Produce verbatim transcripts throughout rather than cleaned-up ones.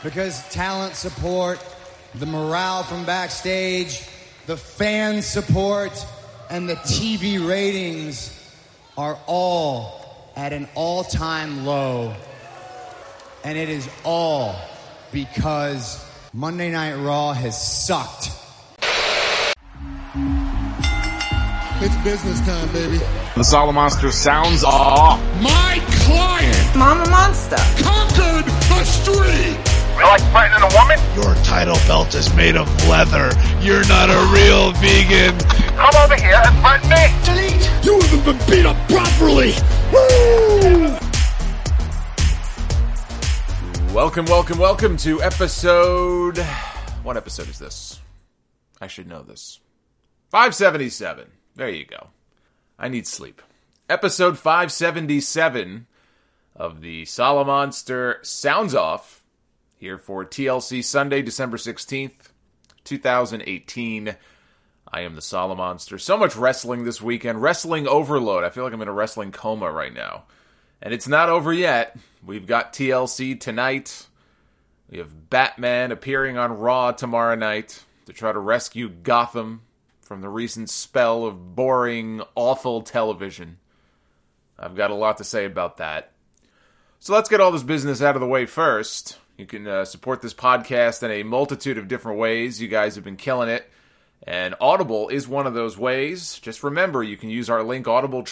Because talent support, the morale from backstage, the fan support, and the T V ratings are all at an all-time low. And it is all because Monday Night Raw has sucked. It's business time, baby. The Solomonster sounds off. My client, Mama Monster, conquered the street. You like fighting a woman? Your title belt is made of leather. You're not a real vegan. Come over here and fight me. Delete. You haven't been beat up properly. Woo! Welcome, welcome, welcome to episode... What episode is this? I should know this. five seventy-seven. There you go. I need sleep. Episode five seventy-seven of the Solomonster Sounds Off, here for T L C Sunday, December sixteenth, twenty eighteen. I am the Solomonster. So much wrestling this weekend. Wrestling overload. I feel like I'm in a wrestling coma right now. And it's not over yet. We've got T L C tonight. We have Batman appearing on Raw tomorrow night to try to rescue Gotham from the recent spell of boring, awful television. I've got a lot to say about that. So let's get all this business out of the way first. You can uh, support this podcast in a multitude of different ways. You guys have been killing it. And Audible is one of those ways. Just remember, you can use our link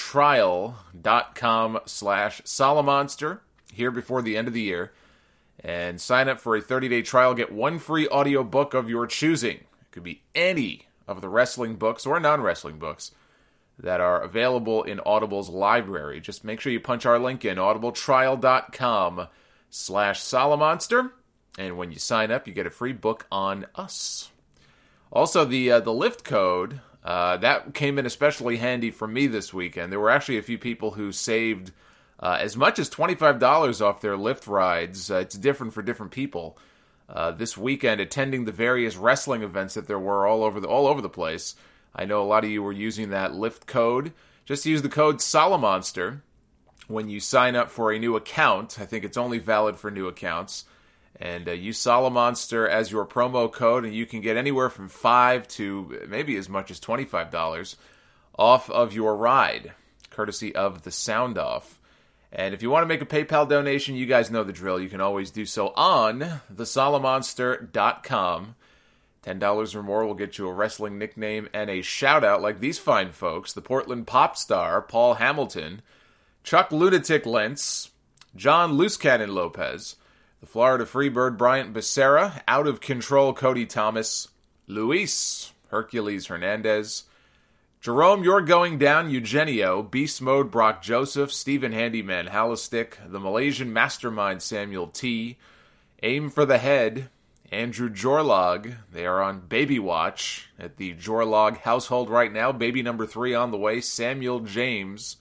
audibletrial.com slash Solomonster here before the end of the year. And sign up for a thirty-day trial. Get one free audiobook of your choosing. It could be any of the wrestling books or non-wrestling books that are available in Audible's library. Just make sure you punch our link in, audibletrial.com slash Solomonster. And when you sign up, you get a free book on us. Also, the uh, the Lyft code, uh, that came in especially handy for me this weekend. There were actually a few people who saved uh, as much as twenty-five dollars off their Lyft rides. Uh, it's different for different people. Uh, this weekend, attending the various wrestling events that there were all over the all over the place. I know a lot of you were using that Lyft code. Just use the code Solomonster when you sign up for a new account. I think it's only valid for new accounts. And uh, use Solomonster as your promo code, and you can get anywhere from five to maybe as much as twenty-five dollars off of your ride, courtesy of the Sound Off. And if you want to make a PayPal donation, you guys know the drill. You can always do so on the solomonster dot com. ten dollars or more will get you a wrestling nickname and a shout-out like these fine folks. The Portland pop star, Paul Hamilton, Chuck Lunatic Lentz, John Loose Cannon Lopez, the Florida Freebird Bryant Becerra, Out of Control Cody Thomas, Luis Hercules Hernandez, Jerome You're Going Down Eugenio, Beast Mode Brock Joseph, Stephen Handyman Hallistick, the Malaysian Mastermind Samuel T, Aim for the Head, Andrew Jorlog. They are on Baby Watch at the Jorlog household right now. Baby number three on the way. Samuel James,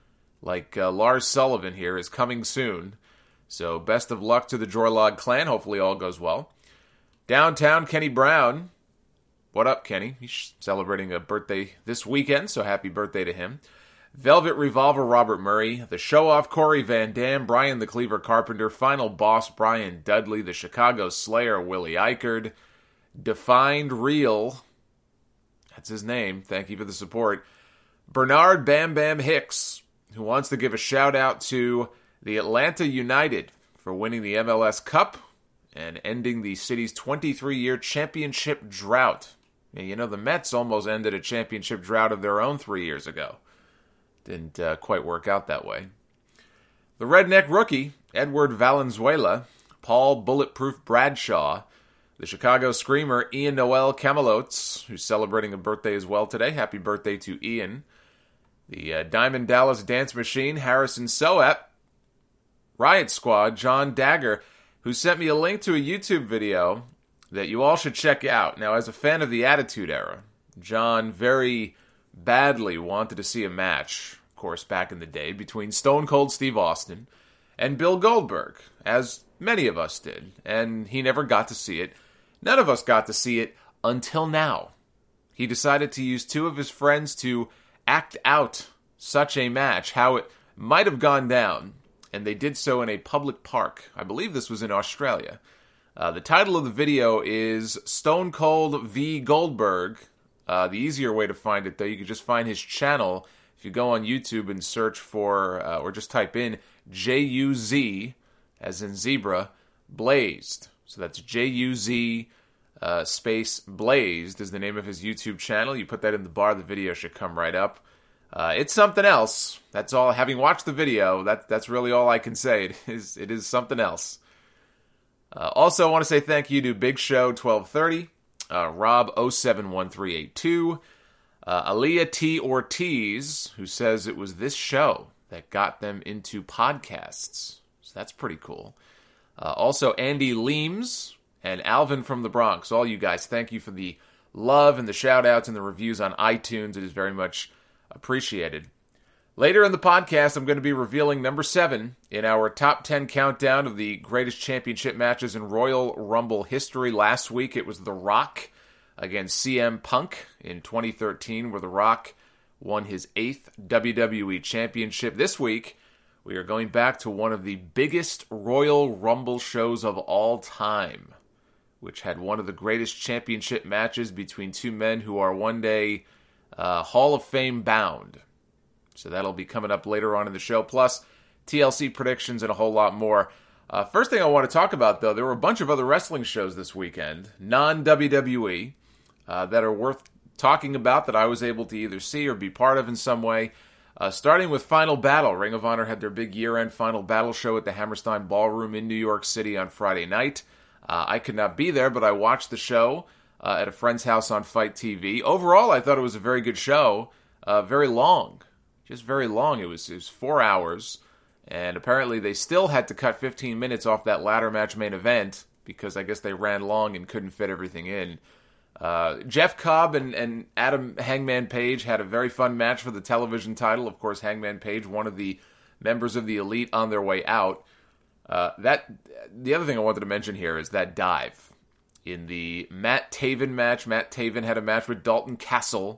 like uh, Lars Sullivan here, is coming soon. So best of luck to the Jorlog clan. Hopefully all goes well. Downtown Kenny Brown. What up, Kenny? He's celebrating a birthday this weekend, so happy birthday to him. Velvet Revolver Robert Murray. The Show-Off Corey Van Dam. Brian the Cleaver Carpenter. Final Boss Brian Dudley. The Chicago Slayer Willie Eichard. Defined Real. That's his name. Thank you for the support. Bernard Bam Bam Hicks, who wants to give a shout-out to the Atlanta United for winning the M L S Cup and ending the city's twenty-three-year championship drought. You know, the Mets almost ended a championship drought of their own three years ago. Didn't uh, quite work out that way. The Redneck Rookie, Edward Valenzuela, Paul Bulletproof Bradshaw, the Chicago Screamer, Ian Noel Camelotes, who's celebrating a birthday as well today. Happy birthday to Ian. The uh, Diamond Dallas Dance Machine, Harrison Soap, Riot Squad, John Dagger, who sent me a link to a YouTube video that you all should check out. Now, as a fan of the Attitude Era, John very badly wanted to see a match, of course, back in the day, between Stone Cold Steve Austin and Bill Goldberg, as many of us did, and he never got to see it. None of us got to see it until now. He decided to use two of his friends to act out such a match, how it might have gone down, and they did so in a public park. I believe this was in Australia. Uh, the title of the video is Stone Cold v. Goldberg. Uh, the easier way to find it, though, you can just find his channel. If you go on YouTube and search for, uh, or just type in J U Z, as in zebra, Blazed. So that's J U Z uh, space Blazed is the name of his YouTube channel. You put that in the bar, the video should come right up. Uh, it's something else. That's all. Having watched the video, that, that's really all I can say. It is, it is something else. Uh, also, I want to say thank you to Big Show twelve thirty, uh, Rob oh seven one three eight two, uh, Aaliyah T. Ortiz, who says it was this show that got them into podcasts. So that's pretty cool. Uh, also, Andy Leams and Alvin from the Bronx. All you guys, thank you for the love and the shout-outs and the reviews on iTunes. It is very much appreciated. Later in the podcast, I'm going to be revealing number seven in our top ten countdown of the greatest championship matches in Royal Rumble history. Last week, it was The Rock against C M Punk in twenty thirteen, where The Rock won his eighth W W E championship. This week, we are going back to one of the biggest Royal Rumble shows of all time, which had one of the greatest championship matches between two men who are one day uh, Hall of Fame bound. So that'll be coming up later on in the show, plus T L C predictions and a whole lot more. Uh, first thing I want to talk about, though, there were a bunch of other wrestling shows this weekend, non-W W E, uh, that are worth talking about that I was able to either see or be part of in some way. Uh, starting with Final Battle. Ring of Honor had their big year-end Final Battle show at the Hammerstein Ballroom in New York City on Friday night. Uh, I could not be there, but I watched the show uh, at a friend's house on Fight T V. Overall, I thought it was a very good show, uh, very long. Just very long. It was, it was four hours, and apparently they still had to cut fifteen minutes off that ladder match main event because I guess they ran long and couldn't fit everything in. Uh, Jeff Cobb and, and Adam Hangman Page had a very fun match for the television title. Of course, Hangman Page, one of the members of the Elite on their way out. Uh, that the other thing I wanted to mention here is that dive in the Matt Taven match. Matt Taven had a match with Dalton Castle.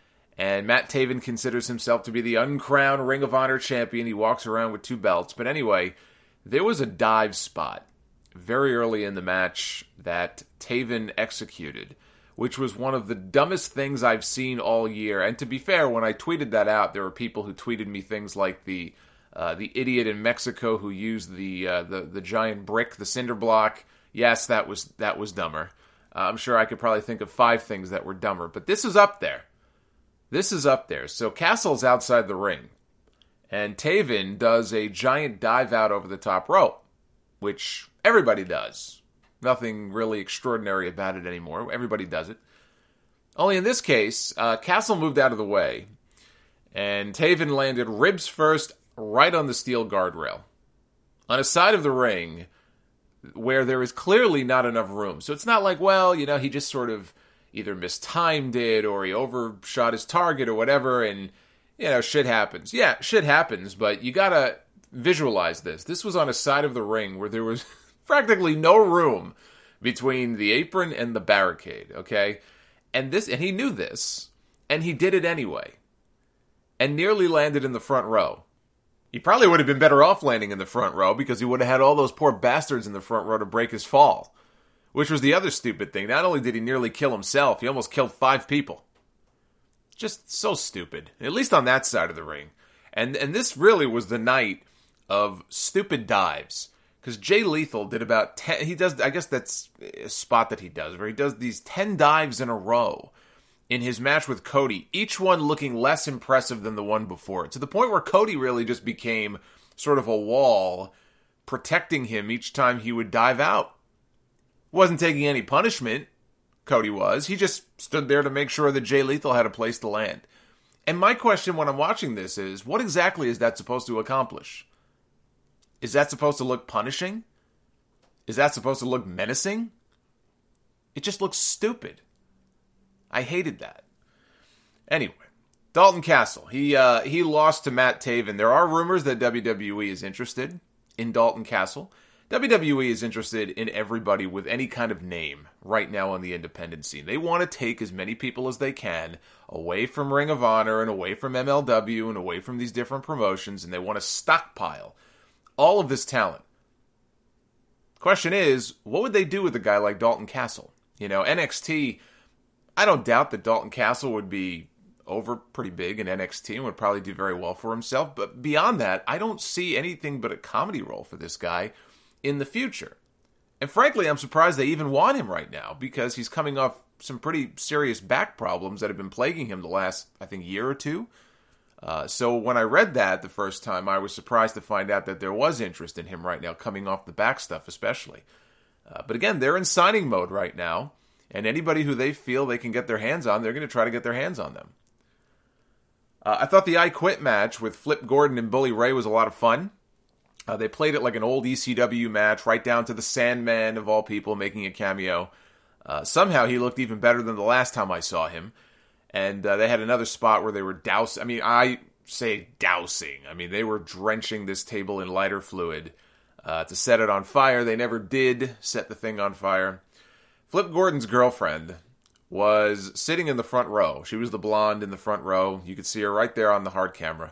And Matt Taven considers himself to be the uncrowned Ring of Honor champion. He walks around with two belts. But anyway, there was a dive spot very early in the match that Taven executed, which was one of the dumbest things I've seen all year. And to be fair, when I tweeted that out, there were people who tweeted me things like the uh, the idiot in Mexico who used the, uh, the the giant brick, the cinder block. Yes, that was that was dumber. Uh, I'm sure I could probably think of five things that were dumber. But this is up there. This is up there. So Castle's outside the ring, and Taven does a giant dive out over the top rope, which everybody does. Nothing really extraordinary about it anymore. Everybody does it. Only in this case, uh, Castle moved out of the way, and Taven landed ribs first right on the steel guardrail, on a side of the ring where there is clearly not enough room. So it's not like, well, you know, he just sort of either mistimed it or he overshot his target or whatever, and, you know, shit happens. Yeah, shit happens, but you gotta visualize this. This was on a side of the ring where there was practically no room between the apron and the barricade, okay? And this, and he knew this, and he did it anyway, and nearly landed in the front row. He probably would have been better off landing in the front row because he would have had all those poor bastards in the front row to break his fall. Which was the other stupid thing. Not only did he nearly kill himself, he almost killed five people. Just so stupid. At least on that side of the ring. And and this really was the night of stupid dives. Because Jay Lethal did about ten... He does... I guess that's a spot that he does, where he does these ten dives in a row in his match with Cody. Each one looking less impressive than the one before. To the point where Cody really just became sort of a wall protecting him each time he would dive out. Wasn't taking any punishment, Cody was. He just stood there to make sure that Jay Lethal had a place to land. And my question when I'm watching this is, what exactly is that supposed to accomplish? Is that supposed to look punishing? Is that supposed to look menacing? It just looks stupid. I hated that. Anyway, Dalton Castle. He uh, he lost to Matt Taven. There are rumors that W W E is interested in Dalton Castle. W W E is interested in everybody with any kind of name right now on the independent scene. They want to take as many people as they can away from Ring of Honor and away from M L W and away from these different promotions, and they want to stockpile all of this talent. Question is, what would they do with a guy like Dalton Castle? You know, N X T, I don't doubt that Dalton Castle would be over pretty big in N X T and would probably do very well for himself. But beyond that, I don't see anything but a comedy role for this guy in the future. And frankly, I'm surprised they even want him right now because he's coming off some pretty serious back problems that have been plaguing him the last, I think, year or two. Uh, so when I read that the first time, I was surprised to find out that there was interest in him right now, coming off the back stuff especially. Uh, but again, they're in signing mode right now, and anybody who they feel they can get their hands on, they're going to try to get their hands on them. Uh, I thought the I Quit match with Flip Gordon and Bully Ray was a lot of fun. Uh, they played it like an old E C W match, right down to the Sandman, of all people, making a cameo. Uh, somehow he looked even better than the last time I saw him. And uh, they had another spot where they were dousing. I mean, I say dousing. I mean, they were drenching this table in lighter fluid uh, to set it on fire. They never did set the thing on fire. Flip Gordon's girlfriend was sitting in the front row. She was the blonde in the front row. You could see her right there on the hard camera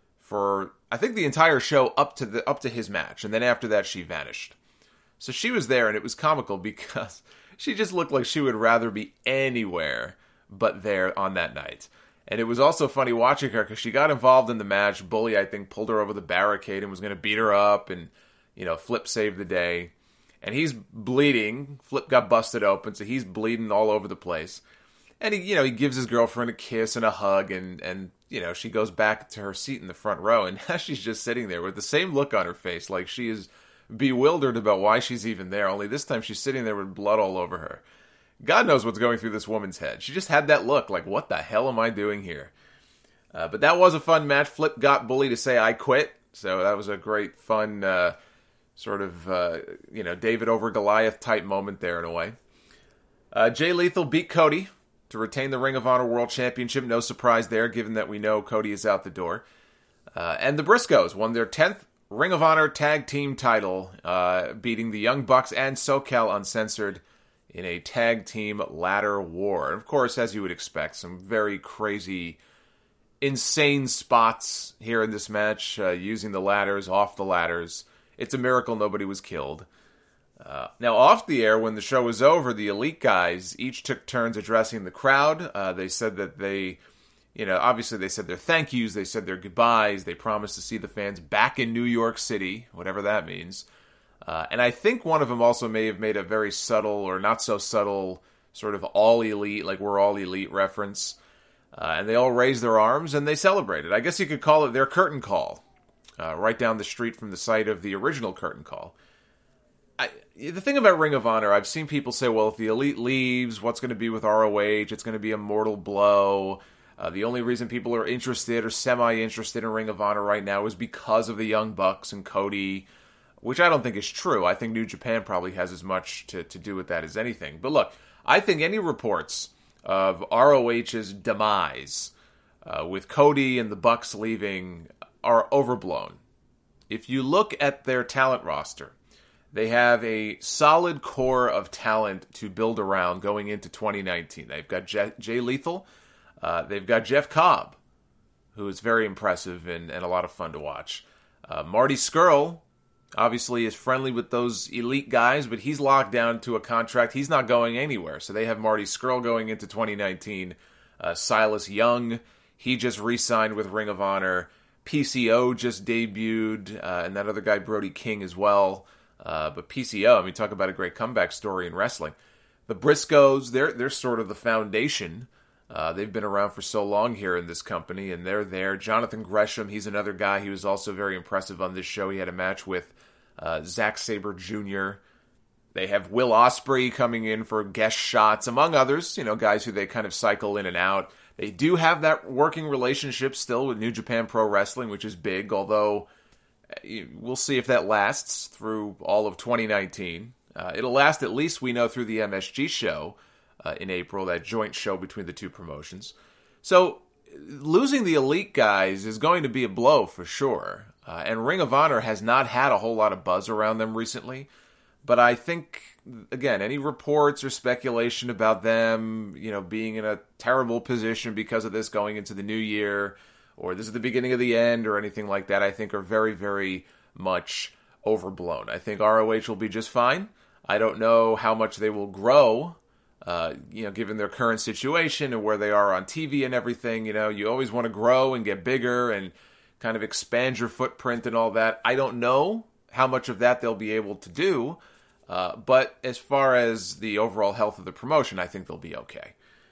for, I think, the entire show up to the up to his match. And then after that, she vanished. So she was there, and it was comical because she just looked like she would rather be anywhere but there on that night. And it was also funny watching her because she got involved in the match. Bully, I think, pulled her over the barricade and was going to beat her up, and, you know, Flip saved the day. And he's bleeding. Flip got busted open, so he's bleeding all over the place. And he, you know, he gives his girlfriend a kiss and a hug, and, and, you know, she goes back to her seat in the front row, and now she's just sitting there with the same look on her face, like she is bewildered about why she's even there, only this time she's sitting there with blood all over her. God knows what's going through this woman's head. She just had that look, like, what the hell am I doing here? Uh, but that was a fun match. Flip got Bully to say, I quit. So that was a great, fun, uh, sort of, uh, you know, David over Goliath type moment there in a way. Uh, Jay Lethal beat Cody to retain the Ring of Honor World Championship. No surprise there, given that we know Cody is out the door. Uh, and the Briscoes won their tenth Ring of Honor Tag Team title, uh, beating the Young Bucks and SoCal Uncensored in a tag team ladder war. And of course, as you would expect, some very crazy, insane spots here in this match, uh, using the ladders, off the ladders. It's a miracle nobody was killed. Uh, now, off the air, when the show was over, the Elite guys each took turns addressing the crowd. Uh, they said that they, you know, obviously they said their thank yous, they said their goodbyes, they promised to see the fans back in New York City, whatever that means. Uh, and I think one of them also may have made a very subtle or not so subtle sort of all elite, like we're all elite reference. Uh, and they all raised their arms and they celebrated. I guess you could call it their curtain call, uh, right down the street from the site of the original curtain call. I, the thing about Ring of Honor, I've seen people say, well, if the Elite leaves, what's going to be with R O H? It's going to be a mortal blow. Uh, the only reason people are interested or semi-interested in Ring of Honor right now is because of the Young Bucks and Cody, which I don't think is true. I think New Japan probably has as much to, to do with that as anything. But look, I think any reports of R O H's demise, uh, with Cody and the Bucks leaving, are overblown. If you look at their talent roster, they have a solid core of talent to build around going into twenty nineteen. They've got Je- Jay Lethal. Uh, they've got Jeff Cobb, who is very impressive and, and a lot of fun to watch. Uh, Marty Scurll, obviously, is friendly with those Elite guys, but he's locked down to a contract. He's not going anywhere. So they have Marty Scurll going into twenty nineteen. Uh, Silas Young, he just re-signed with Ring of Honor. P C O just debuted, uh, and that other guy, Brody King, as well. Uh, but P C O, I mean, talk about a great comeback story in wrestling. The Briscoes, they're they're sort of the foundation. Uh, they've been around for so long here in this company, and they're there. Jonathan Gresham, he's another guy. He was also very impressive on this show. He had a match with uh, Zack Sabre Junior They have Will Ospreay coming in for guest shots, among others, you know, guys who they kind of cycle in and out. They do have that working relationship still with New Japan Pro Wrestling, which is big, although we'll see if that lasts through all of twenty nineteen. Uh, it'll last at least, we know, through the M S G show uh, in April, that joint show between the two promotions. So losing the Elite guys is going to be a blow for sure. Uh, and Ring of Honor has not had a whole lot of buzz around them recently. But I think, again, any reports or speculation about them, you know, being in a terrible position because of this going into the new year, or this is the beginning of the end, or anything like that, I think are very, very much overblown. I think R O H will be just fine. I don't know how much they will grow, uh, you know, given their current situation and where they are on T V and everything. You know, you always want to grow and get bigger and kind of expand your footprint and all that. I don't know how much of that they'll be able to do, uh, but as far as the overall health of the promotion, I think they'll be okay.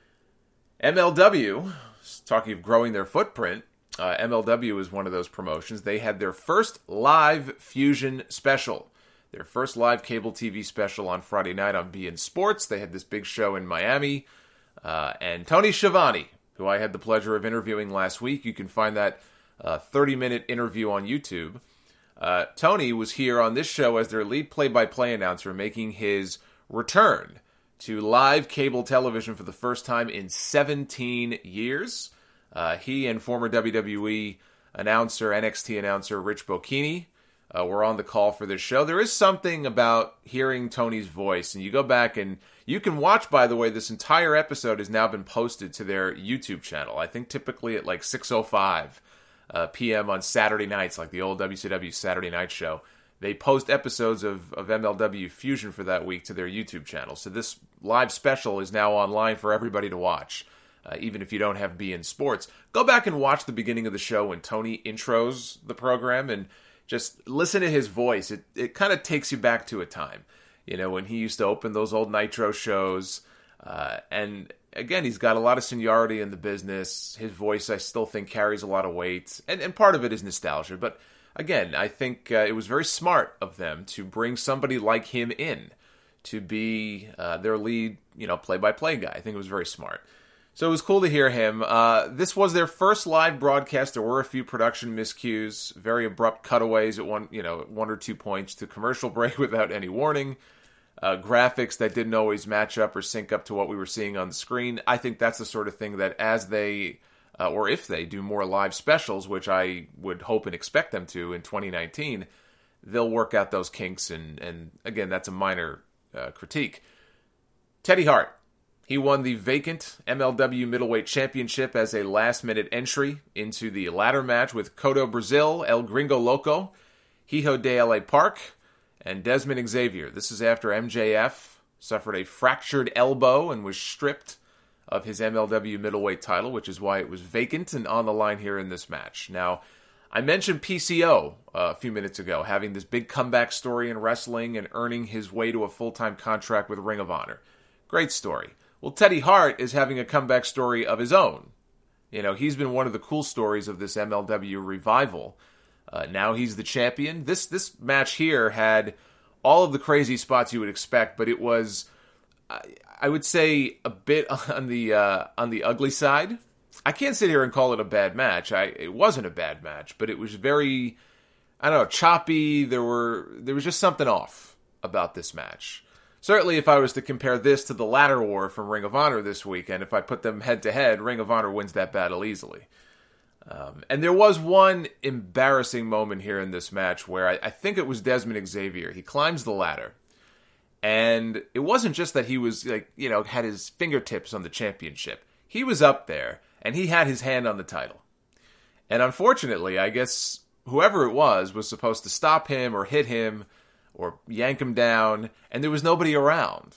M L W, talking of growing their footprint, uh, M L W is one of those promotions. They had their first live Fusion special, their first live cable T V special on Friday night on B N Sports. They had this big show in Miami, uh, and Tony Schiavone, who I had the pleasure of interviewing last week. You can find that uh, thirty-minute interview on YouTube. Uh, Tony was here on this show as their lead play-by-play announcer, making his return to live cable television for the first time in seventeen years. Uh, he and former W W E announcer, N X T announcer Rich Bocchini uh, were on the call for this show. There is something about hearing Tony's voice, and you go back and you can watch, by the way, this entire episode has now been posted to their YouTube channel. I think typically at like six oh five uh, p.m. on Saturday nights, like the old W C W Saturday Night Show. They post episodes of, of M L W Fusion for that week to their YouTube channel. So this live special is now online for everybody to watch, uh, even if you don't have B N Sports. Go back and watch the beginning of the show when Tony intros the program and just listen to his voice. It it kind of takes you back to a time, you know, when he used to open those old Nitro shows. Uh, and again, he's got a lot of seniority in the business. His voice, I still think, carries a lot of weight. And, and part of it is nostalgia. But again, I think uh, it was very smart of them to bring somebody like him in to be uh, their lead, you know, play-by-play guy. I think it was very smart. So it was cool to hear him. Uh, this was their first live broadcast. There were a few production miscues, very abrupt cutaways at one, you know, one or two points to commercial break without any warning. Uh, graphics that didn't always match up or sync up to what we were seeing on the screen. I think that's the sort of thing that as they, uh, or if they do more live specials, which I would hope and expect them to in twenty nineteen, they'll work out those kinks. And, and again, that's a minor uh, critique. Teddy Hart. He won the vacant M L W Middleweight Championship as a last-minute entry into the ladder match with Cotto Brazil, El Gringo Loco, Hijo de L A Park, and Desmond Xavier. This is after M J F suffered a fractured elbow and was stripped of his M L W middleweight title, which is why it was vacant and on the line here in this match. Now, I mentioned P C O uh, a few minutes ago, having this big comeback story in wrestling and earning his way to a full-time contract with Ring of Honor. Great story. Well, Teddy Hart is having a comeback story of his own. You know, he's been one of the cool stories of this M L W revival. Uh, now he's the champion. This this match here had all of the crazy spots you would expect, but it was, I, I would say, a bit on the uh, on the ugly side. I can't sit here and call it a bad match. I it wasn't a bad match, but it was very, I don't know, choppy. There were there was just something off about this match. Certainly, if I was to compare this to the Ladder War from Ring of Honor this weekend, if I put them head to head, Ring of Honor wins that battle easily. Um, and there was one embarrassing moment here in this match where I, I think it was Desmond Xavier. He climbs the ladder, and it wasn't just that he was, like, you know, had his fingertips on the championship. He was up there, and he had his hand on the title. And unfortunately, I guess whoever it was was supposed to stop him or hit him or yank him down, and there was nobody around.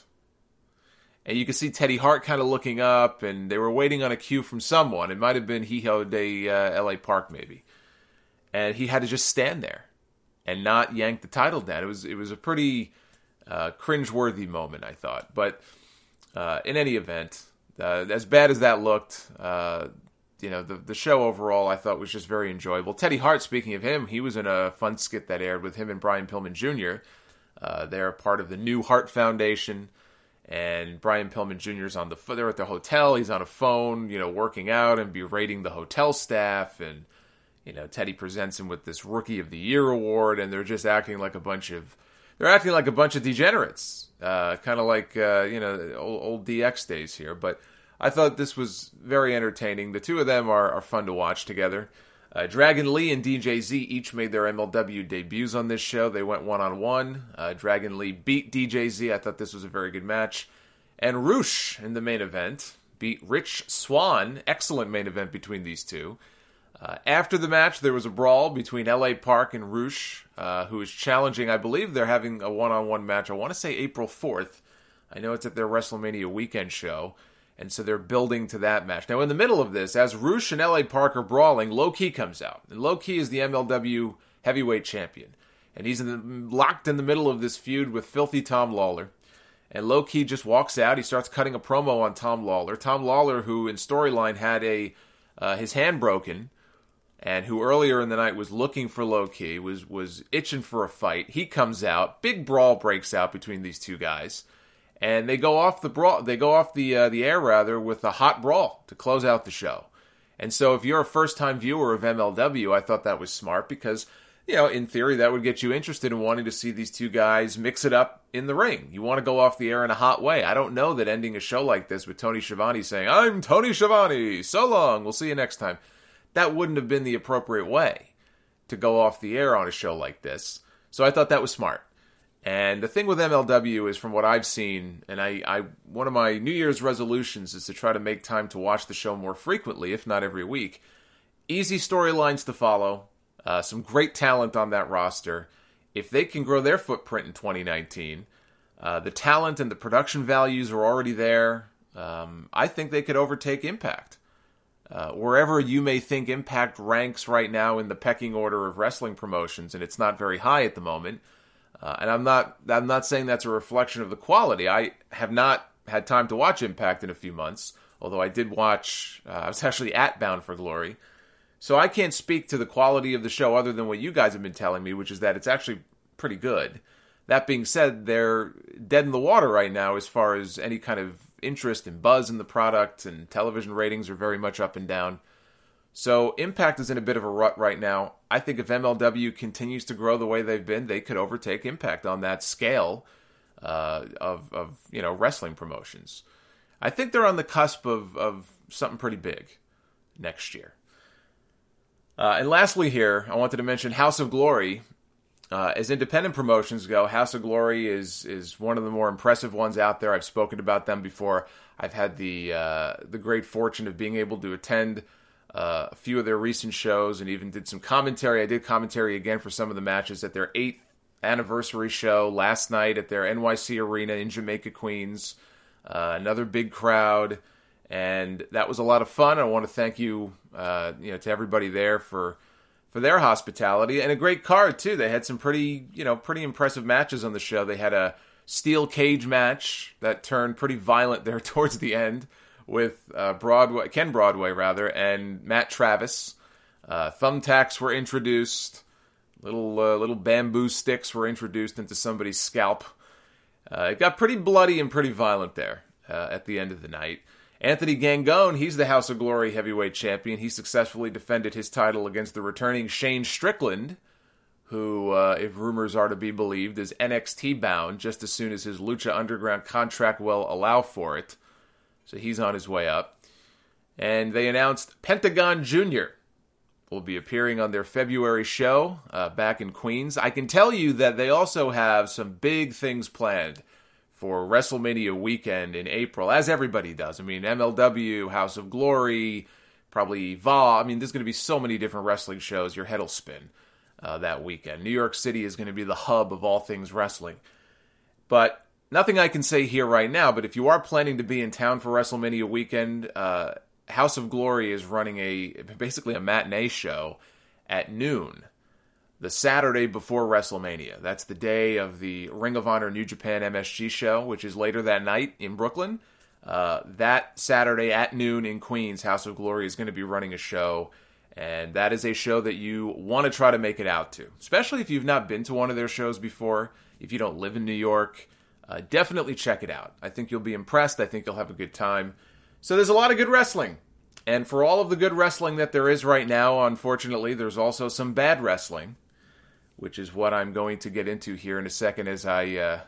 And you could see Teddy Hart kind of looking up, and they were waiting on a cue from someone. It might have been Hijo de uh, L A Park, maybe. And he had to just stand there and not yank the title down. It was it was a pretty uh, cringeworthy moment, I thought. But uh, in any event, uh, as bad as that looked, uh, you know, the the show overall I thought was just very enjoyable. Teddy Hart, speaking of him, he was in a fun skit that aired with him and Brian Pillman Junior Uh, they're part of the New Hart Foundation. And Brian Pillman Junior is on the they're at the hotel. He's on a phone, you know, working out and berating the hotel staff. And, you know, Teddy presents him with this Rookie of the Year award, and they're just acting like a bunch of they're acting like a bunch of degenerates, uh, kind of like uh, you know old, old D X days here. But I thought this was very entertaining. The two of them are, are fun to watch together. Uh, Dragon Lee and D J Z each made their M L W debuts on this show. They went one-on-one. Uh, Dragon Lee beat D J Z. I thought this was a very good match. And Roosh in the main event beat Rich Swann. Excellent main event between these two. Uh, after the match, there was a brawl between L A Park and Rush, uh, who is challenging, I believe they're having a one-on-one match, I want to say April fourth. I know it's at their WrestleMania weekend show, and so they're building to that match. Now, in the middle of this, as Rush and L A Park are brawling, Low Ki comes out. And Low Ki is the M L W heavyweight champion. And he's in the, locked in the middle of this feud with Filthy Tom Lawler. And Low Ki just walks out. He starts cutting a promo on Tom Lawler. Tom Lawler, who in storyline had a uh, his hand broken, and who earlier in the night was looking for Low Ki, was was itching for a fight. He comes out. Big brawl breaks out between these two guys, and they go off the brawl. They go off the uh, the air rather with a hot brawl to close out the show. And so, if you're a first time viewer of M L W, I thought that was smart because, you know, in theory, that would get you interested in wanting to see these two guys mix it up in the ring. You want to go off the air in a hot way. I don't know that ending a show like this with Tony Schiavone saying, "I'm Tony Schiavone, so long, we'll see you next time," that wouldn't have been the appropriate way to go off the air on a show like this. So I thought that was smart. And the thing with M L W is, from what I've seen, and I, I one of my New Year's resolutions is to try to make time to watch the show more frequently, if not every week. Easy storylines to follow. Uh, some great talent on that roster. If they can grow their footprint in twenty nineteen, uh, the talent and the production values are already there. Um, I think they could overtake Impact. Uh, wherever you may think Impact ranks right now in the pecking order of wrestling promotions, and it's not very high at the moment. Uh, and I'm not I'm not saying that's a reflection of the quality. I have not had time to watch Impact in a few months, although I did watch, uh, I was actually at Bound for Glory. So I can't speak to the quality of the show other than what you guys have been telling me, which is that it's actually pretty good. That being said, they're dead in the water right now as far as any kind of interest and buzz in the product, and television ratings are very much up and down. So Impact is in a bit of a rut right now. I think if M L W continues to grow the way they've been, they could overtake Impact on that scale uh, of, of you know wrestling promotions. I think they're on the cusp of, of something pretty big next year. Uh, and lastly here, I wanted to mention House of Glory. Uh, as independent promotions go, House of Glory is is one of the more impressive ones out there. I've spoken about them before. I've had the uh, the great fortune of being able to attend uh, a few of their recent shows and even did some commentary. I did commentary again for some of the matches at their eighth anniversary show last night at their N Y C Arena in Jamaica, Queens. Uh, another big crowd. And that was a lot of fun. I want to thank you, uh, you know, to everybody there for for their hospitality, and a great card too. They had some pretty, you know, pretty impressive matches on the show. They had a steel cage match that turned pretty violent there towards the end with uh, Broadway, Ken Broadway rather, and Matt Travis. Uh, thumbtacks were introduced. Little uh, little bamboo sticks were introduced into somebody's scalp. Uh, it got pretty bloody and pretty violent there uh, at the end of the night. Anthony Gangone, he's the House of Glory heavyweight champion. He successfully defended his title against the returning Shane Strickland, who, uh, if rumors are to be believed, is N X T bound just as soon as his Lucha Underground contract will allow for it. So he's on his way up. And they announced Pentagon Junior will be appearing on their February show uh, back in Queens. I can tell you that they also have some big things planned for WrestleMania weekend in April, as everybody does. I mean, M L W, House of Glory, probably Evolve. I mean, there's going to be so many different wrestling shows. Your head will spin uh, that weekend. New York City is going to be the hub of all things wrestling. But nothing I can say here right now, but if you are planning to be in town for WrestleMania weekend, uh, House of Glory is running a basically a matinee show at noon the Saturday before WrestleMania. That's the day of the Ring of Honor New Japan M S G show, which is later that night in Brooklyn. Uh, that Saturday at noon in Queens, House of Glory is going to be running a show, and that is a show that you want to try to make it out to, especially if you've not been to one of their shows before. If you don't live in New York, uh, definitely check it out. I think you'll be impressed. I think you'll have a good time. So there's a lot of good wrestling. And for all of the good wrestling that there is right now, unfortunately, there's also some bad wrestling, which is what I'm going to get into here in a second as I uh,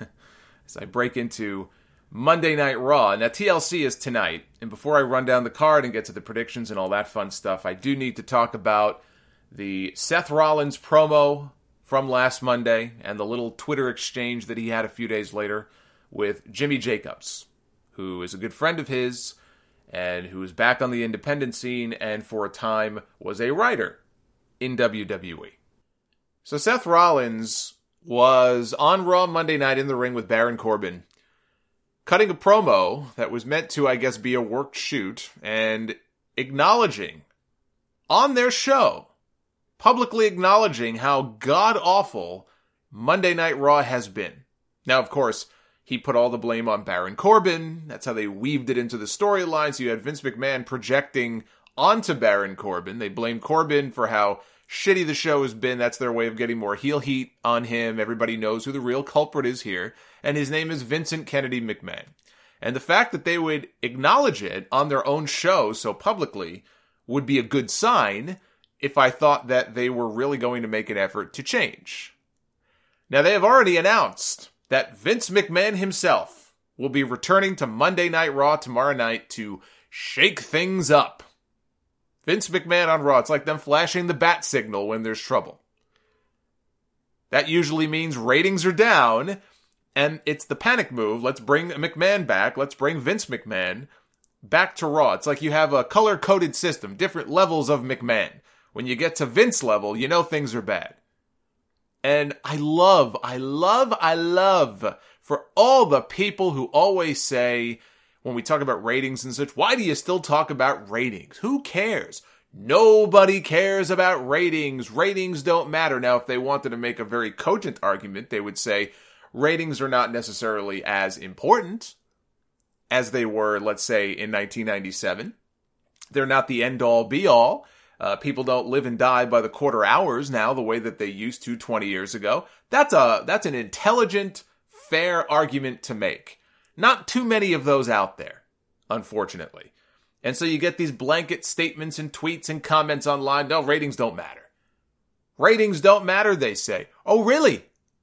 as I break into Monday Night Raw. Now, T L C is tonight, and before I run down the card and get to the predictions and all that fun stuff, I do need to talk about the Seth Rollins promo from last Monday and the little Twitter exchange that he had a few days later with Jimmy Jacobs, who is a good friend of his and who is back on the independent scene and for a time was a writer in W W E. So Seth Rollins was on Raw Monday night in the ring with Baron Corbin, cutting a promo that was meant to, I guess, be a worked shoot, and acknowledging on their show, publicly acknowledging how god-awful Monday Night Raw has been. Now, of course, he put all the blame on Baron Corbin. That's how they weaved it into the storyline. So you had Vince McMahon projecting onto Baron Corbin. They blamed Corbin for how shitty the show has been. That's their way of getting more heel heat on him. Everybody knows who the real culprit is here. And his name is Vincent Kennedy McMahon. And the fact that they would acknowledge it on their own show so publicly would be a good sign if I thought that they were really going to make an effort to change. Now, they have already announced that Vince McMahon himself will be returning to Monday Night Raw tomorrow night to shake things up. Vince McMahon on Raw, it's like them flashing the bat signal when there's trouble. That usually means ratings are down, and it's the panic move. Let's bring McMahon back. Let's bring Vince McMahon back to Raw. It's like you have a color-coded system, different levels of McMahon. When you get to Vince level, you know things are bad. And I love, I love, I love for all the people who always say, when we talk about ratings and such, why do you still talk about ratings? Who cares? Nobody cares about ratings. Ratings don't matter. Now, if they wanted to make a very cogent argument, they would say ratings are not necessarily as important as they were, let's say, in nineteen ninety-seven. They're not the end-all, be-all. Uh, people don't live and die by the quarter hours now the way that they used to twenty years ago. That's a that's an intelligent, fair argument to make. Not too many of those out there, unfortunately. And so you get these blanket statements and tweets and comments online. No, ratings don't matter. Ratings don't matter, they say. Oh, really?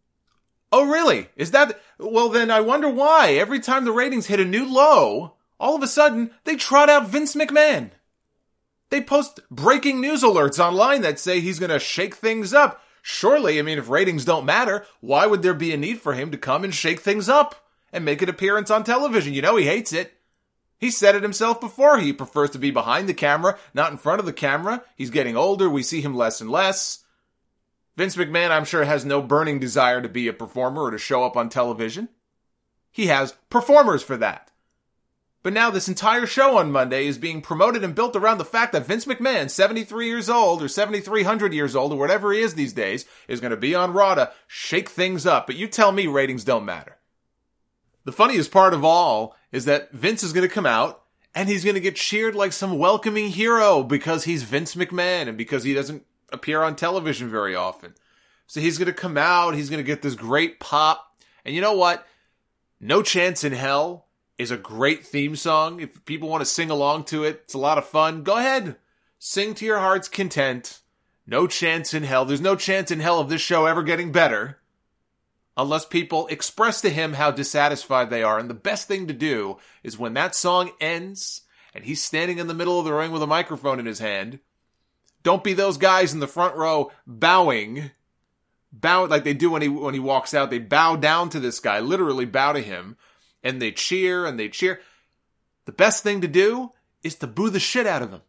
Oh, really? Is that... Well, then I wonder why. Every time the ratings hit a new low, all of a sudden, they trot out Vince McMahon. They post breaking news alerts online that say he's going to shake things up. Surely, I mean, if ratings don't matter, why would there be a need for him to come and shake things up and make an appearance on television? You know he hates it. He said it himself before. He prefers to be behind the camera, not in front of the camera. He's getting older. We see him less and less. Vince McMahon, I'm sure, has no burning desire to be a performer or to show up on television. He has performers for that. But now this entire show on Monday is being promoted and built around the fact that Vince McMahon, seventy-three years old or seventy-three hundred years old or whatever he is these days, is going to be on Raw to shake things up. But you tell me ratings don't matter. The funniest part of all is that Vince is going to come out and he's going to get cheered like some welcoming hero because he's Vince McMahon and because he doesn't appear on television very often. So he's going to come out, he's going to get this great pop. And you know what? No Chance in Hell is a great theme song. If people want to sing along to it, it's a lot of fun. Go ahead. Sing to your heart's content. No chance in hell. There's no chance in hell of this show ever getting better unless people express to him how dissatisfied they are. And the best thing to do is when that song ends and he's standing in the middle of the ring with a microphone in his hand, don't be those guys in the front row bowing, bow like they do when he when he walks out. They bow down to this guy, literally bow to him. And they cheer and they cheer. The best thing to do is to boo the shit out of him.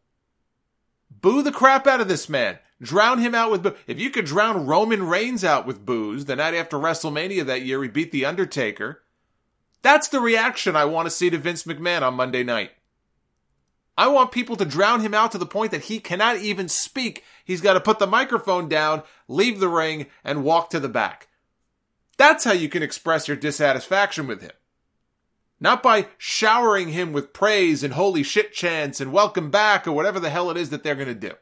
Boo the crap out of this man. Drown him out with boo. If you could drown Roman Reigns out with boos the night after WrestleMania that year, he beat The Undertaker. That's the reaction I want to see to Vince McMahon on Monday night. I want people to drown him out to the point that he cannot even speak. He's got to put the microphone down, leave the ring, and walk to the back. That's how you can express your dissatisfaction with him. Not by showering him with praise and holy shit chants and welcome back or whatever the hell it is that they're going to do.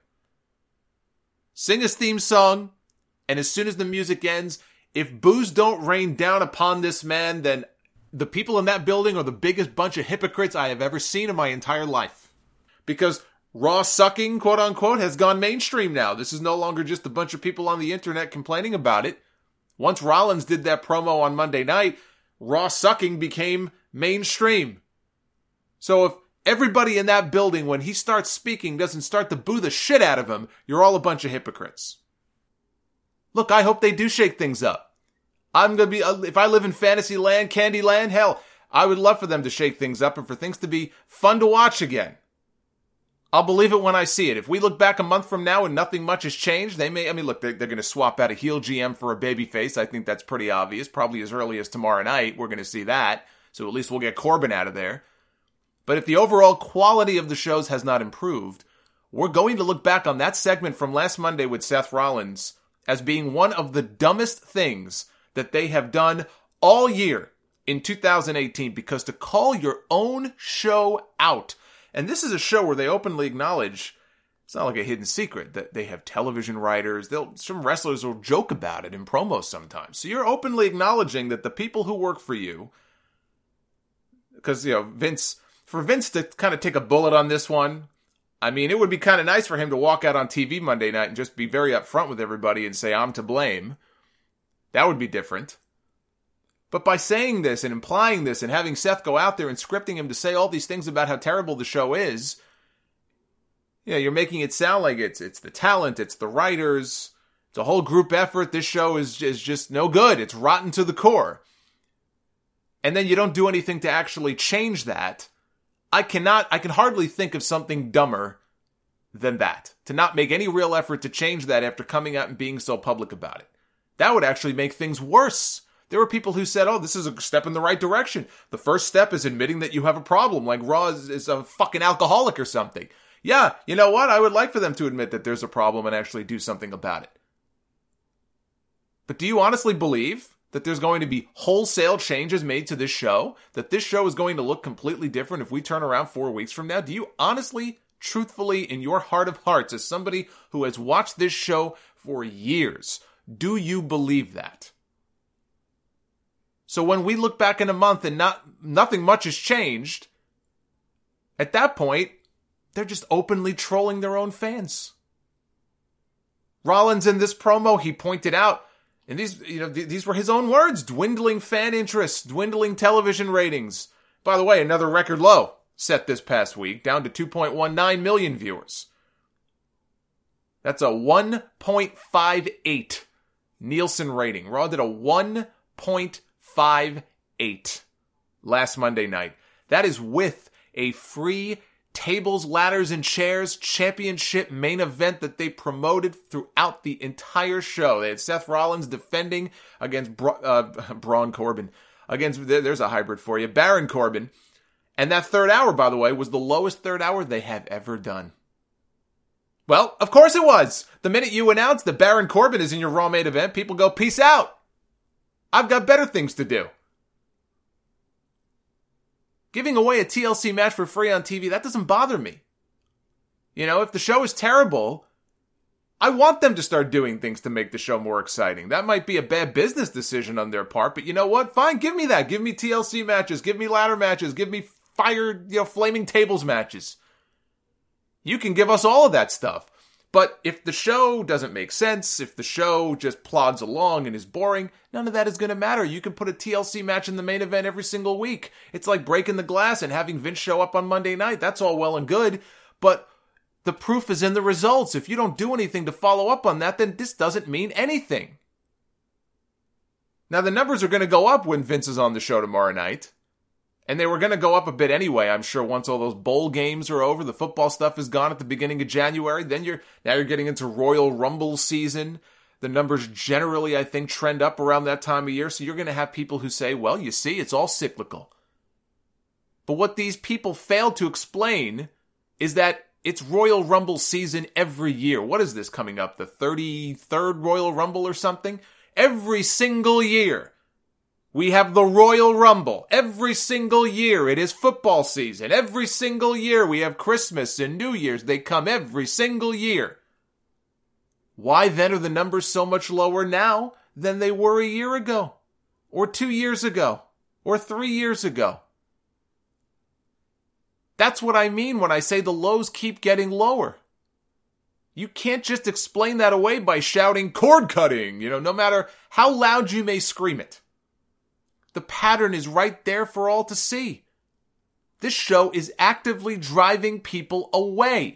Sing his theme song, and as soon as the music ends, if boos don't rain down upon this man, then the people in that building are the biggest bunch of hypocrites I have ever seen in my entire life. Because Raw sucking, quote unquote, has gone mainstream now. This is no longer just a bunch of people on the internet complaining about it. Once Rollins did that promo on Monday night, Raw sucking became mainstream. So if everybody in that building, when he starts speaking, doesn't start to boo the shit out of him, you're all a bunch of hypocrites. Look, I hope they do shake things up. I'm going to be, if I live in fantasy land, candy land, hell, I would love for them to shake things up and for things to be fun to watch again. I'll believe it when I see it. If we look back a month from now and nothing much has changed, they may, I mean, look, they're, they're going to swap out a heel G M for a babyface. I think that's pretty obvious. Probably as early as tomorrow night, we're going to see that. So at least we'll get Corbin out of there. But if the overall quality of the shows has not improved, we're going to look back on that segment from last Monday with Seth Rollins as being one of the dumbest things that they have done all year in two thousand eighteen, because to call your own show out, and this is a show where they openly acknowledge, it's not like a hidden secret, that they have television writers. They'll, some wrestlers will joke about it in promos sometimes. So you're openly acknowledging that the people who work for you, because, you know, Vince, for Vince to kind of take a bullet on this one, I mean, it would be kind of nice for him to walk out on T V Monday night and just be very upfront with everybody and say, I'm to blame. That would be different. But by saying this and implying this and having Seth go out there and scripting him to say all these things about how terrible the show is, you know, you're making it sound like it's it's the talent, it's the writers, it's a whole group effort. This show is, is just no good. It's rotten to the core. And then you don't do anything to actually change that. I cannot, I can hardly think of something dumber than that. To not make any real effort to change that after coming out and being so public about it. That would actually make things worse. There were people who said, oh, this is a step in the right direction. The first step is admitting that you have a problem, like Raw is, is a fucking alcoholic or something. Yeah, you know what? I would like for them to admit that there's a problem and actually do something about it. But do you honestly believe that there's going to be wholesale changes made to this show? That this show is going to look completely different if we turn around four weeks from now? Do you honestly, truthfully, in your heart of hearts, as somebody who has watched this show for years, do you believe that? So when we look back in a month and not nothing much has changed, at that point, they're just openly trolling their own fans. Rollins in this promo, he pointed out, and these, you know, th- these were his own words, dwindling fan interest, dwindling television ratings. By the way, another record low set this past week, down to two point one nine million viewers. That's a one point five eight Nielsen rating. Raw did a one point five eight last Monday night. That is with a free tables, ladders, and chairs championship main event that they promoted throughout the entire show. They had Seth Rollins defending against Bra- uh, Braun Corbin. Against, there's a hybrid for you, Baron Corbin. And that third hour, by the way, was the lowest third hour they have ever done. Well, of course it was. The minute you announce that Baron Corbin is in your Raw main event, people go, peace out. I've got better things to do. Giving away a T L C match for free on T V, that doesn't bother me. You know, if the show is terrible, I want them to start doing things to make the show more exciting. That might be a bad business decision on their part, but you know what? Fine, give me that. Give me T L C matches, give me ladder matches, give me fire, you know, flaming tables matches. You can give us all of that stuff. But if the show doesn't make sense, if the show just plods along and is boring, none of that is going to matter. You can put a T L C match in the main event every single week. It's like breaking the glass and having Vince show up on Monday night. That's all well and good. But the proof is in the results. If you don't do anything to follow up on that, then this doesn't mean anything. Now, the numbers are going to go up when Vince is on the show tomorrow night. And they were going to go up a bit anyway, I'm sure, once all those bowl games are over. The football stuff is gone at the beginning of January. Then you're now you're getting into Royal Rumble season. The numbers generally, I think, trend up around that time of year. So you're going to have people who say, well, you see, it's all cyclical. But what these people fail to explain is that it's Royal Rumble season every year. What is this coming up? The thirty-third Royal Rumble or something? Every single year. We have the Royal Rumble. Every single year it is football season. Every single year we have Christmas and New Year's. They come every single year. Why then are the numbers so much lower now than they were a year ago? Or two years ago? Or three years ago? That's what I mean when I say the lows keep getting lower. You can't just explain that away by shouting cord cutting, you know, no matter how loud you may scream it. The pattern is right there for all to see. This show is actively driving people away.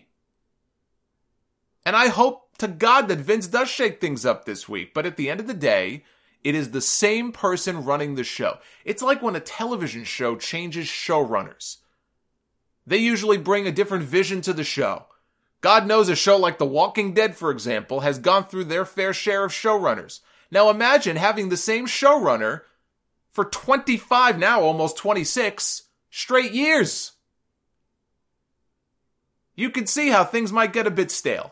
And I hope to God that Vince does shake things up this week. But at the end of the day, It is the same person running the show. It's like when a television show changes showrunners. They usually bring a different vision to the show. God knows a show like The Walking Dead, for example, has gone through their fair share of showrunners. Now imagine having the same showrunner for twenty-five, now almost twenty-six, straight years. You can see how things might get a bit stale.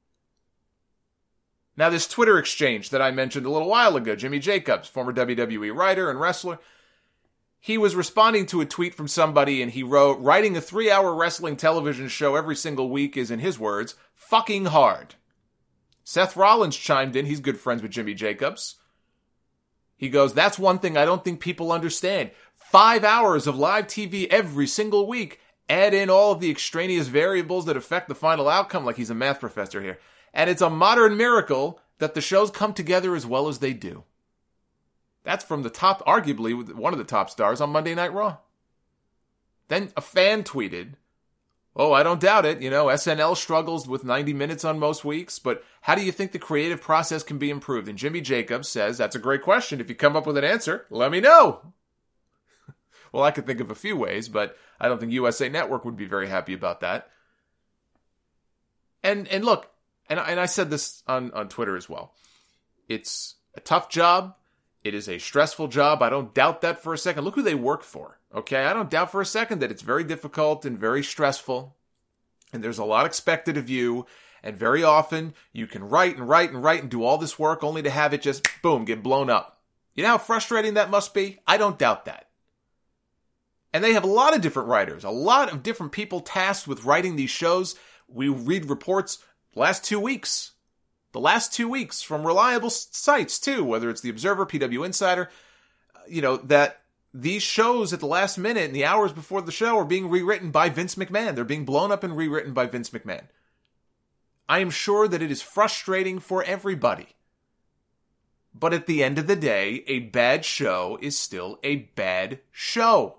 Now, this Twitter exchange that I mentioned a little while ago, Jimmy Jacobs, former W W E writer and wrestler, he was responding to a tweet from somebody and he wrote, writing a three-hour wrestling television show every single week is, in his words, fucking hard. Seth Rollins chimed in. He's good friends with Jimmy Jacobs. He goes, that's one thing I don't think people understand. Five hours of live T V every single week. Add in all of the extraneous variables that affect the final outcome, like he's a math professor here. And it's a modern miracle that the shows come together as well as they do. That's from the top, arguably one of the top stars on Monday Night Raw. Then a fan tweeted, oh, I don't doubt it. You know, S N L struggles with ninety minutes on most weeks, but how do you think the creative process can be improved? And Jimmy Jacobs says, that's a great question. If you come up with an answer, let me know. Well, I could think of a few ways, but I don't think U S A Network would be very happy about that. And and look, and, and I said this on, on Twitter as well. It's a tough job. It is a stressful job. I don't doubt that for a second. Look who they work for, okay? I don't doubt for a second that it's very difficult and very stressful. And there's a lot expected of you. And very often, you can write and write and write and do all this work only to have it just, boom, get blown up. You know how frustrating that must be? I don't doubt that. And they have a lot of different writers, a lot of different people tasked with writing these shows. We read reports last two weeks. The last two weeks from reliable sites, too, whether it's The Observer, P W Insider, you know, that these shows at the last minute and the hours before the show are being rewritten by Vince McMahon. They're being blown up and rewritten by Vince McMahon. I am sure that it is frustrating for everybody. But at the end of the day, a bad show is still a bad show.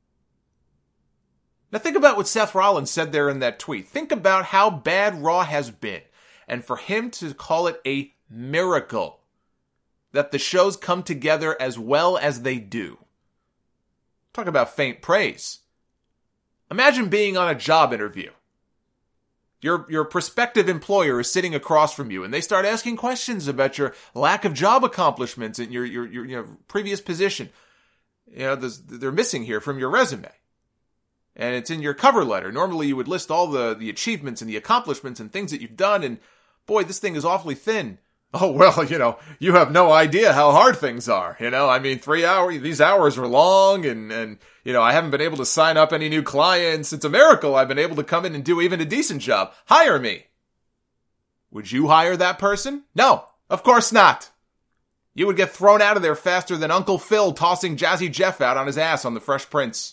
Now think about what Seth Rollins said there in that tweet. Think about how bad Raw has been. And for him to call it a miracle that the shows come together as well as they do. Talk about faint praise. Imagine being on a job interview. Your your prospective employer is sitting across from you and they start asking questions about your lack of job accomplishments and your your, your you know, previous position. You know, they're missing here from your resume. And it's in your cover letter. Normally you would list all the, the achievements and the accomplishments and things that you've done. And boy, this thing is awfully thin. Oh, well, you know, you have no idea how hard things are. You know, I mean, three hours, these hours are long and, and, you know, I haven't been able to sign up any new clients. It's a miracle I've been able to come in and do even a decent job. Hire me. Would you hire that person? No, of course not. You would get thrown out of there faster than Uncle Phil tossing Jazzy Jeff out on his ass on The Fresh Prince.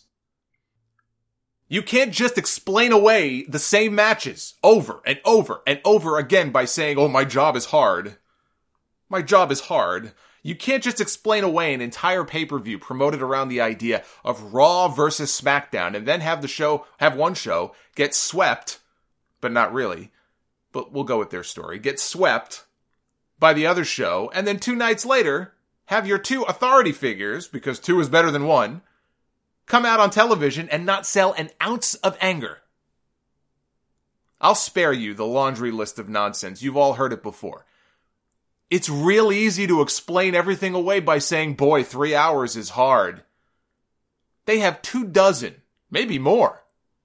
You can't just explain away the same matches over and over and over again by saying, oh, my job is hard. My job is hard. You can't just explain away an entire pay-per-view promoted around the idea of Raw versus SmackDown and then have the show, have one show get swept, but not really, but we'll go with their story, get swept by the other show, and then two nights later, have your two authority figures, because two is better than one, come out on television and not sell an ounce of anger. I'll spare you the laundry list of nonsense. You've all heard it before. It's real easy to explain everything away by saying, boy, three hours is hard. They have two dozen, maybe more,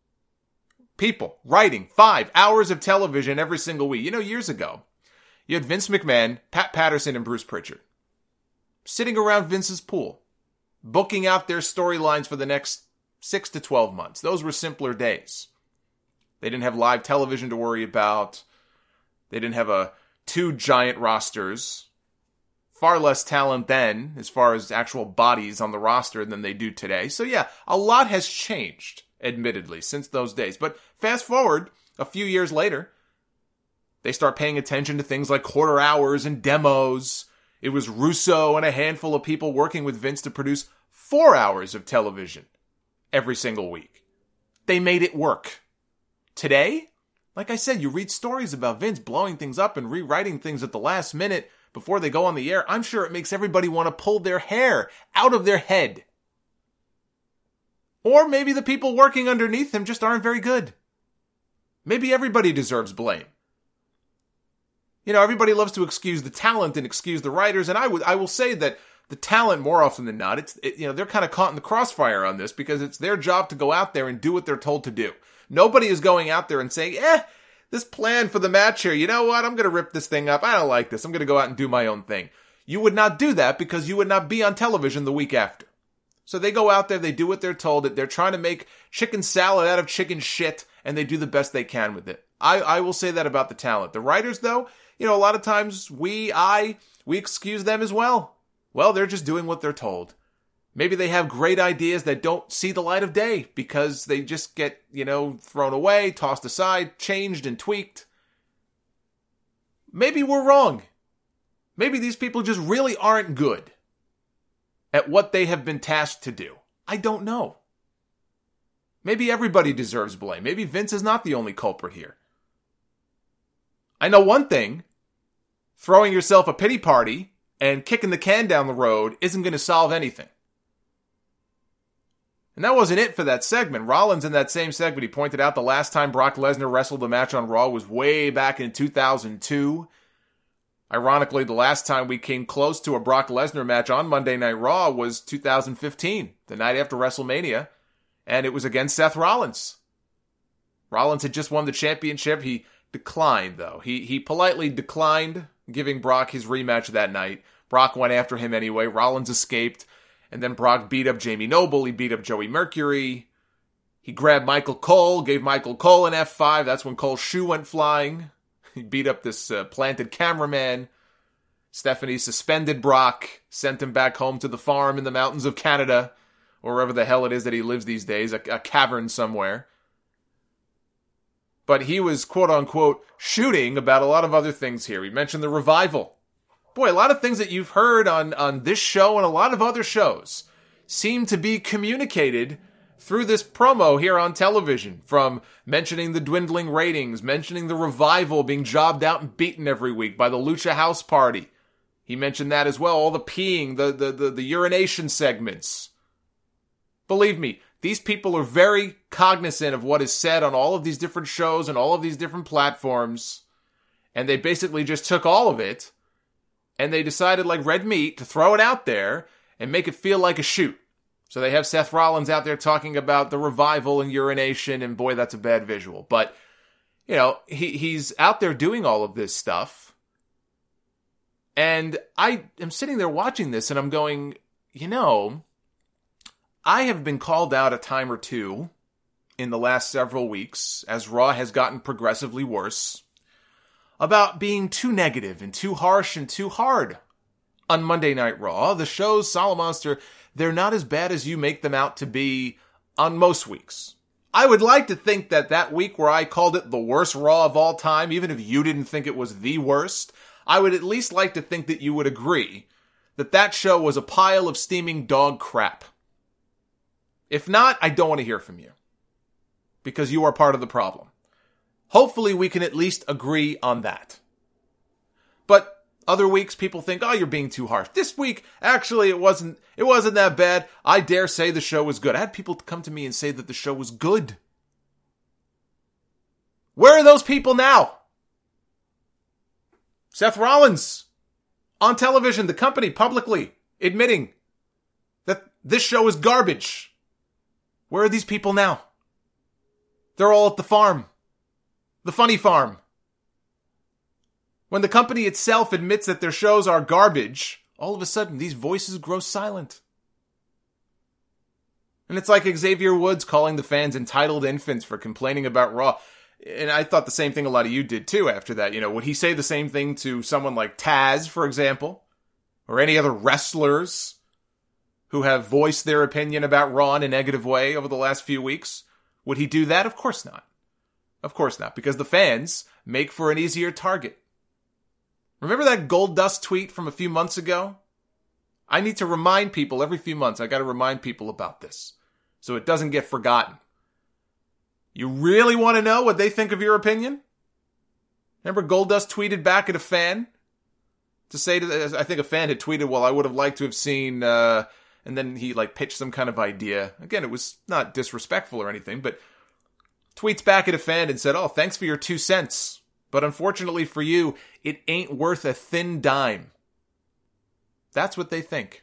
people writing five hours of television every single week. You know, years ago, you had Vince McMahon, Pat Patterson, and Bruce Pritchard sitting around Vince's pool, booking out their storylines for the next six to twelve months. Those were simpler days. They didn't have live television to worry about. They didn't have a two giant rosters. Far less talent then, as far as actual bodies on the roster, than they do today. So yeah, a lot has changed, admittedly, since those days. But fast forward a few years later, they start paying attention to things like quarter hours and demos. It was Russo and a handful of people working with Vince to produce four hours of television every single week. They made it work. Today, like I said, you read stories about Vince blowing things up and rewriting things at the last minute before they go on the air, I'm sure it makes everybody want to pull their hair out of their head. Or maybe the people working underneath him just aren't very good. Maybe everybody deserves blame. You know, everybody loves to excuse the talent and excuse the writers, and I would I will say that the talent, more often than not, it's it, you know, they're kind of caught in the crossfire on this because it's their job to go out there and do what they're told to do. Nobody is going out there and saying, eh, this plan for the match here, you know what, I'm going to rip this thing up. I don't like this. I'm going to go out and do my own thing. You would not do that because you would not be on television the week after. So they go out there, they do what they're told. They're trying to make chicken salad out of chicken shit, and they do the best they can with it. I, I will say that about the talent. The writers, though, you know, a lot of times we, I, we excuse them as well. Well, they're just doing what they're told. Maybe they have great ideas that don't see the light of day because they just get, you know, thrown away, tossed aside, changed and tweaked. Maybe we're wrong. Maybe these people just really aren't good at what they have been tasked to do. I don't know. Maybe everybody deserves blame. Maybe Vince is not the only culprit here. I know one thing. Throwing yourself a pity party and kicking the can down the road isn't going to solve anything. And that wasn't it for that segment. Rollins in that same segment, he pointed out the last time Brock Lesnar wrestled a match on Raw was way back in two thousand two. Ironically, the last time we came close to a Brock Lesnar match on Monday Night Raw was two thousand fifteen, the night after WrestleMania, and it was against Seth Rollins. Rollins had just won the championship. He declined, though. He he politely declined giving Brock his rematch that night. Brock went after him anyway. Rollins escaped. And then Brock beat up Jamie Noble. He beat up Joey Mercury. He grabbed Michael Cole, gave Michael Cole an F five. That's when Cole's shoe went flying. He beat up this uh, planted cameraman. Stephanie suspended Brock, sent him back home to the farm in the mountains of Canada, or wherever the hell it is that he lives these days, a, a cavern somewhere. But he was, quote-unquote, shooting about a lot of other things here. He mentioned the Revival. Boy, a lot of things that you've heard on, on this show and a lot of other shows seem to be communicated through this promo here on television. From mentioning the dwindling ratings, mentioning the Revival being jobbed out and beaten every week by the Lucha House Party. He mentioned that as well, all the peeing, the, the, the, the urination segments. Believe me, these people are very cognizant of what is said on all of these different shows and all of these different platforms. And they basically just took all of it and they decided, like red meat, to throw it out there and make it feel like a shoot. So they have Seth Rollins out there talking about the Revival and urination, and boy, that's a bad visual. But, you know, he he's out there doing all of this stuff. And I am sitting there watching this and I'm going, you know, I have been called out a time or two in the last several weeks, as Raw has gotten progressively worse, about being too negative and too harsh and too hard on Monday Night Raw. The shows, Solomonster, they're not as bad as you make them out to be on most weeks. I would like to think that that week where I called it the worst Raw of all time, even if you didn't think it was the worst, I would at least like to think that you would agree that that show was a pile of steaming dog crap. If not, I don't want to hear from you, because you are part of the problem. Hopefully we can at least agree on that. But other weeks people think, oh, you're being too harsh. This week, actually, it wasn't it wasn't that bad. I dare say the show was good. I had people come to me and say that the show was good. Where are those people now? Seth Rollins, on television, the company publicly admitting that this show is garbage. Where are these people now? They're all at the farm. The funny farm. When the company itself admits that their shows are garbage, all of a sudden these voices grow silent. And it's like Xavier Woods calling the fans entitled infants for complaining about Raw. And I thought the same thing a lot of you did too after that. You know, would he say the same thing to someone like Taz, for example? Or any other wrestlers who have voiced their opinion about Raw in a negative way over the last few weeks? Would he do that? Of course not. Of course not, because the fans make for an easier target. Remember that Goldust tweet from a few months ago? I need to remind people every few months. I got to remind people about this so it doesn't get forgotten. You really want to know what they think of your opinion? Remember Goldust tweeted back at a fan to say to the, I think a fan had tweeted, well, I would have liked to have seen, uh, and then he like pitched some kind of idea. Again, it was not disrespectful or anything, but tweets back at a fan and said, oh, thanks for your two cents. But unfortunately for you, it ain't worth a thin dime. That's what they think.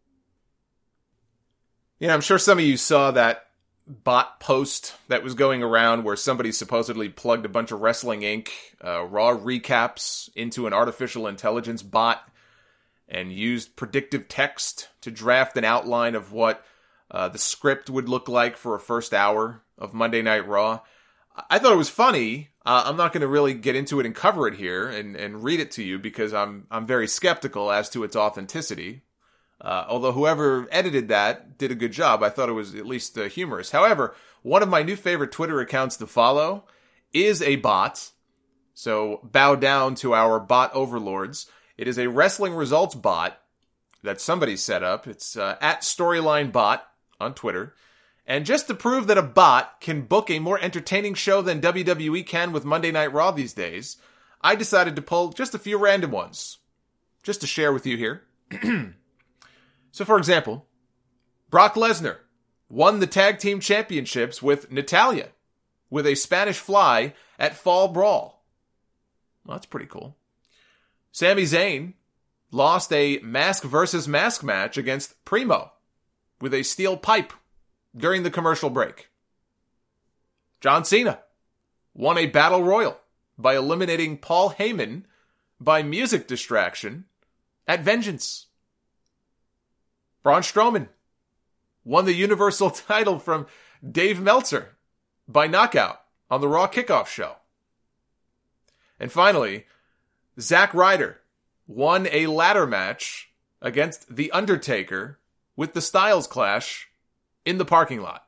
You know, I'm sure some of you saw that bot post that was going around where somebody supposedly plugged a bunch of Wrestling Incorporated. Uh, Raw recaps into an artificial intelligence bot and used predictive text to draft an outline of what uh, the script would look like for a first hour of Monday Night Raw. I thought it was funny. Uh, I'm not going to really get into it and cover it here and, and read it to you because I'm I'm very skeptical as to its authenticity. Uh, although whoever edited that did a good job, I thought it was at least uh, humorous. However, one of my new favorite Twitter accounts to follow is a bot. So bow down to our bot overlords. It is a wrestling results bot that somebody set up. It's uh, at StorylineBot on Twitter. And just to prove that a bot can book a more entertaining show than W W E can with Monday Night Raw these days, I decided to pull just a few random ones, just to share with you here. So, for example, Brock Lesnar won the tag team championships with Natalya with a Spanish Fly at Fall Brawl. Well, that's pretty cool. Sami Zayn lost a mask versus mask match against Primo with a steel pipe during the commercial break. John Cena won a battle royal by eliminating Paul Heyman by music distraction at Vengeance. Braun Strowman won the Universal title from Dave Meltzer by knockout on the Raw Kickoff show. And finally, Zack Ryder won a ladder match against The Undertaker with the Styles Clash in the parking lot.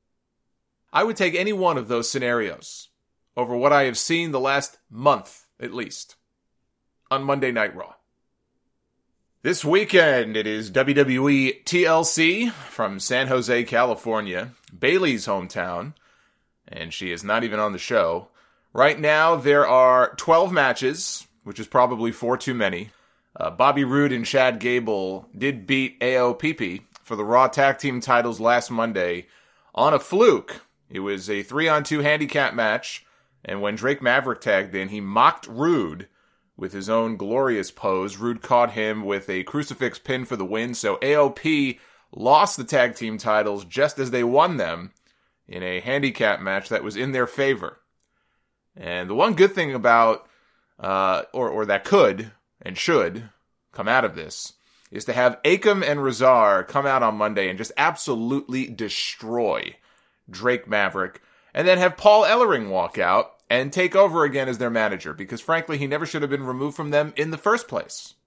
I would take any one of those scenarios over what I have seen the last month, at least, on Monday Night Raw. This weekend, it is W W E T L C from San Jose, California, Bayley's hometown, and she is not even on the show. Right now, there are twelve matches, which is probably four too many. Uh, Bobby Roode and Chad Gable did beat A O P P for the Raw Tag Team titles last Monday on a fluke. It was a three on two handicap match, and when Drake Maverick tagged in, he mocked Roode with his own glorious pose. Roode caught him with a crucifix pin for the win, so A O P lost the tag team titles just as they won them in a handicap match that was in their favor. And the one good thing about, uh, or, or that could and should come out of this, is to have Akam and Razar come out on Monday and just absolutely destroy Drake Maverick, and then have Paul Ellering walk out and take over again as their manager, because frankly, he never should have been removed from them in the first place.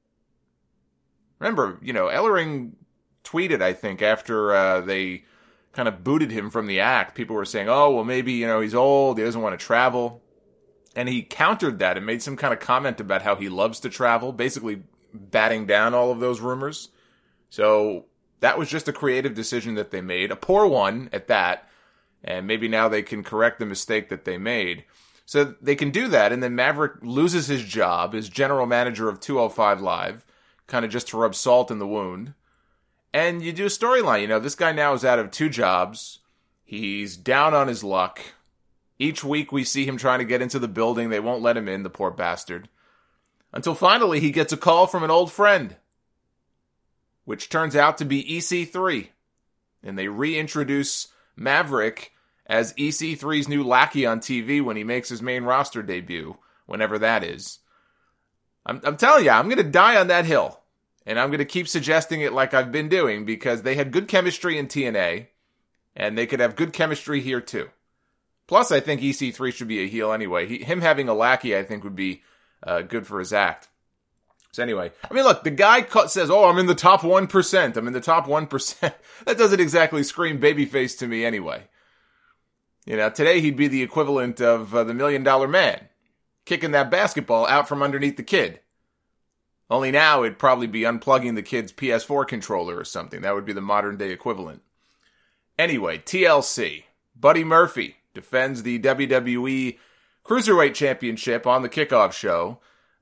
Remember, you know, Ellering tweeted, I think, after uh, they kind of booted him from the act, people were saying, oh, well, maybe, you know, he's old, he doesn't want to travel. And he countered that and made some kind of comment about how he loves to travel, basically batting down all of those rumors. So that was just a creative decision that they made, a poor one at that. And maybe now they can correct the mistake that they made. So they can do that, and then Maverick loses his job as general manager of two oh five Live, kind of just to rub salt in the wound. And you do a storyline. You know, this guy now is out of two jobs. He's down on his luck. Each week we see him trying to get into the building. They won't let him in, the poor bastard. Until finally he gets a call from an old friend, which turns out to be E C three. And they reintroduce Maverick as E C three's new lackey on T V when he makes his main roster debut, whenever that is. I'm, I'm telling you, I'm going to die on that hill. And I'm going to keep suggesting it like I've been doing, because they had good chemistry in T N A, and they could have good chemistry here too. Plus, I think E C three should be a heel anyway. He, him having a lackey, I think, would be uh, good for his act. So anyway, I mean, look, the guy says, oh, I'm in the top one percent. I'm in the top one percent. That doesn't exactly scream babyface to me anyway. You know, today he'd be the equivalent of uh, the Million Dollar Man, kicking that basketball out from underneath the kid. Only now it'd probably be unplugging the kid's P S four controller or something. That would be the modern day equivalent. Anyway, T L C. Buddy Murphy defends the W W E Cruiserweight Championship on the kickoff show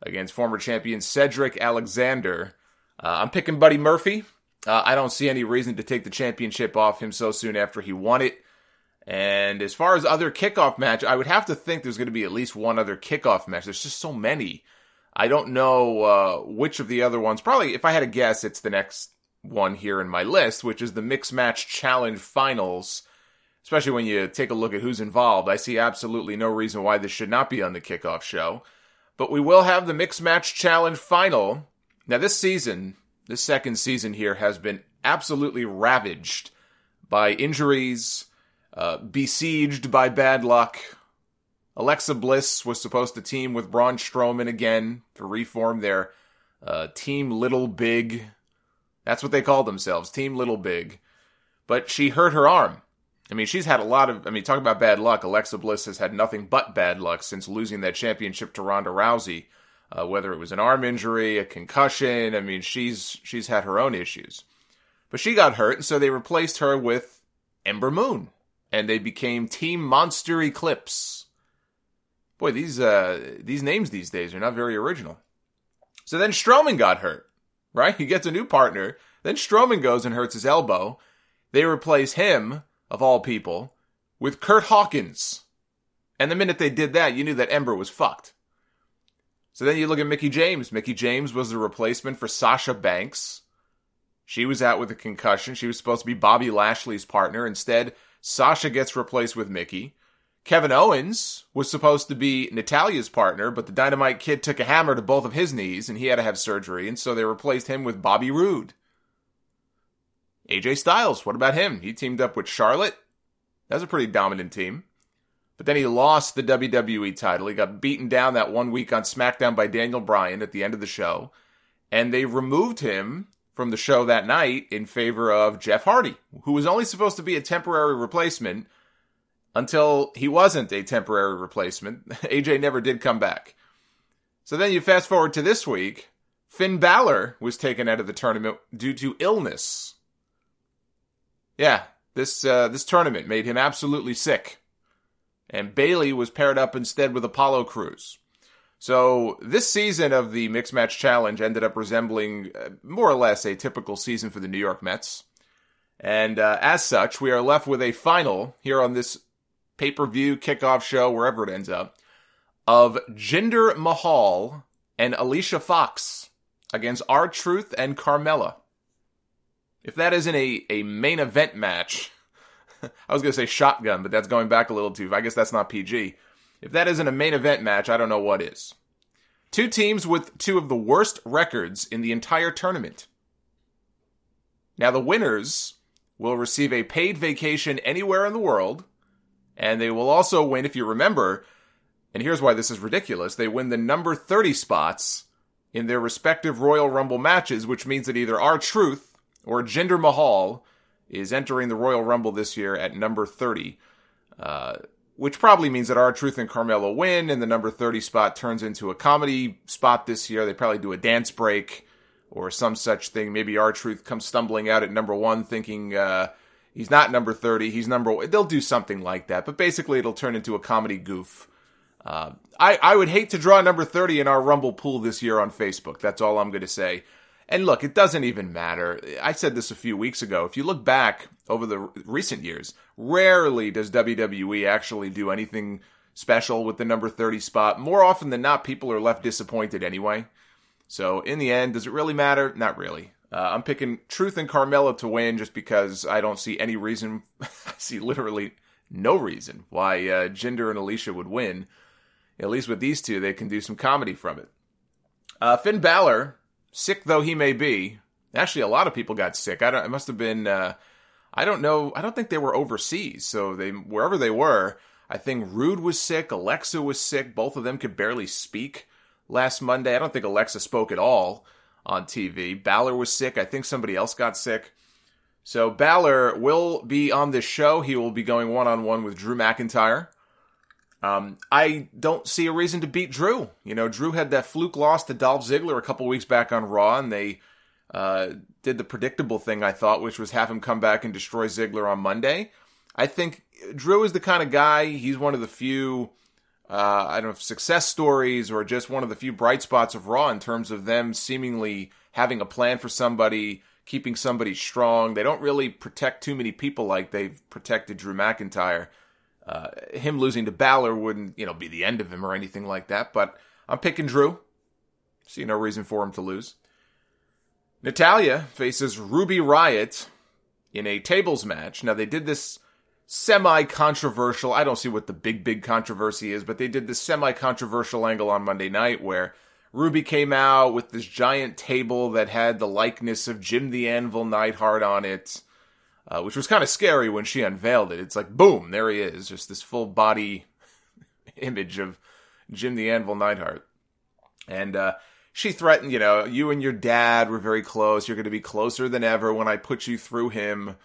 against former champion Cedric Alexander. Uh, I'm picking Buddy Murphy. Uh, I don't see any reason to take the championship off him so soon after he won it. And as far as other kickoff match, I would have to think there's going to be at least one other kickoff match. There's just so many. I don't know uh, which of the other ones. Probably, if I had to guess, it's the next one here in my list, which is the Mixed Match Challenge Finals. Especially when you take a look at who's involved. I see absolutely no reason why this should not be on the kickoff show. But we will have the Mixed Match Challenge Final. Now this season, this second season here, has been absolutely ravaged by injuries, uh, besieged by bad luck. Alexa Bliss was supposed to team with Braun Strowman again to reform their uh, Team Little Big. That's what they call themselves, Team Little Big. But she hurt her arm. I mean, she's had a lot of, I mean, talk about bad luck. Alexa Bliss has had nothing but bad luck since losing that championship to Ronda Rousey. Uh, whether it was an arm injury, a concussion, I mean, she's she's had her own issues. But she got hurt, and so they replaced her with Ember Moon. And they became Team Monster Eclipse. Boy, these uh, these names these days are not very original. So then Strowman got hurt, right? He gets a new partner. Then Strowman goes and hurts his elbow. They replace him, of all people, with Kurt Hawkins. And the minute they did that, you knew that Ember was fucked. So then you look at Mickie James. Mickie James was the replacement for Sasha Banks. She was out with a concussion. She was supposed to be Bobby Lashley's partner. Instead, Sasha gets replaced with Mickie. Kevin Owens was supposed to be Natalya's partner, but the Dynamite Kid took a hammer to both of his knees, and he had to have surgery, and so they replaced him with Bobby Roode. A J Styles, what about him? He teamed up with Charlotte. That was a pretty dominant team. But then he lost the W W E title. He got beaten down that one week on SmackDown by Daniel Bryan at the end of the show. And they removed him from the show that night in favor of Jeff Hardy, who was only supposed to be a temporary replacement until he wasn't a temporary replacement. A J never did come back. So then you fast forward to this week. Finn Balor was taken out of the tournament due to illness. Yeah, this uh, this tournament made him absolutely sick. And Bayley was paired up instead with Apollo Crews. So this season of the Mixed Match Challenge ended up resembling uh, more or less a typical season for the New York Mets. And uh, as such, we are left with a final here on this pay-per-view kickoff show, wherever it ends up, of Jinder Mahal and Alicia Fox against R-Truth and Carmella. If that isn't a, a main event match, I was going to say shotgun, but that's going back a little too. I guess that's not P G. If that isn't a main event match, I don't know what is. Two teams with two of the worst records in the entire tournament. Now, the winners will receive a paid vacation anywhere in the world, and they will also win, if you remember, and here's why this is ridiculous, they win the number thirty spots in their respective Royal Rumble matches, which means that either R-Truth or Jinder Mahal is entering the Royal Rumble this year at number thirty, uh, which probably means that R-Truth and Carmella win, and the number thirty spot turns into a comedy spot this year. They probably do a dance break or some such thing. Maybe R-Truth comes stumbling out at number one thinking uh, he's not number thirty, he's number one. They'll do something like that, but basically it'll turn into a comedy goof. Uh, I, I would hate to draw number thirty in our Rumble pool this year on Facebook. That's all I'm going to say. And look, it doesn't even matter. I said this a few weeks ago. If you look back over the recent years, rarely does W W E actually do anything special with the number thirty spot. More often than not, people are left disappointed anyway. So in the end, does it really matter? Not really. Uh, I'm picking Truth and Carmella to win just because I don't see any reason, I see literally no reason why uh, Jinder and Alicia would win. At least with these two, they can do some comedy from it. Uh, Finn Balor, sick though he may be, actually a lot of people got sick. I don't. It must have been. Uh, I don't know. I don't think they were overseas. So they wherever they were, I think Rude was sick. Alexa was sick. Both of them could barely speak last Monday. I don't think Alexa spoke at all on T V. Balor was sick. I think somebody else got sick. So Balor will be on this show. He will be going one on one with Drew McIntyre. Um, I don't see a reason to beat Drew. You know, Drew had that fluke loss to Dolph Ziggler a couple weeks back on Raw, and they uh, did the predictable thing, I thought, which was have him come back and destroy Ziggler on Monday. I think Drew is the kind of guy, he's one of the few uh, I don't know if success stories or just one of the few bright spots of Raw in terms of them seemingly having a plan for somebody, keeping somebody strong. They don't really protect too many people like they've protected Drew McIntyre. Uh, him losing to Balor wouldn't, you know, be the end of him or anything like that, but I'm picking Drew. See no reason for him to lose. Natalya faces Ruby Riott in a tables match. Now, they did this semi-controversial, I don't see what the big, big controversy is, but they did this semi-controversial angle on Monday night where Ruby came out with this giant table that had the likeness of Jim the Anvil Neidhart on it, uh, which was kind of scary when she unveiled it. It's like, boom, there he is, just this full body image of Jim the Anvil Neidhart. And uh, she threatened, you know, you and your dad were very close. You're going to be closer than ever when I put you through him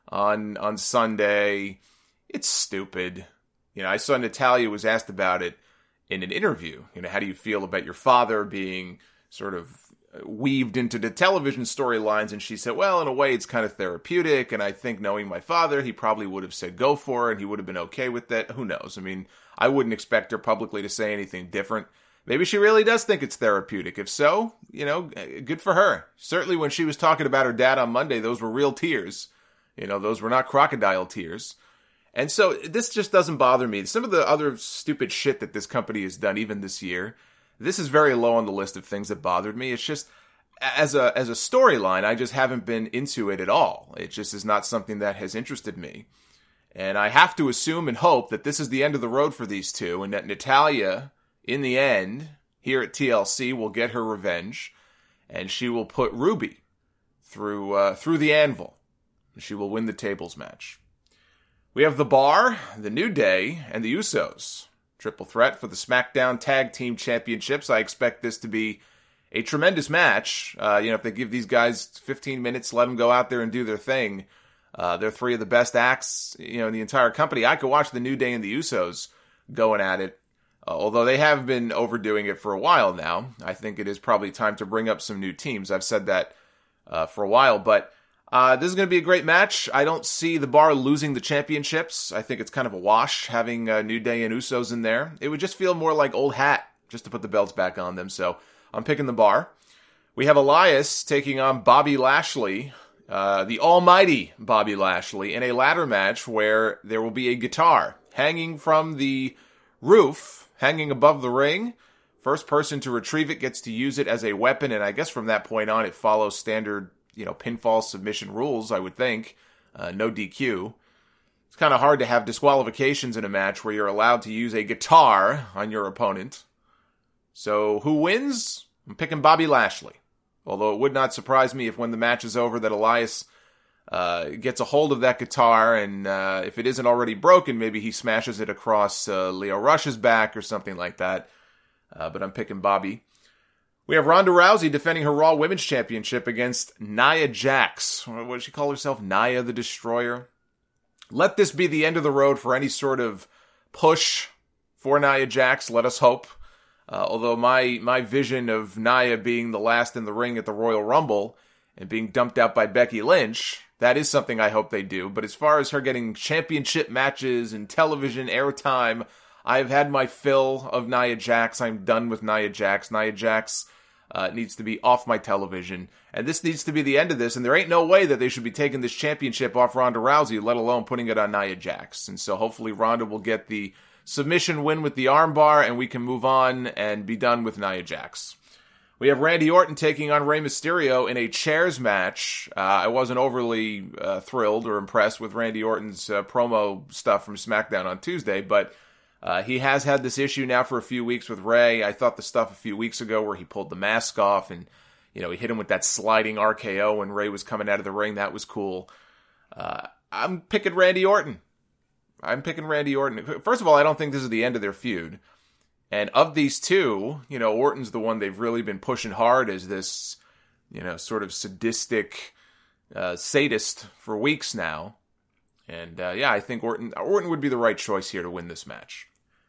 on on Sunday. It's stupid. You know, I saw Natalya was asked about it in an interview. You know, how do you feel about your father being sort of weaved into the television storylines? And she said, well, in a way, it's kind of therapeutic. And I think knowing my father, he probably would have said go for it. And he would have been okay with that. Who knows? I mean, I wouldn't expect her publicly to say anything different. Maybe she really does think it's therapeutic. If so, you know, good for her. Certainly when she was talking about her dad on Monday, those were real tears. You know, those were not crocodile tears. And so this just doesn't bother me. Some of the other stupid shit that this company has done even this year, this is very low on the list of things that bothered me. It's just, as a as a storyline, I just haven't been into it at all. It just is not something that has interested me. And I have to assume and hope that this is the end of the road for these two, and that Natalya, in the end, here at T L C, will get her revenge, and she will put Ruby through uh, through the anvil. She will win the tables match. We have The Bar, The New Day, and the Usos. Triple threat for the SmackDown Tag Team Championships. I expect this to be a tremendous match. Uh, you know, if they give these guys fifteen minutes, let them go out there and do their thing. Uh, they're three of the best acts, you know, in the entire company. I could watch The New Day and the Usos going at it. Uh, although they have been overdoing it for a while now. I think it is probably time to bring up some new teams. I've said that uh, for a while, but Uh, this is going to be a great match. I don't see The Bar losing the championships. I think it's kind of a wash having uh, New Day and Usos in there. It would just feel more like old hat just to put the belts back on them. So I'm picking The Bar. We have Elias taking on Bobby Lashley, uh, the almighty Bobby Lashley, in a ladder match where there will be a guitar hanging from the roof, hanging above the ring. First person to retrieve it gets to use it as a weapon, and I guess from that point on it follows standard, you know, pinfall submission rules, I would think. Uh, no D Q. It's kind of hard to have disqualifications in a match where you're allowed to use a guitar on your opponent. So, who wins? I'm picking Bobby Lashley. Although it would not surprise me if when the match is over that Elias uh, gets a hold of that guitar, and uh, if it isn't already broken, maybe he smashes it across uh, Lio Rush's back or something like that. Uh, but I'm picking Bobby. We have Ronda Rousey defending her Raw Women's Championship against Nia Jax. What does she call herself? Nia the Destroyer? Let this be the end of the road for any sort of push for Nia Jax, let us hope. Uh, although my, my vision of Nia being the last in the ring at the Royal Rumble and being dumped out by Becky Lynch, that is something I hope they do. But as far as her getting championship matches and television airtime, I've had my fill of Nia Jax. I'm done with Nia Jax. Nia Jax uh, needs to be off my television. And this needs to be the end of this. And there ain't no way that they should be taking this championship off Ronda Rousey, let alone putting it on Nia Jax. And so hopefully Ronda will get the submission win with the armbar, and we can move on and be done with Nia Jax. We have Randy Orton taking on Rey Mysterio in a chairs match. Uh, I wasn't overly uh, thrilled or impressed with Randy Orton's uh, promo stuff from SmackDown on Tuesday, but Uh, he has had this issue now for a few weeks with Rey. I thought the stuff a few weeks ago where he pulled the mask off and, you know, he hit him with that sliding R K O when Rey was coming out of the ring. That was cool. Uh, I'm picking Randy Orton. I'm picking Randy Orton. First of all, I don't think this is the end of their feud. And of these two, you know, Orton's the one they've really been pushing hard as this, you know, sort of sadistic uh, sadist for weeks now. And, uh, yeah, I think Orton, Orton would be the right choice here to win this match.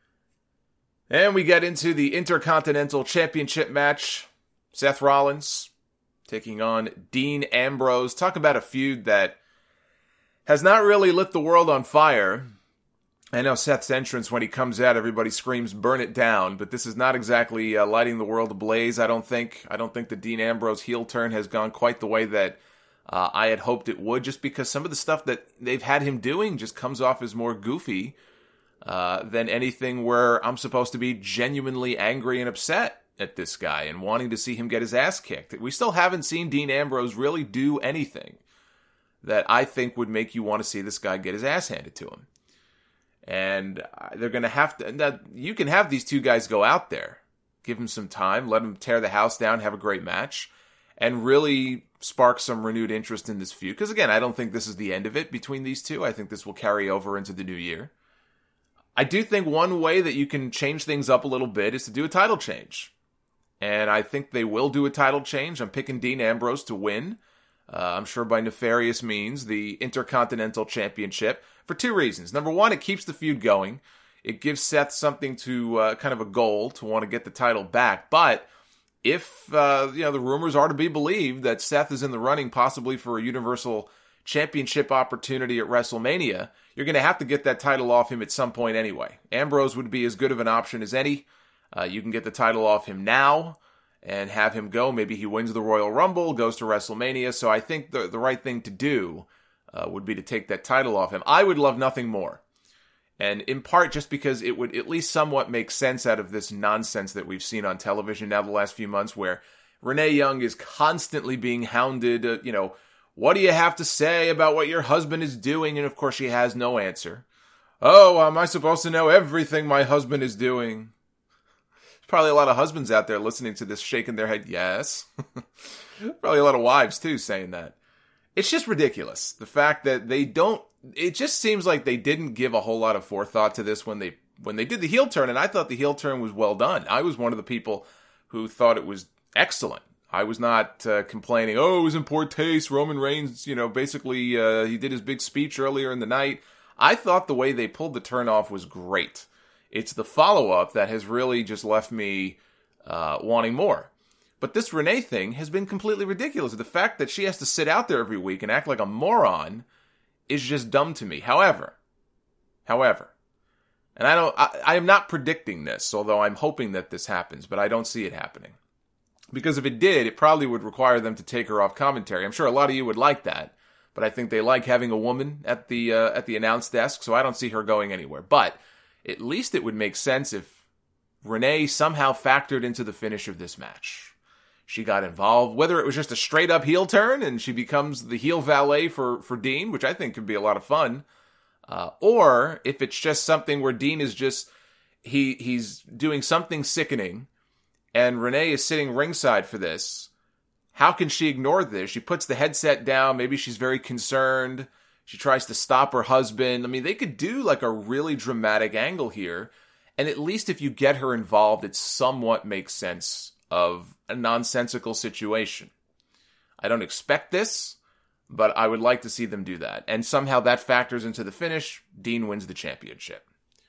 And we get into the Intercontinental Championship match. Seth Rollins taking on Dean Ambrose. Talk about a feud that has not really lit the world on fire. I know Seth's entrance, when he comes out, everybody screams, burn it down, but this is not exactly uh, lighting the world ablaze, I don't think. I don't think the Dean Ambrose heel turn has gone quite the way that uh, I had hoped it would, just because some of the stuff that they've had him doing just comes off as more goofy uh, than anything where I'm supposed to be genuinely angry and upset at this guy and wanting to see him get his ass kicked. We still haven't seen Dean Ambrose really do anything that I think would make you want to see this guy get his ass handed to him. And they're going to have to... Now, you can have these two guys go out there, give them some time, let them tear the house down, have a great match, and really spark some renewed interest in this feud. Because, again, I don't think this is the end of it between these two. I think this will carry over into the new year. I do think one way that you can change things up a little bit is to do a title change. And I think they will do a title change. I'm picking Dean Ambrose to win. Uh, I'm sure by nefarious means, the Intercontinental Championship, for two reasons. Number one, it keeps the feud going. It gives Seth something to, uh, kind of a goal to want to get the title back. But if, uh, you know, the rumors are to be believed that Seth is in the running possibly for a Universal Championship opportunity at WrestleMania, you're going to have to get that title off him at some point anyway. Ambrose would be as good of an option as any. Uh, you can get the title off him now and have him go. Maybe he wins the Royal Rumble, goes to WrestleMania. So I think the, the right thing to do uh, would be to take that title off him. I would love nothing more. And in part just because it would at least somewhat make sense out of this nonsense that we've seen on television now the last few months, where Renee Young is constantly being hounded. Uh, you know, what do you have to say about what your husband is doing? And of course she has no answer. Oh, am I supposed to know everything my husband is doing? Probably a lot of husbands out there listening to this shaking their head, yes. Probably a lot of wives, too, saying that. It's just ridiculous. The fact that they don't... It just seems like they didn't give a whole lot of forethought to this when they when they did the heel turn, and I thought the heel turn was well done. I was one of the people who thought it was excellent. I was not uh, complaining, oh, it was in poor taste, Roman Reigns, you know, basically uh, he did his big speech earlier in the night. I thought the way they pulled the turn off was great. It's the follow-up that has really just left me uh, wanting more. But this Renee thing has been completely ridiculous. The fact that she has to sit out there every week and act like a moron is just dumb to me. However, however, and I don't, I, I am not predicting this, although I'm hoping that this happens, but I don't see it happening. Because if it did, it probably would require them to take her off commentary. I'm sure a lot of you would like that, but I think they like having a woman at the uh, at the announce desk, so I don't see her going anywhere. But at least it would make sense if Renee somehow factored into the finish of this match. She got involved, whether it was just a straight-up heel turn and she becomes the heel valet for, for Dean, which I think could be a lot of fun, uh, or if it's just something where Dean is just, he he's doing something sickening, and Renee is sitting ringside for this. How can she ignore this? She puts the headset down, maybe she's very concerned, she tries to stop her husband. I mean, they could do like a really dramatic angle here. And at least if you get her involved, it somewhat makes sense of a nonsensical situation. I don't expect this, but I would like to see them do that. And somehow that factors into the finish. Dean wins the championship.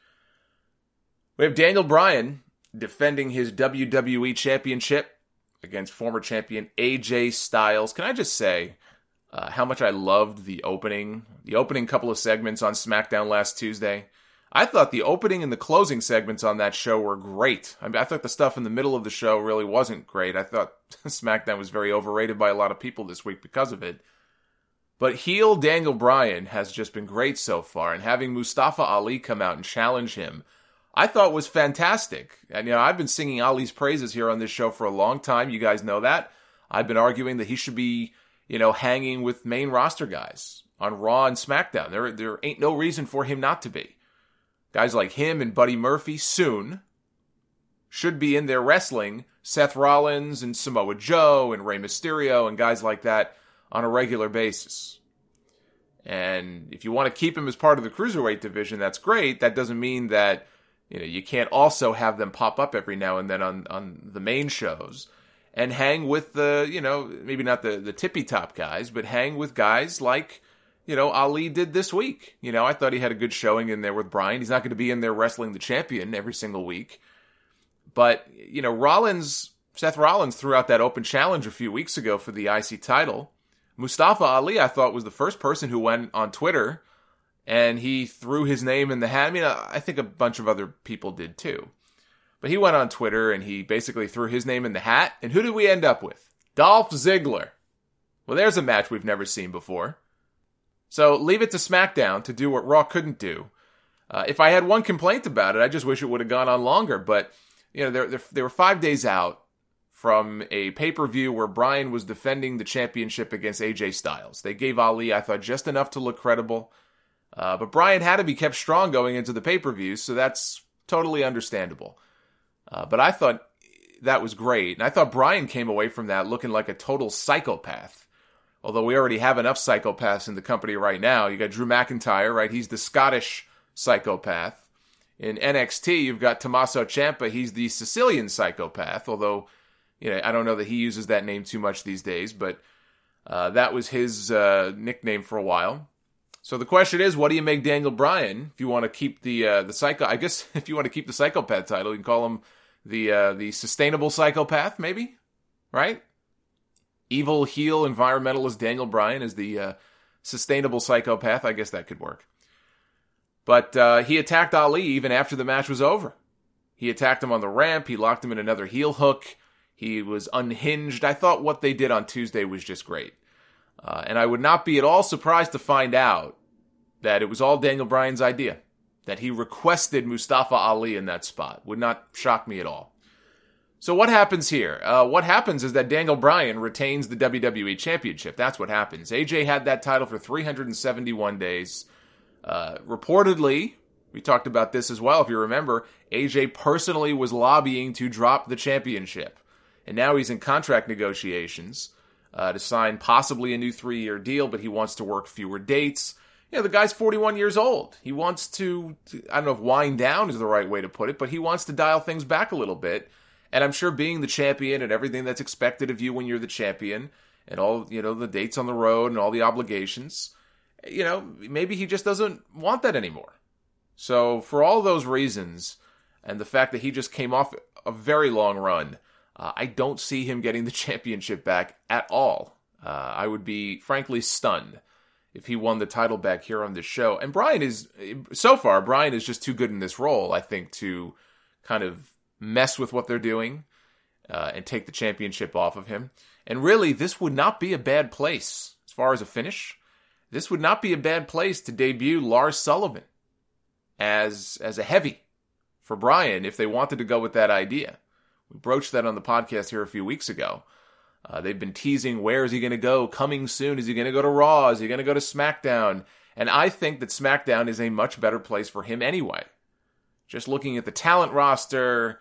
We have Daniel Bryan defending his W W E championship against former champion A J Styles. Can I just say... Uh, how much I loved the opening, the opening couple of segments on SmackDown last Tuesday. I thought the opening and the closing segments on that show were great. I mean, I thought the stuff in the middle of the show really wasn't great. I thought SmackDown was very overrated by a lot of people this week because of it. But heel Daniel Bryan has just been great so far, and having Mustafa Ali come out and challenge him, I thought was fantastic. And, you know, I've been singing Ali's praises here on this show for a long time. You guys know that. I've been arguing that he should be, you know, hanging with main roster guys on Raw and SmackDown. There, there ain't no reason for him not to be. Guys like him and Buddy Murphy soon should be in there wrestling Seth Rollins and Samoa Joe and Rey Mysterio and guys like that on a regular basis. And if you want to keep him as part of the Cruiserweight division, that's great. That doesn't mean that, you know, you can't also have them pop up every now and then on, on the main shows. And hang with the, you know, maybe not the, the tippy-top guys, but hang with guys like, you know, Ali did this week. You know, I thought he had a good showing in there with Bryan. He's not going to be in there wrestling the champion every single week. But, you know, Rollins, Seth Rollins threw out that open challenge a few weeks ago for the I C title. Mustafa Ali, I thought, was the first person who went on Twitter and he threw his name in the hat. I mean, I think a bunch of other people did too. But he went on Twitter and he basically threw his name in the hat. And who did we end up with? Dolph Ziggler. Well, there's a match we've never seen before. So leave it to SmackDown to do what Raw couldn't do. Uh, if I had one complaint about it, I just wish it would have gone on longer. But, you know, they're, they're, they were five days out from a pay-per-view where Bryan was defending the championship against A J Styles. They gave Ali, I thought, just enough to look credible. Uh, but Bryan had to be kept strong going into the pay-per-view, so that's totally understandable. Uh, but I thought that was great. And I thought Bryan came away from that looking like a total psychopath. Although we already have enough psychopaths in the company right now. You got Drew McIntyre, right? He's the Scottish psychopath. In N X T, you've got Tommaso Ciampa. He's the Sicilian psychopath. Although, you know, I don't know that he uses that name too much these days. But uh, that was his uh, nickname for a while. So the question is, what do you make Daniel Bryan if you want to keep the uh, the psycho? I guess if you want to keep the psychopath title, you can call him the uh, the sustainable psychopath, maybe, right? Evil heel environmentalist Daniel Bryan is the uh, sustainable psychopath. I guess that could work. But uh, he attacked Ali even after the match was over. He attacked him on the ramp. He locked him in another heel hook. He was unhinged. I thought what they did on Tuesday was just great. Uh, and I would not be at all surprised to find out that it was all Daniel Bryan's idea. That he requested Mustafa Ali in that spot. Would not shock me at all. So what happens here? Uh, what happens is that Daniel Bryan retains the W W E Championship. That's what happens. A J had that title for three hundred seventy-one days. Uh, reportedly, we talked about this as well, if you remember, A J personally was lobbying to drop the championship. And now he's in contract negotiations uh, to sign possibly a new three-year deal, but he wants to work fewer dates. You know, the guy's forty-one years old. He wants to, I don't know if wind down is the right way to put it, but he wants to dial things back a little bit. And I'm sure being the champion and everything that's expected of you when you're the champion and all, you know, the dates on the road and all the obligations, you know, maybe he just doesn't want that anymore. So for all those reasons and the fact that he just came off a very long run, uh, I don't see him getting the championship back at all. Uh, I would be frankly stunned if he won the title back here on this show. And Bryan is, so far, Bryan is just too good in this role, I think, to kind of mess with what they're doing uh, and take the championship off of him. And really, this would not be a bad place as far as a finish. This would not be a bad place to debut Lars Sullivan as as a heavy for Bryan if they wanted to go with that idea. We broached that on the podcast here a few weeks ago. Uh, they've been teasing, where is he going to go? Coming soon. Is he going to go to Raw? Is he going to go to SmackDown? And I think that SmackDown is a much better place for him anyway. Just looking at the talent roster,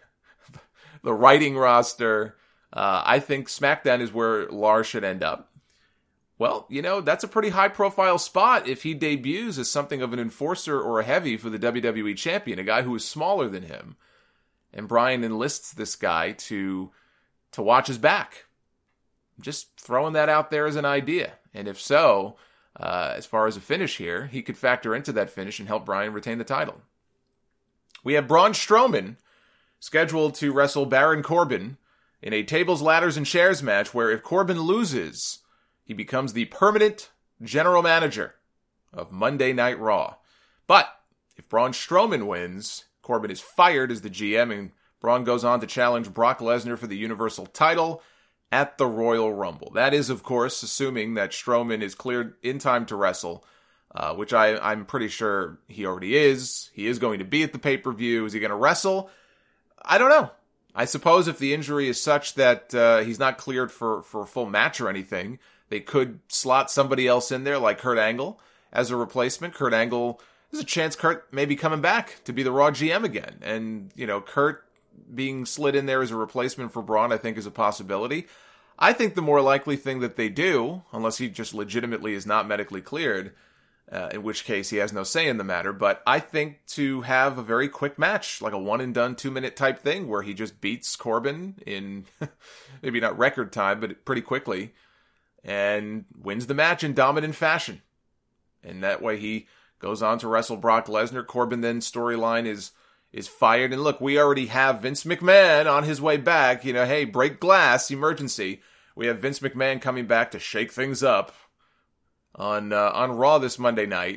the writing roster, uh, I think SmackDown is where Lars should end up. Well, you know, that's a pretty high-profile spot if he debuts as something of an enforcer or a heavy for the W W E champion, a guy who is smaller than him. And Bryan enlists this guy to to watch his back. Just throwing that out there as an idea. And if so, uh, as far as a finish here, he could factor into that finish and help Bryan retain the title. We have Braun Strowman scheduled to wrestle Baron Corbin in a tables, ladders, and chairs match where if Corbin loses, he becomes the permanent general manager of Monday Night Raw. But if Braun Strowman wins, Corbin is fired as the G M, and Braun goes on to challenge Brock Lesnar for the Universal title at the Royal Rumble. That is, of course, assuming that Strowman is cleared in time to wrestle, uh, which I, I'm pretty sure he already is. He is going to be at the pay-per-view. Is he going to wrestle? I don't know. I suppose if the injury is such that uh, he's not cleared for, for a full match or anything, they could slot somebody else in there like Kurt Angle as a replacement. Kurt Angle, there's a chance Kurt may be coming back to be the Raw G M again. And, you know, Kurt being slid in there as a replacement for Braun, I think is a possibility. I think the more likely thing that they do, unless he just legitimately is not medically cleared, uh, in which case he has no say in the matter, but I think to have a very quick match, like a one-and-done, two-minute type thing, where he just beats Corbin in, maybe not record time, but pretty quickly, and wins the match in dominant fashion. And that way he goes on to wrestle Brock Lesnar. Corbin then storyline is is fired. And look, we already have Vince McMahon on his way back. You know, hey, break glass, emergency. We have Vince McMahon coming back to shake things up on uh, on Raw this Monday night.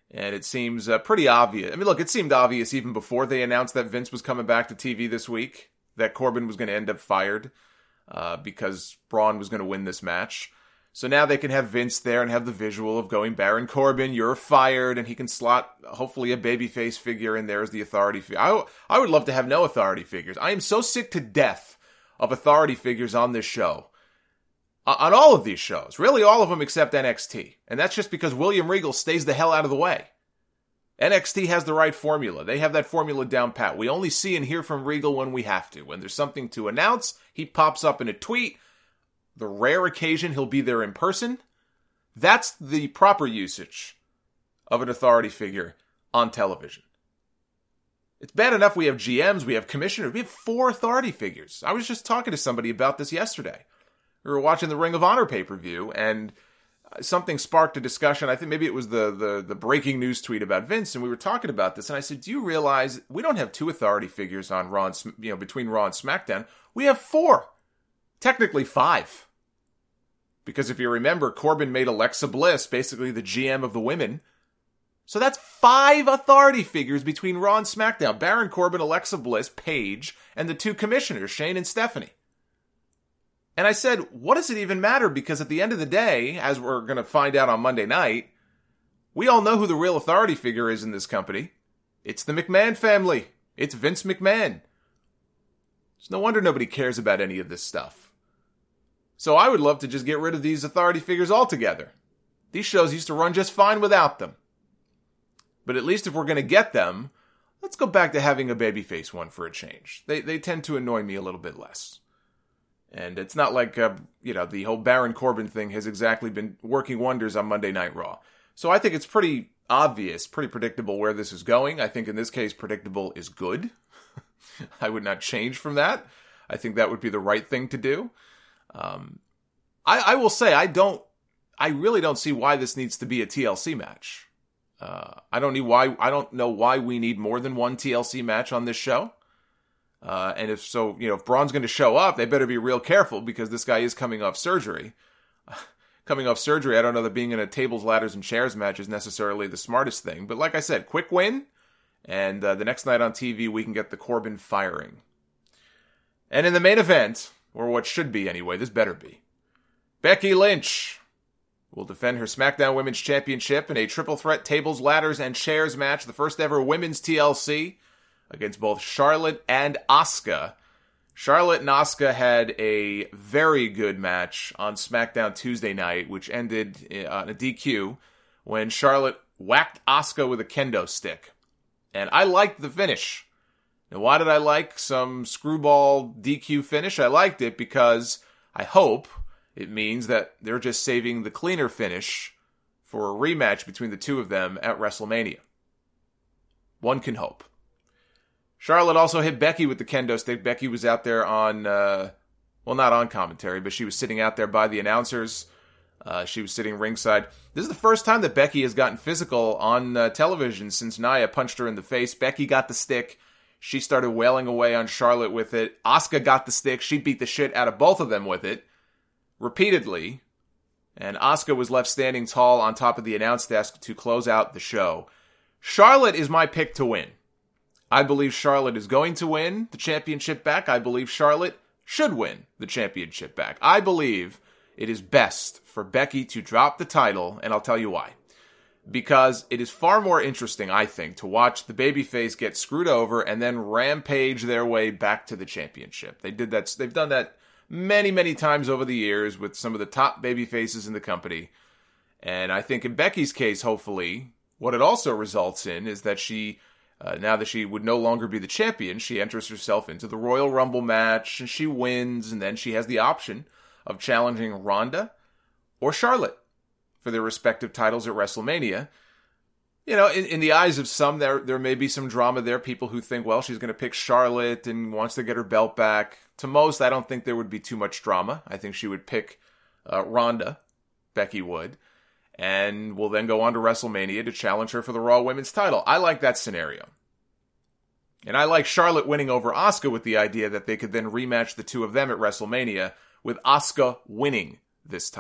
And it seems uh, pretty obvious. I mean, look, it seemed obvious even before they announced that Vince was coming back to T V this week, that Corbin was going to end up fired uh, because Braun was going to win this match. So now they can have Vince there and have the visual of going, Baron Corbin, you're fired, and he can slot, hopefully, a babyface figure in there as the authority figure. I, I would love to have no authority figures. I am so sick to death of authority figures on this show. On all of these shows. Really all of them except N X T. And that's just because William Regal stays the hell out of the way. N X T has the right formula. They have that formula down pat. We only see and hear from Regal when we have to. When there's something to announce, he pops up in a tweet. The rare occasion he'll be there in person. That's the proper usage of an authority figure on television. It's bad enough we have G Ms, we have commissioners, we have four authority figures. I was just talking to somebody about this yesterday. We were watching the Ring of Honor pay-per-view, and something sparked a discussion. I think maybe it was the, the, the breaking news tweet about Vince, and we were talking about this, and I said, do you realize we don't have two authority figures on Raw and, you know, between Raw and SmackDown? We have four. Technically five. Because if you remember, Corbin made Alexa Bliss basically the G M of the women. So that's five authority figures between Raw and SmackDown. Baron Corbin, Alexa Bliss, Paige, and the two commissioners, Shane and Stephanie. And I said, what does it even matter? Because at the end of the day, as we're going to find out on Monday night, we all know who the real authority figure is in this company. It's the McMahon family. It's Vince McMahon. It's no wonder nobody cares about any of this stuff. So I would love to just get rid of these authority figures altogether. These shows used to run just fine without them. But at least if we're going to get them, let's go back to having a babyface one for a change. They they tend to annoy me a little bit less. And it's not like, uh, you know, the whole Baron Corbin thing has exactly been working wonders on Monday Night Raw. So I think it's pretty obvious, pretty predictable where this is going. I think in this case, predictable is good. I would not change from that. I think that would be the right thing to do. Um, I, I will say, I don't, I really don't see why this needs to be a T L C match. Uh, I don't need why, I don't know why we need more than one T L C match on this show. Uh, and if so, you know, if Braun's going to show up, they better be real careful because this guy is coming off surgery. Coming off surgery, I don't know that being in a tables, ladders, and chairs match is necessarily the smartest thing. But like I said, quick win. And uh, the next night on T V, we can get the Corbin firing. And in the main event, or what should be anyway, this better be, Becky Lynch will defend her SmackDown Women's Championship in a triple threat tables, ladders, and chairs match, the first ever women's T L C, against both Charlotte and Asuka. Charlotte and Asuka had a very good match on SmackDown Tuesday night, which ended on a D Q when Charlotte whacked Asuka with a kendo stick. And I liked the finish. Now, why did I like some screwball D Q finish? I liked it because I hope it means that they're just saving the cleaner finish for a rematch between the two of them at WrestleMania. One can hope. Charlotte also hit Becky with the kendo stick. Becky was out there on, uh, well, not on commentary, but she was sitting out there by the announcers. Uh, she was sitting ringside. This is the first time that Becky has gotten physical on uh, television since Nia punched her in the face. Becky got the stick. She started wailing away on Charlotte with it. Asuka got the stick. She beat the shit out of both of them with it repeatedly. And Asuka was left standing tall on top of the announce desk to close out the show. Charlotte is my pick to win. I believe Charlotte is going to win the championship back. I believe Charlotte should win the championship back. I believe it is best for Becky to drop the title, and I'll tell you why. Because it is far more interesting, I think, to watch the babyface get screwed over and then rampage their way back to the championship. They did that. They've done that many, many times over the years with some of the top babyfaces in the company. And I think in Becky's case, hopefully, what it also results in is that she, uh, now that she would no longer be the champion, she enters herself into the Royal Rumble match and she wins, and then she has the option of challenging Ronda or Charlotte for their respective titles at WrestleMania. You know, in, in the eyes of some, there there may be some drama there. People who think, well, she's going to pick Charlotte and wants to get her belt back. To most, I don't think there would be too much drama. I think she would pick uh, Ronda, Becky would, and will then go on to WrestleMania to challenge her for the Raw Women's title. I like that scenario. And I like Charlotte winning over Asuka with the idea that they could then rematch the two of them at WrestleMania with Asuka winning this time.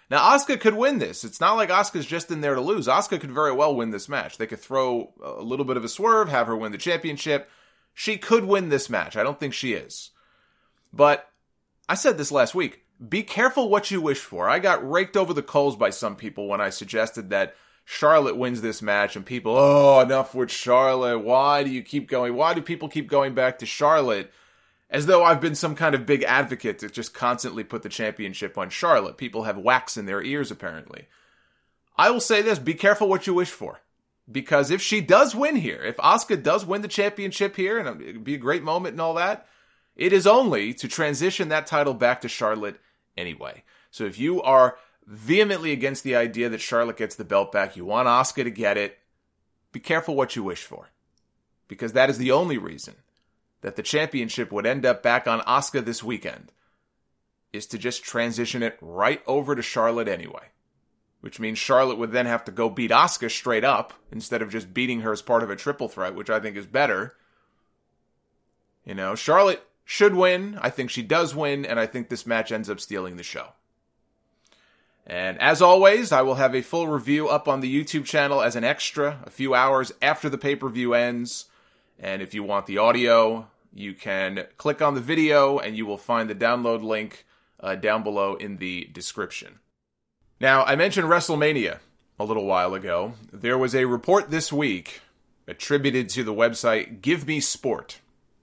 Now, Asuka could win this. It's not like Asuka's just in there to lose. Asuka could very well win this match. They could throw a little bit of a swerve, have her win the championship. She could win this match. I don't think she is. But I said this last week. Be careful what you wish for. I got raked over the coals by some people when I suggested that Charlotte wins this match, and people, oh, enough with Charlotte. Why do you keep going? Why do people keep going back to Charlotte? As though I've been some kind of big advocate to just constantly put the championship on Charlotte. People have wax in their ears, apparently. I will say this, be careful what you wish for. Because if she does win here, if Asuka does win the championship here, and it would be a great moment and all that, it is only to transition that title back to Charlotte anyway. So if you are vehemently against the idea that Charlotte gets the belt back, you want Asuka to get it, be careful what you wish for. Because that is the only reason that the championship would end up back on Asuka this weekend, is to just transition it right over to Charlotte anyway. Which means Charlotte would then have to go beat Asuka straight up, instead of just beating her as part of a triple threat, which I think is better. You know, Charlotte should win. I think she does win, and I think this match ends up stealing the show. And as always, I will have a full review up on the YouTube channel as an extra, a few hours after the pay-per-view ends. And if you want the audio, you can click on the video and you will find the download link uh, down below in the description. Now, I mentioned WrestleMania a little while ago. There was a report this week attributed to the website Give Me Sport.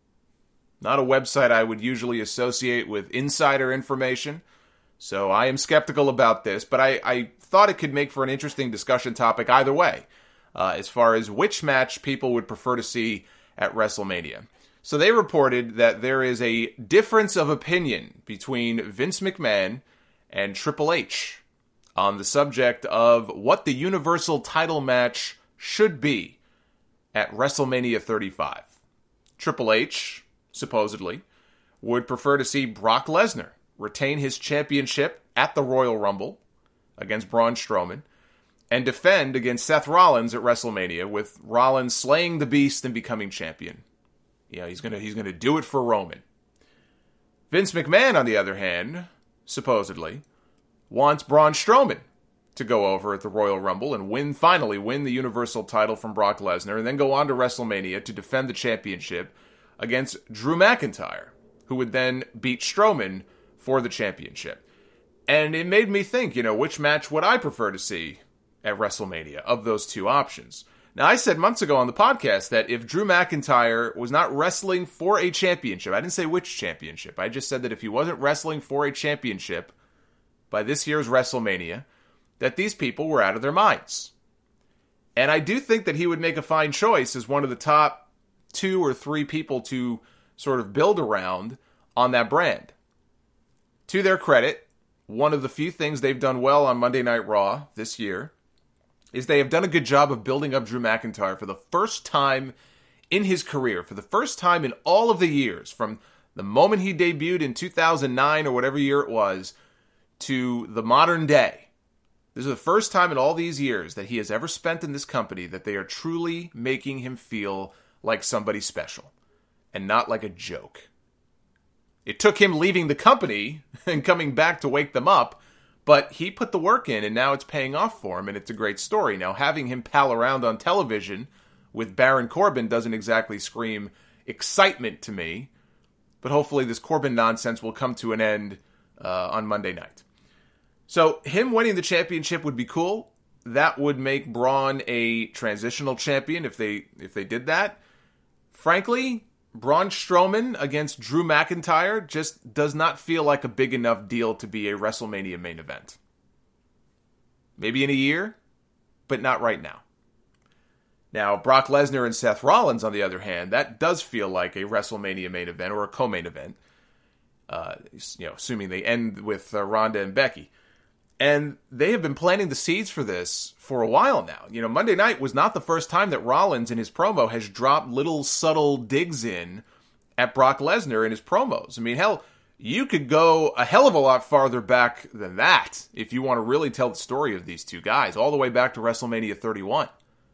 Not a website I would usually associate with insider information, so I am skeptical about this, but I, I thought it could make for an interesting discussion topic either way, uh, as far as which match people would prefer to see at WrestleMania. So they reported that there is a difference of opinion between Vince McMahon and Triple H on the subject of what the Universal title match should be at WrestleMania thirty-five. Triple H, supposedly, would prefer to see Brock Lesnar retain his championship at the Royal Rumble against Braun Strowman and defend against Seth Rollins at WrestleMania, with Rollins slaying the beast and becoming champion. You know, he's gonna he's gonna do it for Roman. Vince McMahon, on the other hand, supposedly, wants Braun Strowman to go over at the Royal Rumble and win, finally win the Universal title from Brock Lesnar, and then go on to WrestleMania to defend the championship against Drew McIntyre, who would then beat Strowman for the championship. And it made me think, you know, which match would I prefer to see at WrestleMania of those two options? Now, I said months ago on the podcast that if Drew McIntyre was not wrestling for a championship, I didn't say which championship, I just said that if he wasn't wrestling for a championship by this year's WrestleMania, that these people were out of their minds. And I do think that he would make a fine choice as one of the top two or three people to sort of build around on that brand. To their credit, one of the few things they've done well on Monday Night Raw this year is they have done a good job of building up Drew McIntyre for the first time in his career, for the first time in all of the years, from the moment he debuted in two thousand nine or whatever year it was, to the modern day. This is the first time in all these years that he has ever spent in this company that they are truly making him feel like somebody special and not like a joke. It took him leaving the company and coming back to wake them up, but he put the work in, and now it's paying off for him, and it's a great story. Now, having him pal around on television with Baron Corbin doesn't exactly scream excitement to me, but hopefully this Corbin nonsense will come to an end uh, on Monday night. So, him winning the championship would be cool. That would make Braun a transitional champion if they if they did that. Frankly, Braun Strowman against Drew McIntyre just does not feel like a big enough deal to be a WrestleMania main event. Maybe in a year, but not right now. Now, Brock Lesnar and Seth Rollins, on the other hand, that does feel like a WrestleMania main event or a co-main event. Uh, you know, assuming they end with uh, Ronda and Becky. And they have been planting the seeds for this for a while now. You know, Monday night was not the first time that Rollins in his promo has dropped little subtle digs in at Brock Lesnar in his promos. I mean, hell, you could go a hell of a lot farther back than that if you want to really tell the story of these two guys, all the way back to WrestleMania thirty-one.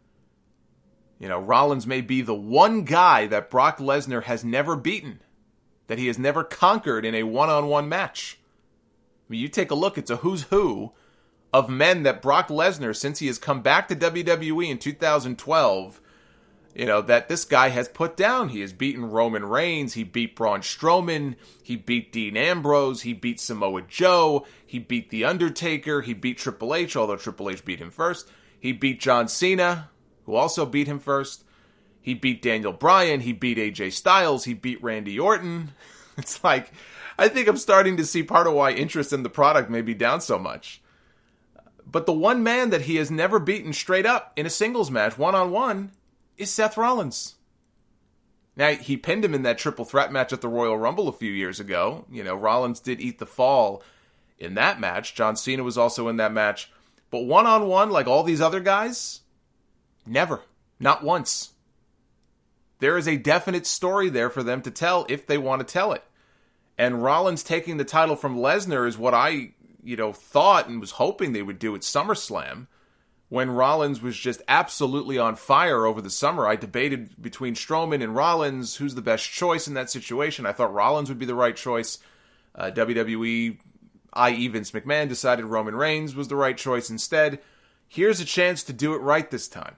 You know, Rollins may be the one guy that Brock Lesnar has never beaten, that he has never conquered in a one-on-one match. I mean, you take a look, it's a who's who of men that Brock Lesnar, since he has come back to W W E in two thousand twelve, you know, that this guy has put down. He has beaten Roman Reigns, he beat Braun Strowman, he beat Dean Ambrose, he beat Samoa Joe, he beat The Undertaker, he beat Triple H, although Triple H beat him first. He beat John Cena, who also beat him first. He beat Daniel Bryan, he beat A J Styles, he beat Randy Orton. It's like, I think I'm starting to see part of why interest in the product may be down so much. But the one man that he has never beaten straight up in a singles match, one-on-one, is Seth Rollins. Now, he pinned him in that triple threat match at the Royal Rumble a few years ago. You know, Rollins did eat the fall in that match. John Cena was also in that match. But one-on-one, like all these other guys, never. Not once. There is a definite story there for them to tell if they want to tell it. And Rollins taking the title from Lesnar is what I, you know, thought and was hoping they would do at SummerSlam. When Rollins was just absolutely on fire over the summer, I debated between Strowman and Rollins, who's the best choice in that situation. I thought Rollins would be the right choice. Uh, W W E, that is. Vince McMahon, decided Roman Reigns was the right choice instead. Here's a chance to do it right this time.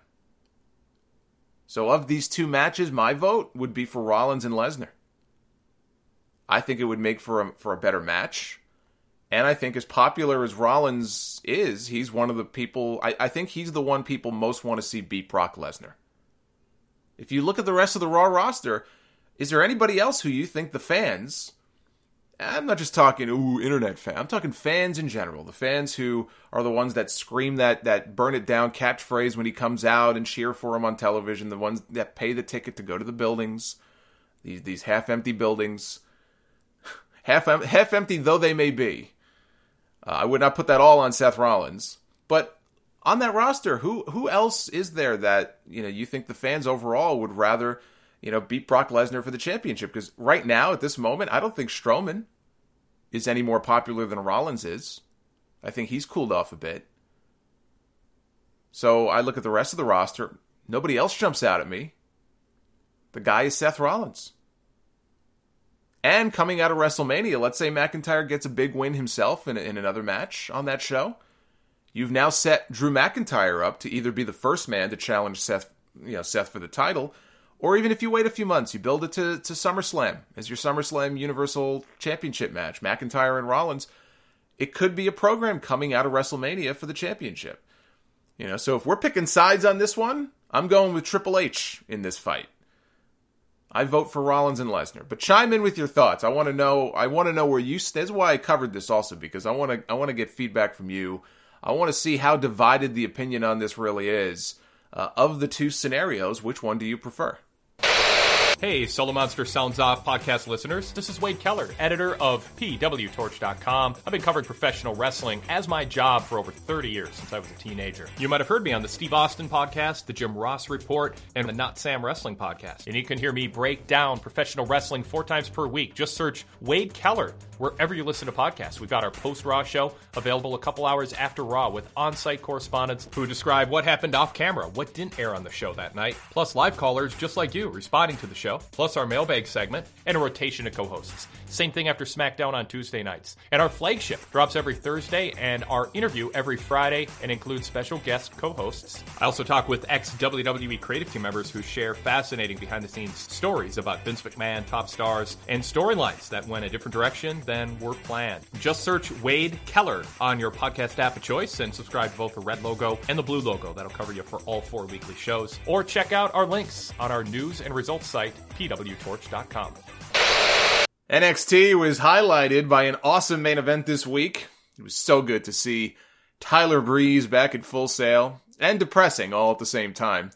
So of these two matches, my vote would be for Rollins and Lesnar. I think it would make for a, for a better match. And I think as popular as Rollins is, he's one of the people, I, I think he's the one people most want to see beat Brock Lesnar. If you look at the rest of the Raw roster, is there anybody else who you think the fans, I'm not just talking, ooh, internet fan, I'm talking fans in general, the fans who are the ones that scream that, that burn it down catchphrase when he comes out and cheer for him on television, the ones that pay the ticket to go to the buildings, these, these half-empty buildings, half, half empty though they may be. Uh, I would not put that all on Seth Rollins, but on that roster, who who else is there that, you know, you think the fans overall would rather, you know, beat Brock Lesnar for the championship? Because right now, at this moment, I don't think Strowman is any more popular than Rollins is. I think he's cooled off a bit. So I look at the rest of the roster, nobody else jumps out at me. The guy is Seth Rollins. And coming out of WrestleMania, let's say McIntyre gets a big win himself in, in another match on that show. You've now set Drew McIntyre up to either be the first man to challenge Seth, you know, Seth for the title, or even if you wait a few months, you build it to, to SummerSlam as your SummerSlam Universal Championship match, McIntyre and Rollins. It could be a program coming out of WrestleMania for the championship. You know, so if we're picking sides on this one, I'm going with Triple H in this fight. I vote for Rollins and Lesnar, but chime in with your thoughts. I want to know. I want to know where you stand. That's why I covered this also, because I want to. I want to get feedback from you. I want to see how divided the opinion on this really is. Uh, of the two scenarios, which one do you prefer? Hey, Solo Monster Sounds Off podcast listeners. This is Wade Keller, editor of P W Torch dot com. I've been covering professional wrestling as my job for over thirty years, since I was a teenager. You might have heard me on the Steve Austin podcast, the Jim Ross Report, and the Not Sam Wrestling podcast. And you can hear me break down professional wrestling four times per week. Just search Wade Keller wherever you listen to podcasts. We've got our post-Raw show available a couple hours after Raw with on-site correspondents who describe what happened off-camera, what didn't air on the show that night, plus live callers just like you responding to the show, plus our mailbag segment, and a rotation of co-hosts. Same thing after SmackDown on Tuesday nights. And our flagship drops every Thursday, and our interview every Friday, and includes special guest co-hosts. I also talk with ex-W W E creative team members who share fascinating behind-the-scenes stories about Vince McMahon, top stars, and storylines that went a different direction than were planned. Just search Wade Keller on your podcast app of choice and subscribe to both the red logo and the blue logo. That'll cover you for all four weekly shows. Or check out our links on our news and results site, P W Torch dot com. N X T was highlighted by an awesome main event this week. It was so good to see Tyler Breeze back at Full Sail, and depressing all at the same time.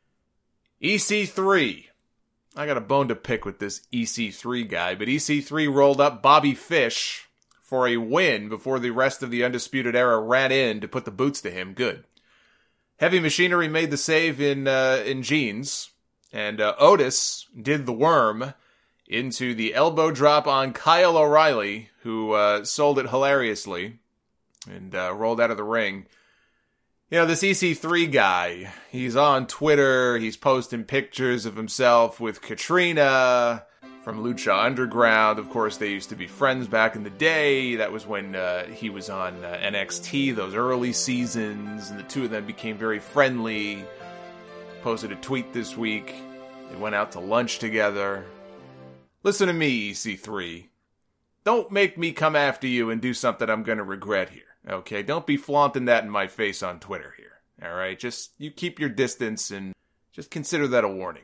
E C three. I got a bone to pick with this E C three guy, but E C three rolled up Bobby Fish for a win before the rest of the Undisputed Era ran in to put the boots to him. Good. Heavy Machinery made the save in uh, in jeans, and uh, Otis did the worm into the elbow drop on Kyle O'Reilly, who uh, sold it hilariously and uh, rolled out of the ring. You know, this E C three guy, he's on Twitter, he's posting pictures of himself with Katrina, from Lucha Underground. Of course, they used to be friends back in the day. That was when uh, he was on uh, N X T, those early seasons, and the two of them became very friendly. Posted a tweet this week. They went out to lunch together. Listen to me, E C three. Don't make me come after you and do something I'm going to regret here, okay? Don't be flaunting that in my face on Twitter here, all right? Just, you keep your distance and just consider that a warning.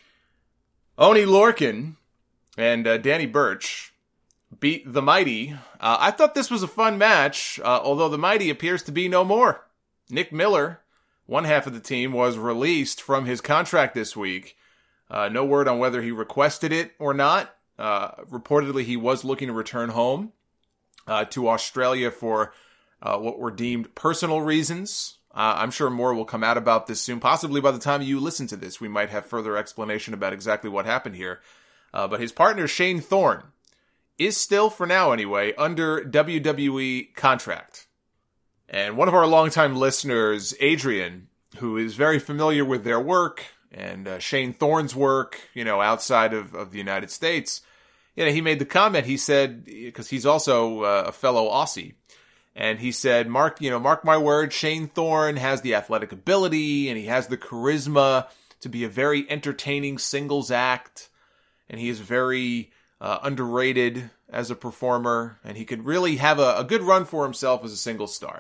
Oney Lorcan and uh, Danny Burch beat the Mighty. Uh, I thought this was a fun match, uh, although the Mighty appears to be no more. Nick Miller, one half of the team, was released from his contract this week. Uh, no word on whether he requested it or not. Uh, reportedly, he was looking to return home uh, to Australia for uh, what were deemed personal reasons. Uh, I'm sure more will come out about this soon. Possibly by the time you listen to this, we might have further explanation about exactly what happened here. Uh, but his partner, Shane Thorne, is still, for now anyway, under W W E contract. And one of our longtime listeners, Adrian, who is very familiar with their work and uh, Shane Thorne's work, you know, outside of, of the United States, you know, he made the comment, he said, because he's also uh, a fellow Aussie, and he said, Mark, you know, mark my word, Shane Thorne has the athletic ability and he has the charisma to be a very entertaining singles act. And he is very uh, underrated as a performer, and he could really have a, a good run for himself as a single star.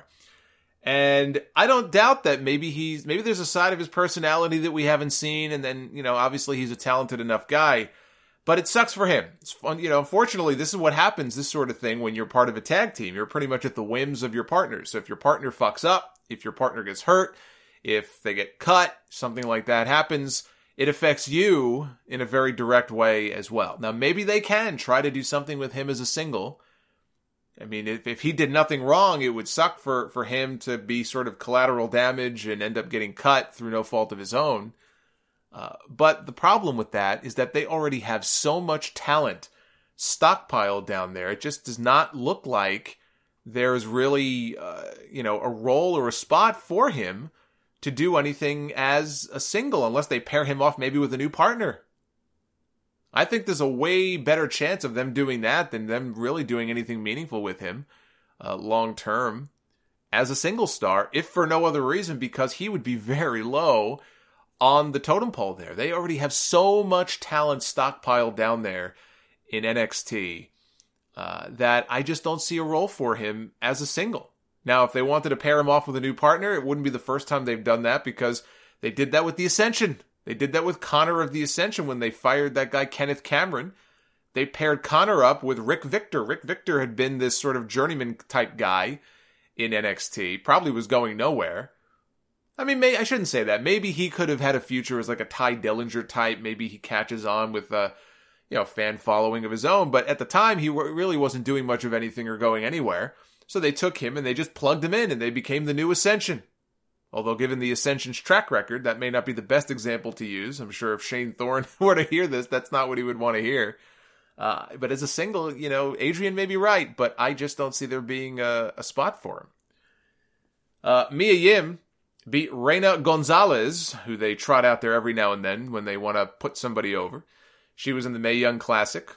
And I don't doubt that maybe he's maybe there's a side of his personality that we haven't seen, and then, you know, obviously he's a talented enough guy, but it sucks for him. It's fun, you know. Unfortunately, this is what happens. This sort of thing when you're part of a tag team, you're pretty much at the whims of your partner. So if your partner fucks up, if your partner gets hurt, if they get cut, something like that happens, it affects you in a very direct way as well. Now, maybe they can try to do something with him as a single. I mean, if, if he did nothing wrong, it would suck for, for him to be sort of collateral damage and end up getting cut through no fault of his own. Uh, but the problem with that is that they already have so much talent stockpiled down there. It just does not look like there's really, uh, you know, a role or a spot for him to do anything as a single, unless they pair him off maybe with a new partner. I think there's a way better chance of them doing that than them really doing anything meaningful with him uh, long term as a single star, if for no other reason, because he would be very low on the totem pole there. They already have so much talent stockpiled down there in N X T uh, that I just don't see a role for him as a single. Now, if they wanted to pair him off with a new partner, it wouldn't be the first time they've done that, because they did that with the Ascension. They did that with Connor of the Ascension when they fired that guy Kenneth Cameron. They paired Connor up with Rick Victor. Rick Victor had been this sort of journeyman type guy in N X T. Probably was going nowhere. I mean, may, I shouldn't say that. Maybe he could have had a future as like a Ty Dillinger type. Maybe he catches on with a, you know, fan following of his own. But at the time, he really wasn't doing much of anything or going anywhere. So they took him and they just plugged him in, and they became the new Ascension. Although given the Ascension's track record, that may not be the best example to use. I'm sure if Shane Thorne were to hear this, that's not what he would want to hear. Uh, but as a single, you know, Adrian may be right, but I just don't see there being a, a spot for him. Uh, Mia Yim beat Reina Gonzalez, who they trot out there every now and then when they want to put somebody over. She was in the Mae Young Classic.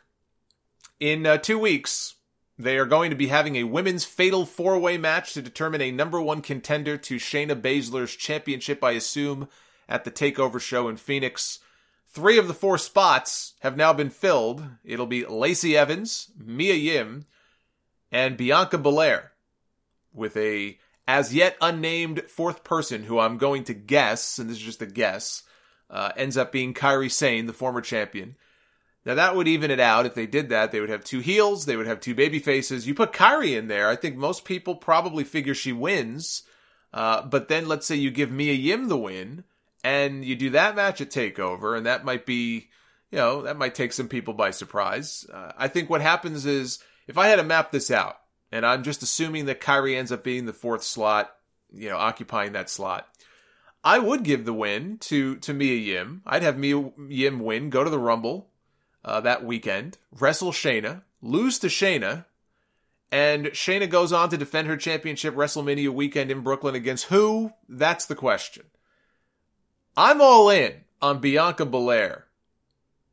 In uh, two weeks, they are going to be having a women's fatal four-way match to determine a number one contender to Shayna Baszler's championship, I assume, at the TakeOver show in Phoenix. Three of the four spots have now been filled. It'll be Lacey Evans, Mia Yim, and Bianca Belair, with a as yet unnamed fourth person who I'm going to guess, and this is just a guess, uh, ends up being Kairi Sane, the former champion. Now, that would even it out. If they did that, they would have two heels. They would have two baby faces. You put Kairi in there, I think most people probably figure she wins. Uh, but then let's say you give Mia Yim the win, and you do that match at TakeOver, and that might be, you know, that might take some people by surprise. Uh, I think what happens is, if I had to map this out, and I'm just assuming that Kairi ends up being the fourth slot, you know, occupying that slot, I would give the win to, to Mia Yim. I'd have Mia Yim win, go to the Rumble, Uh, that weekend, wrestle Shayna, lose to Shayna, and Shayna goes on to defend her championship WrestleMania weekend in Brooklyn against who? That's the question. I'm all in on Bianca Belair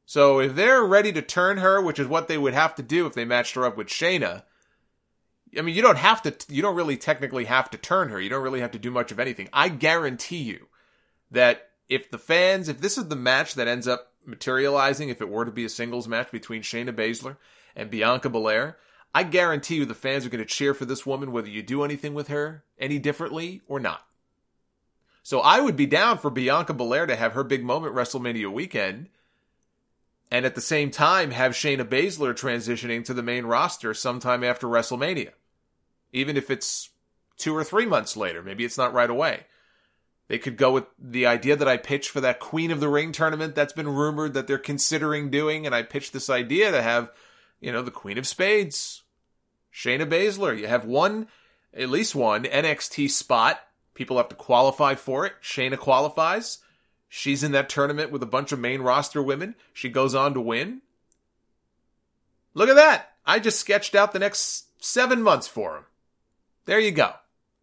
So if they're ready to turn her, which is what they would have to do if they matched her up with Shayna, I mean, you don't have to, you don't really technically have to turn her. You don't really have to do much of anything. I guarantee you that if the fans, if this is the match that ends up materializing, if it were to be a singles match between Shayna Baszler and Bianca Belair, I guarantee you the fans are going to cheer for this woman whether you do anything with her any differently or not. So I would be down for Bianca Belair to have her big moment WrestleMania weekend, and at the same time have Shayna Baszler transitioning to the main roster sometime after WrestleMania. Even if it's two or three months later, maybe it's not right away. They could go with the idea that I pitched for that Queen of the Ring tournament that's been rumored that they're considering doing, and I pitched this idea to have, you know, the Queen of Spades, Shayna Baszler. You have one, at least one, N X T spot. People have to qualify for it. Shayna qualifies. She's in that tournament with a bunch of main roster women. She goes on to win. Look at that. I just sketched out the next seven months for him. There you go.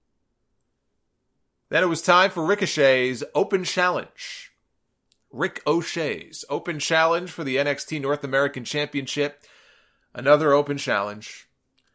Then it was time for Ricochet's Open Challenge. Rick O'Shea's Open Challenge for the N X T North American Championship. Another Open Challenge.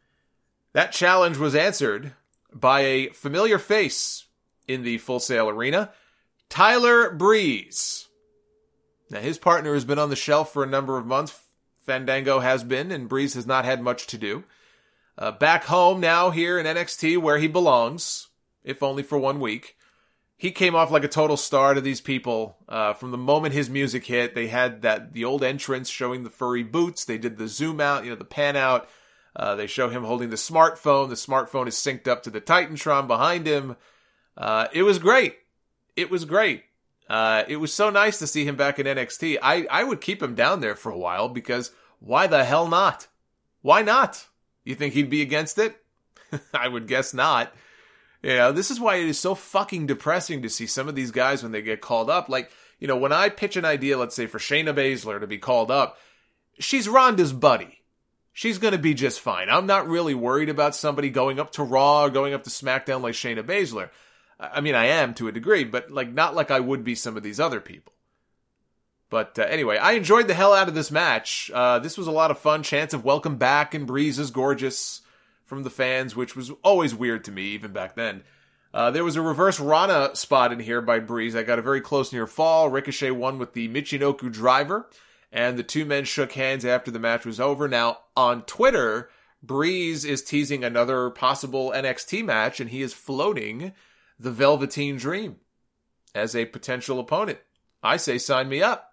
That challenge was answered by a familiar face in the Full Sail Arena, Tyler Breeze. Now, his partner has been on the shelf for a number of months. Fandango has been, and Breeze has not had much to do. Uh, back home now here in N X T where he belongs, if only for one week. He came off like a total star to these people. Uh, from the moment his music hit, they had that the old entrance showing the furry boots. They did the zoom out, you know, the pan out. Uh, they show him holding the smartphone. The smartphone is synced up to the Titantron behind him. Uh, it was great. It was great. Uh, it was so nice to see him back in N X T. I, I would keep him down there for a while because why the hell not? Why not? You think he'd be against it? I would guess not. You know, this is why it is so fucking depressing to see some of these guys when they get called up. Like, you know, when I pitch an idea, let's say for Shayna Baszler to be called up, she's Ronda's buddy. She's going to be just fine. I'm not really worried about somebody going up to Raw or going up to SmackDown like Shayna Baszler. I mean, I am to a degree, but like not like I would be some of these other people. But uh, anyway, I enjoyed the hell out of this match. Uh, this was a lot of fun. Chants of welcome back and Breeze is gorgeous from the fans, which was always weird to me, even back then. Uh, there was a reverse Rana spot in here by Breeze. I got a very close near fall. Ricochet won with the Michinoku driver, and the two men shook hands after the match was over. Now, on Twitter, Breeze is teasing another possible N X T match, and he is floating the Velveteen Dream as a potential opponent. I say sign me up.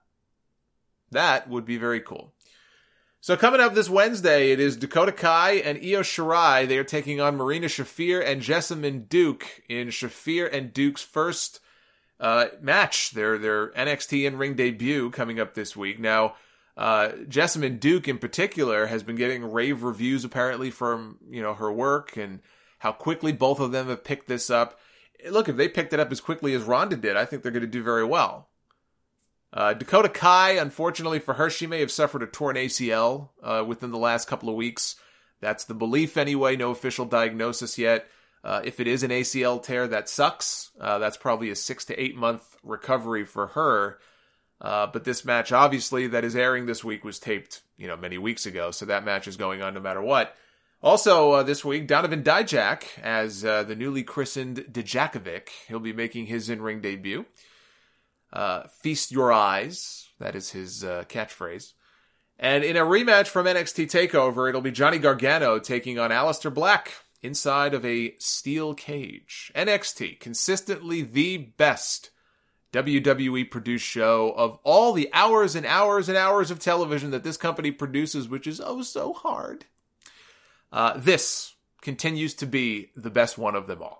That would be very cool. So coming up this Wednesday, it is Dakota Kai and Io Shirai. They are taking on Marina Shafir and Jessamyn Duke in Shafir and Duke's first uh, match. Their their N X T in-ring debut coming up this week. Now, uh, Jessamyn Duke in particular has been getting rave reviews apparently from, you know, her work and how quickly both of them have picked this up. Look, if they picked it up as quickly as Ronda did, I think they're going to do very well. Uh, Dakota Kai, unfortunately for her, she may have suffered a torn A C L uh, within the last couple of weeks. That's the belief anyway, no official diagnosis yet. Uh, if it is an A C L tear, that sucks. Uh, that's probably a six to eight month recovery for her. Uh, but this match, obviously, that is airing this week was taped, you know, many weeks ago. So that match is going on no matter what. Also, uh, this week, Donovan Dijak as uh, the newly christened Dijakovic. He'll be making his in-ring debut. Uh, feast your eyes. That is his uh, catchphrase. And in a rematch from N X T TakeOver, it'll be Johnny Gargano taking on Aleister Black inside of a steel cage. N X T, consistently the best W W E-produced show of all the hours and hours and hours of television that this company produces, which is oh so hard. Uh, this continues to be the best one of them all.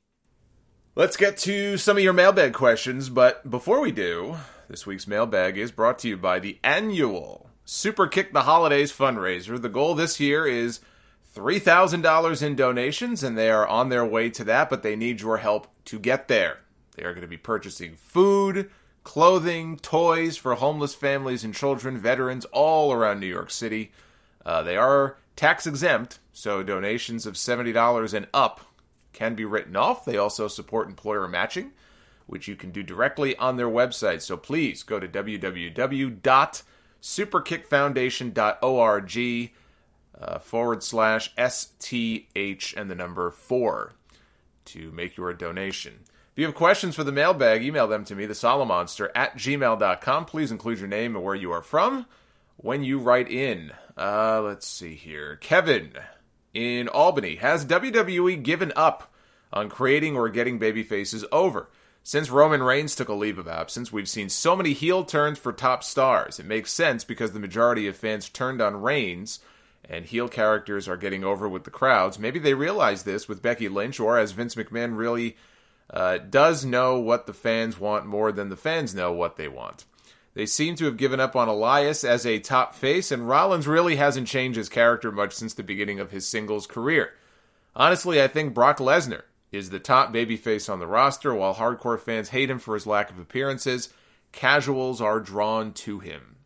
Let's get to some of your mailbag questions, but before we do, this week's mailbag is brought to you by the annual Super Kick the Holidays fundraiser. The goal this year is three thousand dollars in donations, and they are on their way to that, but they need your help to get there. They are going to be purchasing food, clothing, toys for homeless families and children, veterans all around New York City. Uh, they are tax exempt, so donations of seventy dollars and up can be written off. They also support employer matching, which you can do directly on their website. So please go to w w w dot superkickfoundation dot org uh, forward slash S T H and the number four to make your donation. If you have questions for the mailbag, email them to me, the solomonster at gmail dot com. Please include your name and where you are from when you write in. Uh, let's see here. Kevin in Albany. Has W W E given up on creating or getting babyfaces over? Since Roman Reigns took a leave of absence, we've seen so many heel turns for top stars. It makes sense because the majority of fans turned on Reigns, and heel characters are getting over with the crowds. Maybe they realize this with Becky Lynch, or as Vince McMahon really uh, does know what the fans want more than the fans know what they want. They seem to have given up on Elias as a top face, and Rollins really hasn't changed his character much since the beginning of his singles career. Honestly, I think Brock Lesnar is the top babyface on the roster. While hardcore fans hate him for his lack of appearances, casuals are drawn to him.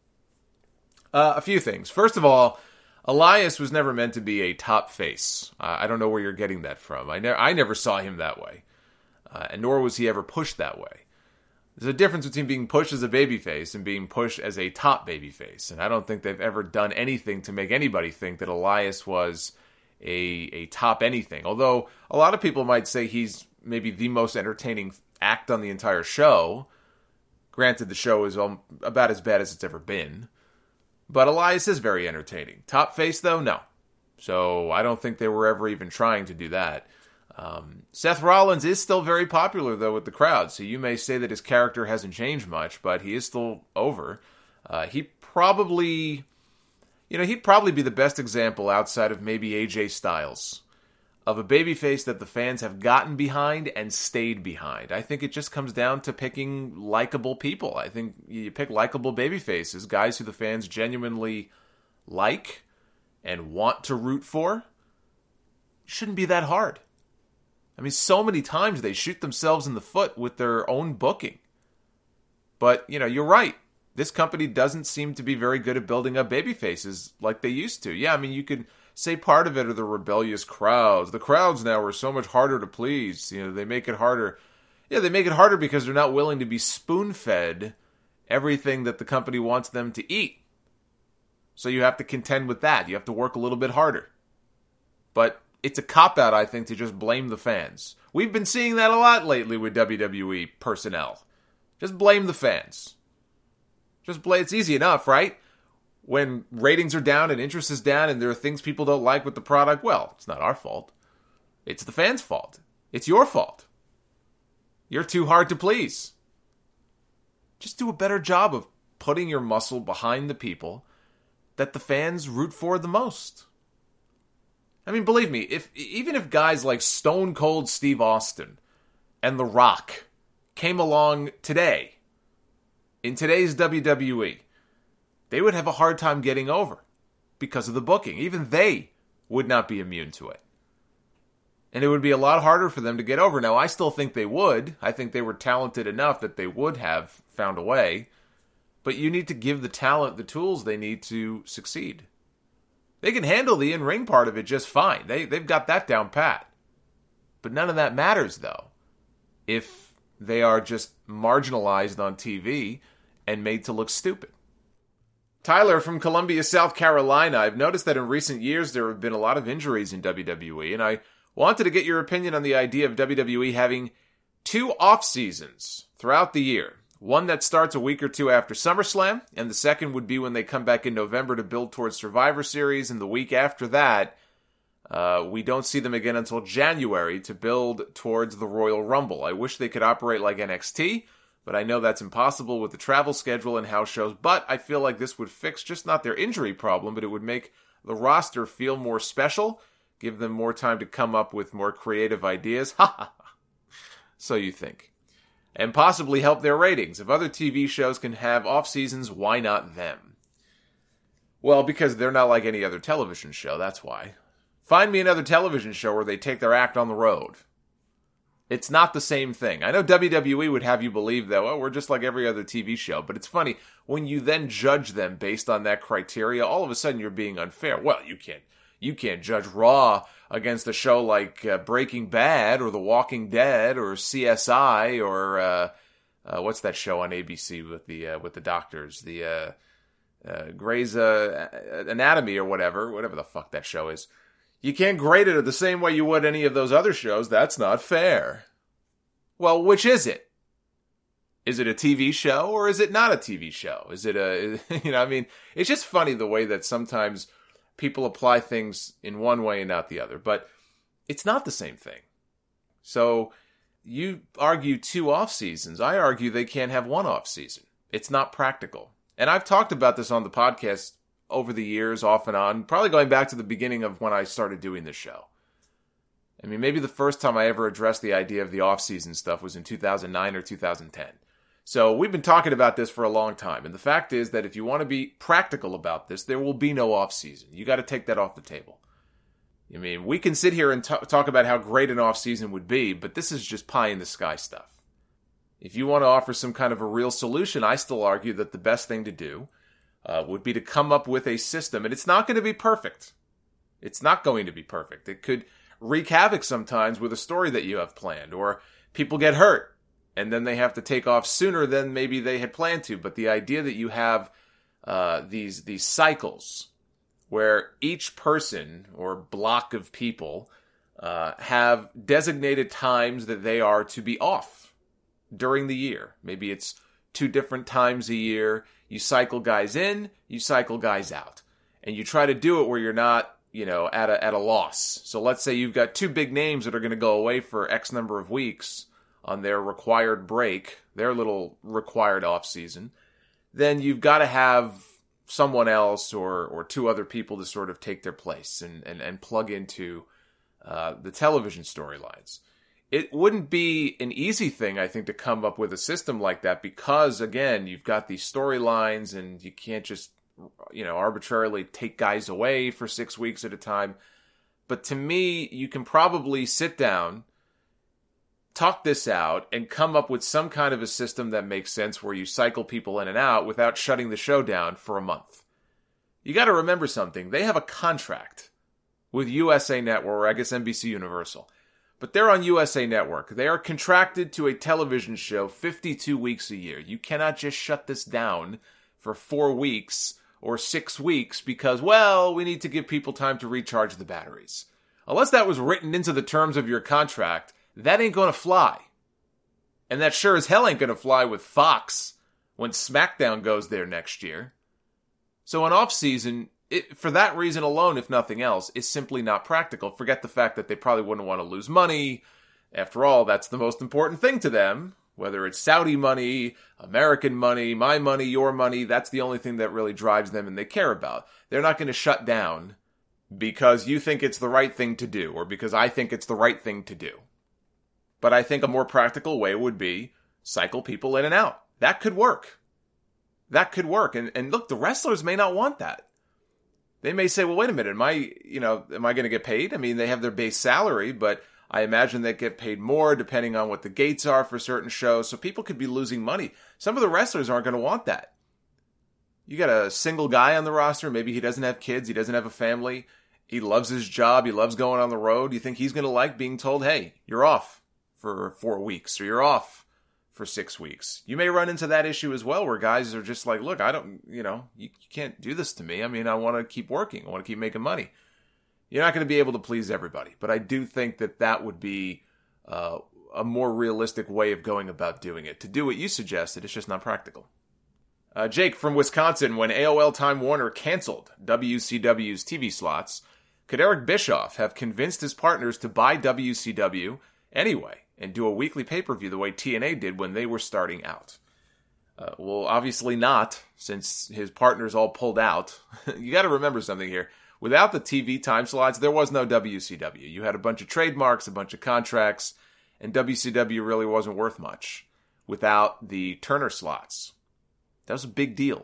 Uh, a few things. First of all, Elias was never meant to be a top face. Uh, I don't know where you're getting that from. I, ne- I never saw him that way, uh, and nor was he ever pushed that way. There's a difference between being pushed as a babyface and being pushed as a top babyface, and I don't think they've ever done anything to make anybody think that Elias was a a top anything. Although a lot of people might say he's maybe the most entertaining act on the entire show. Granted, the show is about as bad as it's ever been. But Elias is very entertaining. Top face, though, no. So I don't think they were ever even trying to do that. Um, Seth Rollins is still very popular, though, with the crowd. So you may say that his character hasn't changed much, but he is still over. Uh, he probably... You know, he'd probably be the best example outside of maybe A J Styles of a babyface that the fans have gotten behind and stayed behind. I think it just comes down to picking likable people. I think you pick likable babyfaces, guys who the fans genuinely like and want to root for. It shouldn't be that hard. I mean, so many times they shoot themselves in the foot with their own booking. But, you know, you're right. This company doesn't seem to be very good at building up baby faces like they used to. Yeah, I mean, you could say part of it are the rebellious crowds. The crowds now are so much harder to please. You know, they make it harder. Yeah, they make it harder because they're not willing to be spoon-fed everything that the company wants them to eat. So you have to contend with that. You have to work a little bit harder. But it's a cop-out, I think, to just blame the fans. We've been seeing that a lot lately with W W E personnel. Just blame the fans. Just play. It's easy enough, right? When ratings are down and interest is down and there are things people don't like with the product, well, it's not our fault. It's the fans' fault. It's your fault. You're too hard to please. Just do a better job of putting your muscle behind the people that the fans root for the most. I mean, believe me, if even if guys like Stone Cold Steve Austin and The Rock came along today, in today's W W E, they would have a hard time getting over because of the booking. Even they would not be immune to it. And it would be a lot harder for them to get over. Now, I still think they would. I think they were talented enough that they would have found a way. But you need to give the talent the tools they need to succeed. They can handle the in-ring part of it just fine. They, they've got that down pat. But none of that matters, though, if they are just marginalized on T V and made to look stupid. Tyler from Columbia, South Carolina. I've noticed that in recent years there have been a lot of injuries in W W E, and I wanted to get your opinion on the idea of W W E having two off-seasons throughout the year. One that starts a week or two after SummerSlam, and the second would be when they come back in November to build towards Survivor Series, and the week after that, Uh, we don't see them again until January to build towards the Royal Rumble. I wish they could operate like N X T, but I know that's impossible with the travel schedule and house shows. But I feel like this would fix just not their injury problem, but it would make the roster feel more special, give them more time to come up with more creative ideas. Ha ha ha. So you think. And possibly help their ratings. If other T V shows can have off-seasons, why not them? Well, because they're not like any other television show, that's why. Find me another television show where they take their act on the road. It's not the same thing. I know W W E would have you believe, though, oh, we're just like every other T V show. But it's funny, when you then judge them based on that criteria, all of a sudden you're being unfair. Well, you can't you can't judge Raw against a show like uh, Breaking Bad or The Walking Dead or C S I or uh, uh, what's that show on A B C with the uh, with the doctors? The uh, uh, Grey's uh, Anatomy or whatever, whatever the fuck that show is. You can't grade it the same way you would any of those other shows. That's not fair. Well, which is it? Is it a T V show or is it not a T V show? Is it a, you know, I mean, it's just funny the way that sometimes people apply things in one way and not the other, but it's not the same thing. So you argue two off seasons. I argue they can't have one off season. It's not practical. And I've talked about this on the podcast over the years, off and on, probably going back to the beginning of when I started doing this show. I mean, maybe the first time I ever addressed the idea of the off-season stuff was in two thousand nine or two thousand ten. So we've been talking about this for a long time. And the fact is that if you want to be practical about this, there will be no off-season. You got to take that off the table. I mean, we can sit here and t- talk about how great an off-season would be, but this is just pie-in-the-sky stuff. If you want to offer some kind of a real solution, I still argue that the best thing to do uh, would be to come up with a system. And it's not going to be perfect. It's not going to be perfect. It could wreak havoc sometimes with a story that you have planned, or people get hurt and then they have to take off sooner than maybe they had planned to. But the idea that you have uh, these these cycles where each person or block of people uh, have designated times that they are to be off during the year. Maybe it's two different times a year. You cycle guys in, you cycle guys out, and you try to do it where you're not, you know, at a at a loss. So let's say you've got two big names that are going to go away for X number of weeks on their required break, their little required off season. Then you've got to have someone else or or two other people to sort of take their place and and, and plug into uh, the television storylines. It wouldn't be an easy thing, I think, to come up with a system like that because, again, you've got these storylines and you can't just, you know, arbitrarily take guys away for six weeks at a time. But to me, you can probably sit down, talk this out, and come up with some kind of a system that makes sense where you cycle people in and out without shutting the show down for a month. You got to remember something. They have a contract with U S A Network, or I guess N B C Universal. But they're on U S A Network. They are contracted to a television show fifty-two weeks a year. You cannot just shut this down for four weeks or six weeks because, well, we need to give people time to recharge the batteries. Unless that was written into the terms of your contract, that ain't going to fly. And that sure as hell ain't going to fly with Fox when SmackDown goes there next year. So an off-season, It, for that reason alone, if nothing else, is simply not practical. Forget the fact that they probably wouldn't want to lose money. After all, that's the most important thing to them. Whether it's Saudi money, American money, my money, your money, that's the only thing that really drives them and they care about. They're not going to shut down because you think it's the right thing to do or because I think it's the right thing to do. But I think a more practical way would be cycle people in and out. That could work. That could work. And, and look, the wrestlers may not want that. They may say, well, wait a minute, am I, you know, am I going to get paid? I mean, they have their base salary, but I imagine they get paid more depending on what the gates are for certain shows. So people could be losing money. Some of the wrestlers aren't going to want that. You got a single guy on the roster. Maybe he doesn't have kids. He doesn't have a family. He loves his job. He loves going on the road. You think he's going to like being told, hey, you're off for four weeks or you're off for six weeks. You may run into that issue as well where guys are just like, look, I don't, you know, you, you can't do this to me. I mean, I want to keep working. I want to keep making money. You're not going to be able to please everybody. But I do think that that would be uh, a more realistic way of going about doing it. To do what you suggested, it's just not practical. Uh, Jake from Wisconsin, when A O L Time Warner canceled W C W's T V slots, could Eric Bischoff have convinced his partners to buy W C W anyway and do a weekly pay-per-view the way T N A did when they were starting out? Uh, well, obviously not, since his partners all pulled out. You got to remember something here. Without the T V time slots, there was no W C W. You had a bunch of trademarks, a bunch of contracts, and W C W really wasn't worth much without the Turner slots. That was a big deal.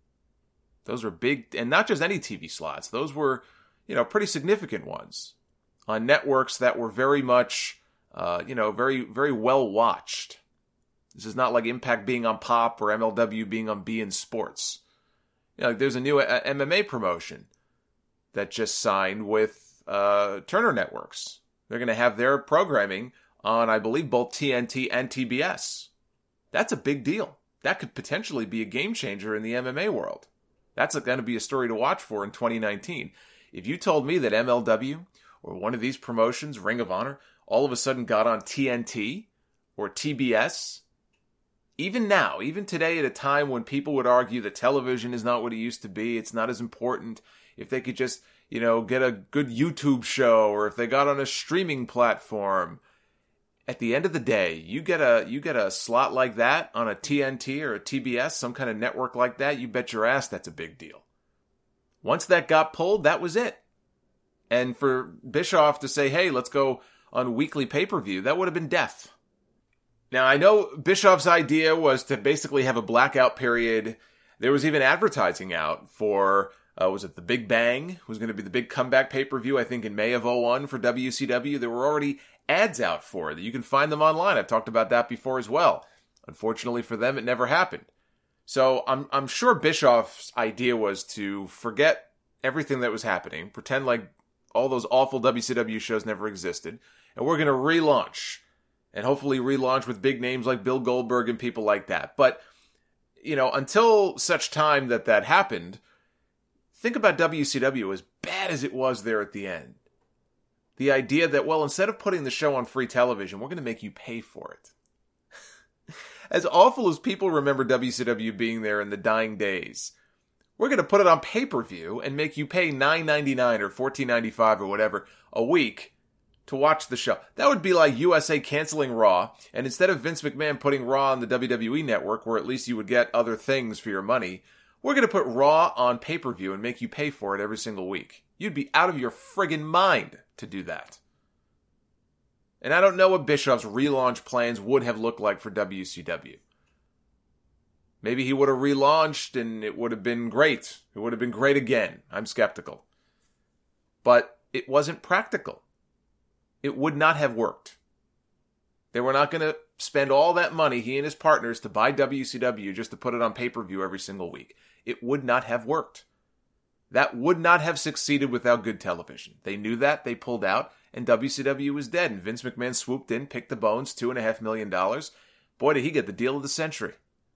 Those were big, and not just any T V slots. Those were, you know, pretty significant ones on networks that were very much Uh, you know, very, very well watched. This is not like Impact being on Pop or M L W being on B N Sports. You know, there's a new uh, M M A promotion that just signed with uh, Turner Networks. They're going to have their programming on, I believe, both T N T and T B S. That's a big deal. That could potentially be a game changer in the M M A world. That's going to be a story to watch for in twenty nineteen. If you told me that M L W or one of these promotions, Ring of Honor, all of a sudden got on T N T or T B S, even now, even today at a time when people would argue that television is not what it used to be, it's not as important, if they could just, you know, get a good YouTube show or if they got on a streaming platform, at the end of the day, you get a you get a slot like that on a T N T or a T B S, some kind of network like that, you bet your ass that's a big deal. Once that got pulled, that was it. And for Bischoff to say, hey, let's go on weekly pay-per-view, that would have been death. Now, I know Bischoff's idea was to basically have a blackout period. There was even advertising out for, uh, was it The Big Bang? It was going to be the big comeback pay-per-view, I think, in May of oh one for W C W. There were already ads out for it. You can find them online. I've talked about that before as well. Unfortunately for them, it never happened. So I'm I'm sure Bischoff's idea was to forget everything that was happening, pretend like all those awful W C W shows never existed, and we're going to relaunch. And hopefully relaunch with big names like Bill Goldberg and people like that. But, you know, until such time that that happened, think about W C W as bad as it was there at the end. The idea that, well, instead of putting the show on free television, we're going to make you pay for it. As awful as people remember W C W being there in the dying days, we're going to put it on pay-per-view and make you pay nine ninety-nine or fourteen ninety-five or whatever a week to watch the show. That would be like U S A canceling Raw, and instead of Vince McMahon putting Raw on the W W E network, where at least you would get other things for your money, we're going to put Raw on pay-per-view and make you pay for it every single week. You'd be out of your friggin' mind to do that. And I don't know what Bischoff's relaunch plans would have looked like for W C W. Maybe he would have relaunched and it would have been great. It would have been great again. I'm skeptical. But it wasn't practical. It would not have worked. They were not going to spend all that money, he and his partners, to buy W C W just to put it on pay-per-view every single week. It would not have worked. That would not have succeeded without good television. They knew that, they pulled out, and W C W was dead. And Vince McMahon swooped in, picked the bones, two and a half million dollars. Boy, did he get the deal of the century.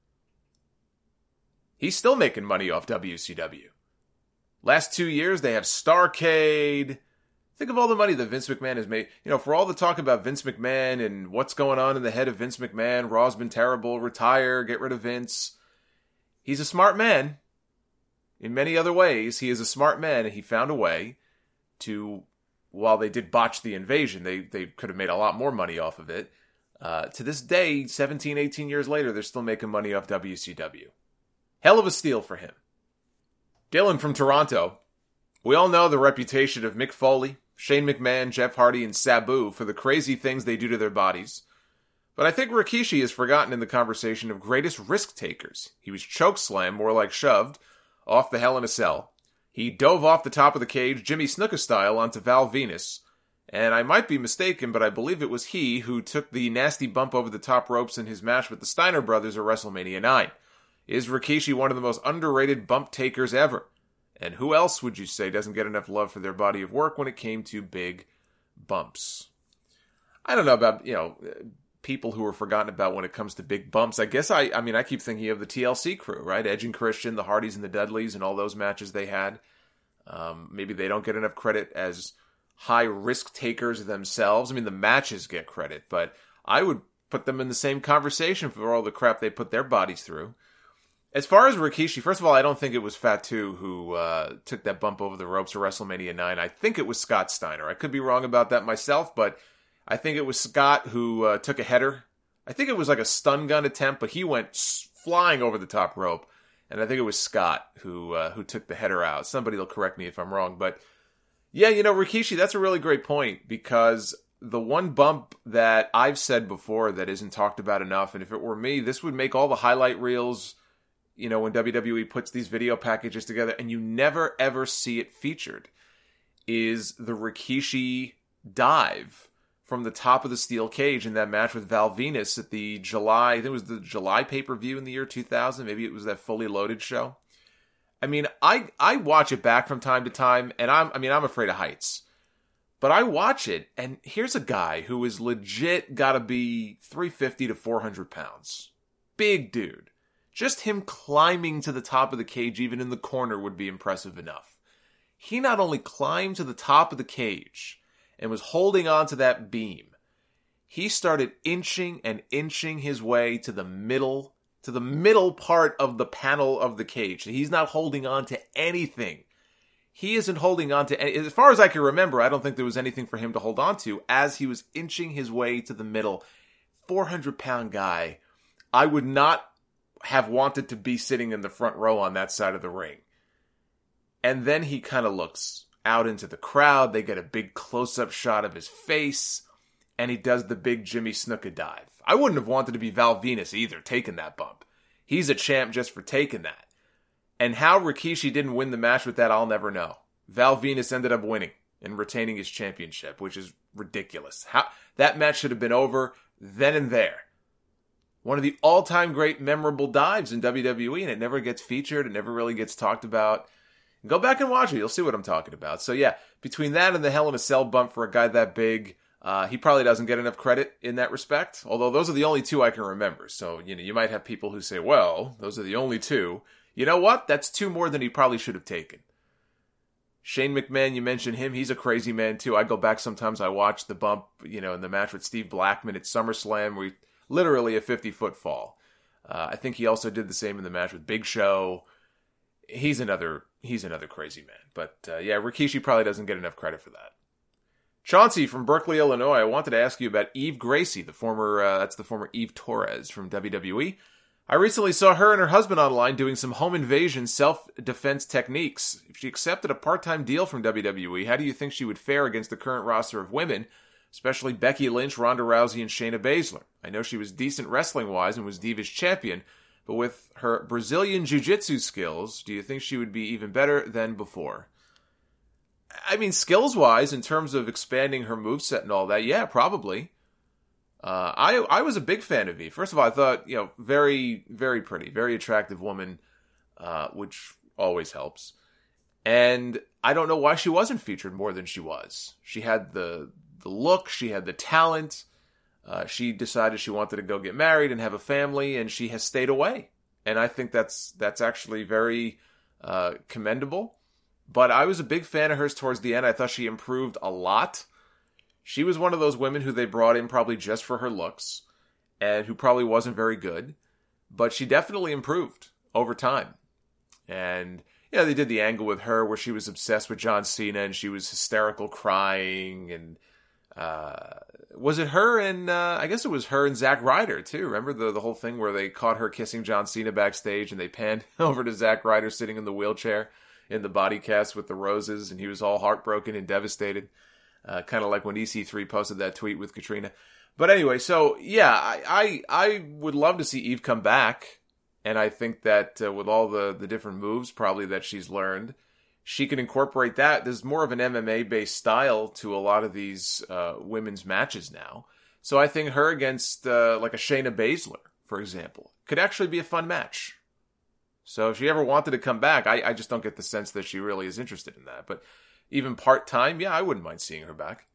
He's still making money off W C W. Last two years, they have Starrcade. Think of all the money that Vince McMahon has made. You know, for all the talk about Vince McMahon and what's going on in the head of Vince McMahon, Raw's been terrible, retire, get rid of Vince. He's a smart man. In many other ways, he is a smart man, and he found a way to, while they did botch the invasion, they, they could have made a lot more money off of it. Uh, to this day, seventeen, eighteen years later, they're still making money off W C W. Hell of a steal for him. Dylan from Toronto. We all know the reputation of Mick Foley, Shane McMahon, Jeff Hardy, and Sabu for the crazy things they do to their bodies. But I think Rikishi is forgotten in the conversation of greatest risk takers. He was chokeslammed, more like shoved, off the Hell in a Cell. He dove off the top of the cage, Jimmy Snuka style, onto Val Venus. And I might be mistaken, but I believe it was he who took the nasty bump over the top ropes in his match with the Steiner brothers at WrestleMania nine. Is Rikishi one of the most underrated bump takers ever? And who else would you say doesn't get enough love for their body of work when it came to big bumps? I don't know about, you know, people who are forgotten about when it comes to big bumps. I guess I, I mean, I keep thinking of the T L C crew, right? Edge and Christian, the Hardys and the Dudleys, and all those matches they had. Um, maybe they don't get enough credit as high risk takers themselves. I mean, the matches get credit, but I would put them in the same conversation for all the crap they put their bodies through. As far as Rikishi, first of all, I don't think it was Fatu who uh, took that bump over the ropes at WrestleMania nine. I think it was Scott Steiner. I could be wrong about that myself, but I think it was Scott who uh, took a header. I think it was like a stun gun attempt, but he went flying over the top rope. And I think it was Scott who uh, who took the header out. Somebody will correct me if I'm wrong. But yeah, you know, Rikishi, that's a really great point, because the one bump that I've said before that isn't talked about enough, and if it were me, this would make all the highlight reels, you know, when W W E puts these video packages together, and you never ever see it featured, is the Rikishi dive from the top of the steel cage in that match with Val Venus at the July, I think it was the July pay-per-view in the year two thousand. Maybe it was that Fully Loaded show. I mean, I I watch it back from time to time, and I'm I mean, I'm afraid of heights. But I watch it, and here's a guy who is legit got to be three fifty to four hundred pounds. Big dude. Just him climbing to the top of the cage, even in the corner, would be impressive enough. He not only climbed to the top of the cage and was holding on to that beam, he started inching and inching his way to the middle, to the middle part of the panel of the cage. He's not holding on to anything. He isn't holding on to any, as far as I can remember, I don't think there was anything for him to hold on to as he was inching his way to the middle. four hundred pound guy. I would not have wanted to be sitting in the front row on that side of the ring. And then he kind of looks out into the crowd. They get a big close-up shot of his face. And he does the big Jimmy Snuka dive. I wouldn't have wanted to be Val Venus either, taking that bump. He's a champ just for taking that. And how Rikishi didn't win the match with that, I'll never know. Val Venus ended up winning and retaining his championship, which is ridiculous. How that match should have been over then and there. One of the all-time great memorable dives in W W E, and it never gets featured. It never really gets talked about. Go back and watch it. You'll see what I'm talking about. So yeah, between that and the Hell in a Cell bump for a guy that big, Uh, he probably doesn't get enough credit in that respect, although those are the only two I can remember. So, you know, you might have people who say, well, those are the only two. You know what? That's two more than he probably should have taken. Shane McMahon, you mentioned him. He's a crazy man, too. I go back sometimes, I watch the bump, you know, in the match with Steve Blackman at SummerSlam, where he, literally a fifty-foot fall. Uh, I think he also did the same in the match with Big Show. He's another, he's another crazy man. But, uh, yeah, Rikishi probably doesn't get enough credit for that. Chauncey from Berkeley, Illinois. I wanted to ask you about Eve Gracie, the former, uh, that's the former Eve Torres from W W E. I recently saw her and her husband online doing some home invasion self-defense techniques. If she accepted a part-time deal from W W E, how do you think she would fare against the current roster of women, especially Becky Lynch, Ronda Rousey, and Shayna Baszler? I know she was decent wrestling-wise and was Divas champion, but with her Brazilian jiu-jitsu skills, do you think she would be even better than before? I mean, skills-wise, in terms of expanding her moveset and all that, yeah, probably. Uh, I I was a big fan of Eve. First of all, I thought, you know, very, very pretty, very attractive woman, uh, which always helps. And I don't know why she wasn't featured more than she was. She had the the look, she had the talent. Uh, she decided she wanted to go get married and have a family, and she has stayed away. And I think that's that's actually very uh, commendable. But I was a big fan of hers towards the end. I thought she improved a lot. She was one of those women who they brought in probably just for her looks, and who probably wasn't very good. But she definitely improved over time. And, you know, they did the angle with her where she was obsessed with John Cena, and she was hysterical crying. And uh, was it her and, uh, I guess it was her and Zack Ryder, too. Remember the, the whole thing where they caught her kissing John Cena backstage, and they panned over to Zack Ryder sitting in the wheelchair in the body cast with the roses, and he was all heartbroken and devastated. Uh, kind of like when E C three posted that tweet with Katrina. But anyway, so yeah, I, I I would love to see Eve come back, and I think that uh, with all the, the different moves probably that she's learned, she can incorporate that. There's more of an M M A-based style to a lot of these uh, women's matches now. So I think her against uh, like a Shayna Baszler, for example, could actually be a fun match. So if she ever wanted to come back, I, I just don't get the sense that she really is interested in that. But even part-time, yeah, I wouldn't mind seeing her back.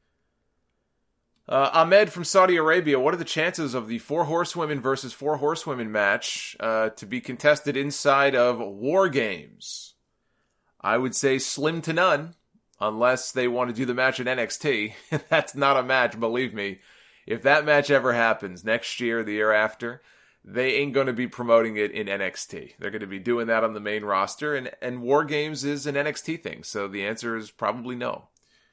Uh, Ahmed from Saudi Arabia, what are the chances of the Four Horsewomen versus Four Horsewomen match uh, to be contested inside of War Games? I would say slim to none, unless they want to do the match in N X T. That's not a match, believe me. If that match ever happens next year, the year after, they ain't going to be promoting it in N X T. They're going to be doing that on the main roster, and, and War Games is an N X T thing, so the answer is probably no.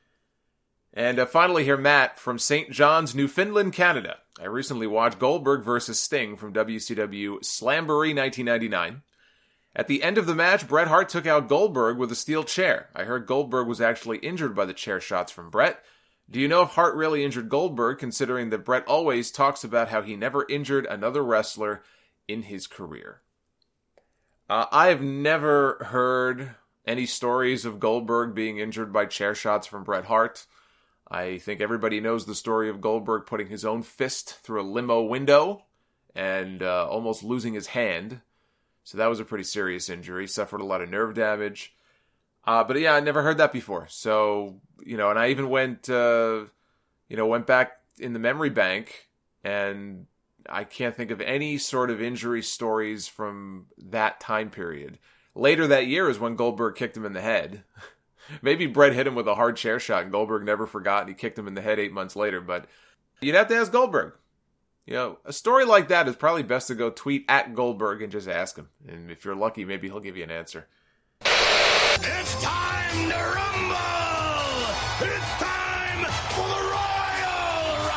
And uh, finally here, Matt from Saint John's, Newfoundland, Canada. I recently watched Goldberg versus Sting from W C W Slamboree nineteen ninety-nine. At the end of the match, Bret Hart took out Goldberg with a steel chair. I heard Goldberg was actually injured by the chair shots from Bret. Do you know if Hart really injured Goldberg, considering that Bret always talks about how he never injured another wrestler in his career? Uh, I have never heard any stories of Goldberg being injured by chair shots from Bret Hart. I think everybody knows the story of Goldberg putting his own fist through a limo window and uh, almost losing his hand. So that was a pretty serious injury. He suffered a lot of nerve damage. Uh, but yeah, I never heard that before. So, you know, and I even went, uh, you know, went back in the memory bank and I can't think of any sort of injury stories from that time period. Later that year is when Goldberg kicked him in the head. Maybe Bret hit him with a hard chair shot and Goldberg never forgot and he kicked him in the head eight months later. But you'd have to ask Goldberg. You know, a story like that is probably best to go tweet at Goldberg and just ask him. And if you're lucky, maybe he'll give you an answer. It's time to rumble! It's time for the Royal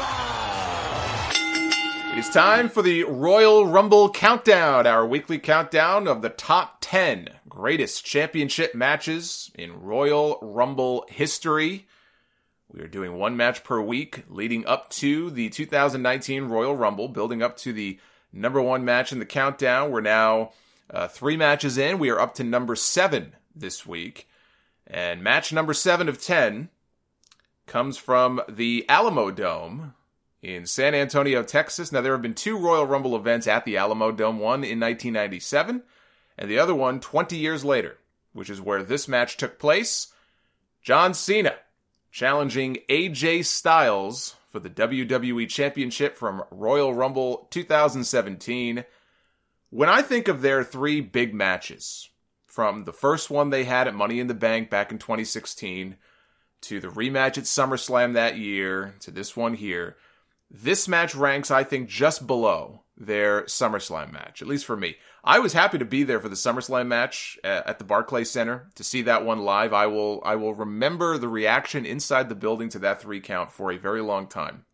Rumble! It is time for the Royal Rumble Countdown, our weekly countdown of the top ten greatest championship matches in Royal Rumble history. We are doing one match per week leading up to the two thousand nineteen Royal Rumble, building up to the number one match in the countdown. We're now uh, three matches in. We are up to number seven this week. And match number seven of ten comes from the Alamo Dome in San Antonio, Texas. Now, there have been two Royal Rumble events at the Alamo Dome, one in nineteen ninety-seven and the other one twenty years later, which is where this match took place. John Cena challenging A J Styles for the W W E Championship from Royal Rumble two thousand seventeen. When I think of their three big matches, from the first one they had at Money in the Bank back in twenty sixteen, to the rematch at SummerSlam that year, to this one here, this match ranks, I think, just below their SummerSlam match, at least for me. I was happy to be there for the SummerSlam match at the Barclays Center to see that one live. I will I will remember the reaction inside the building to that three count for a very long time.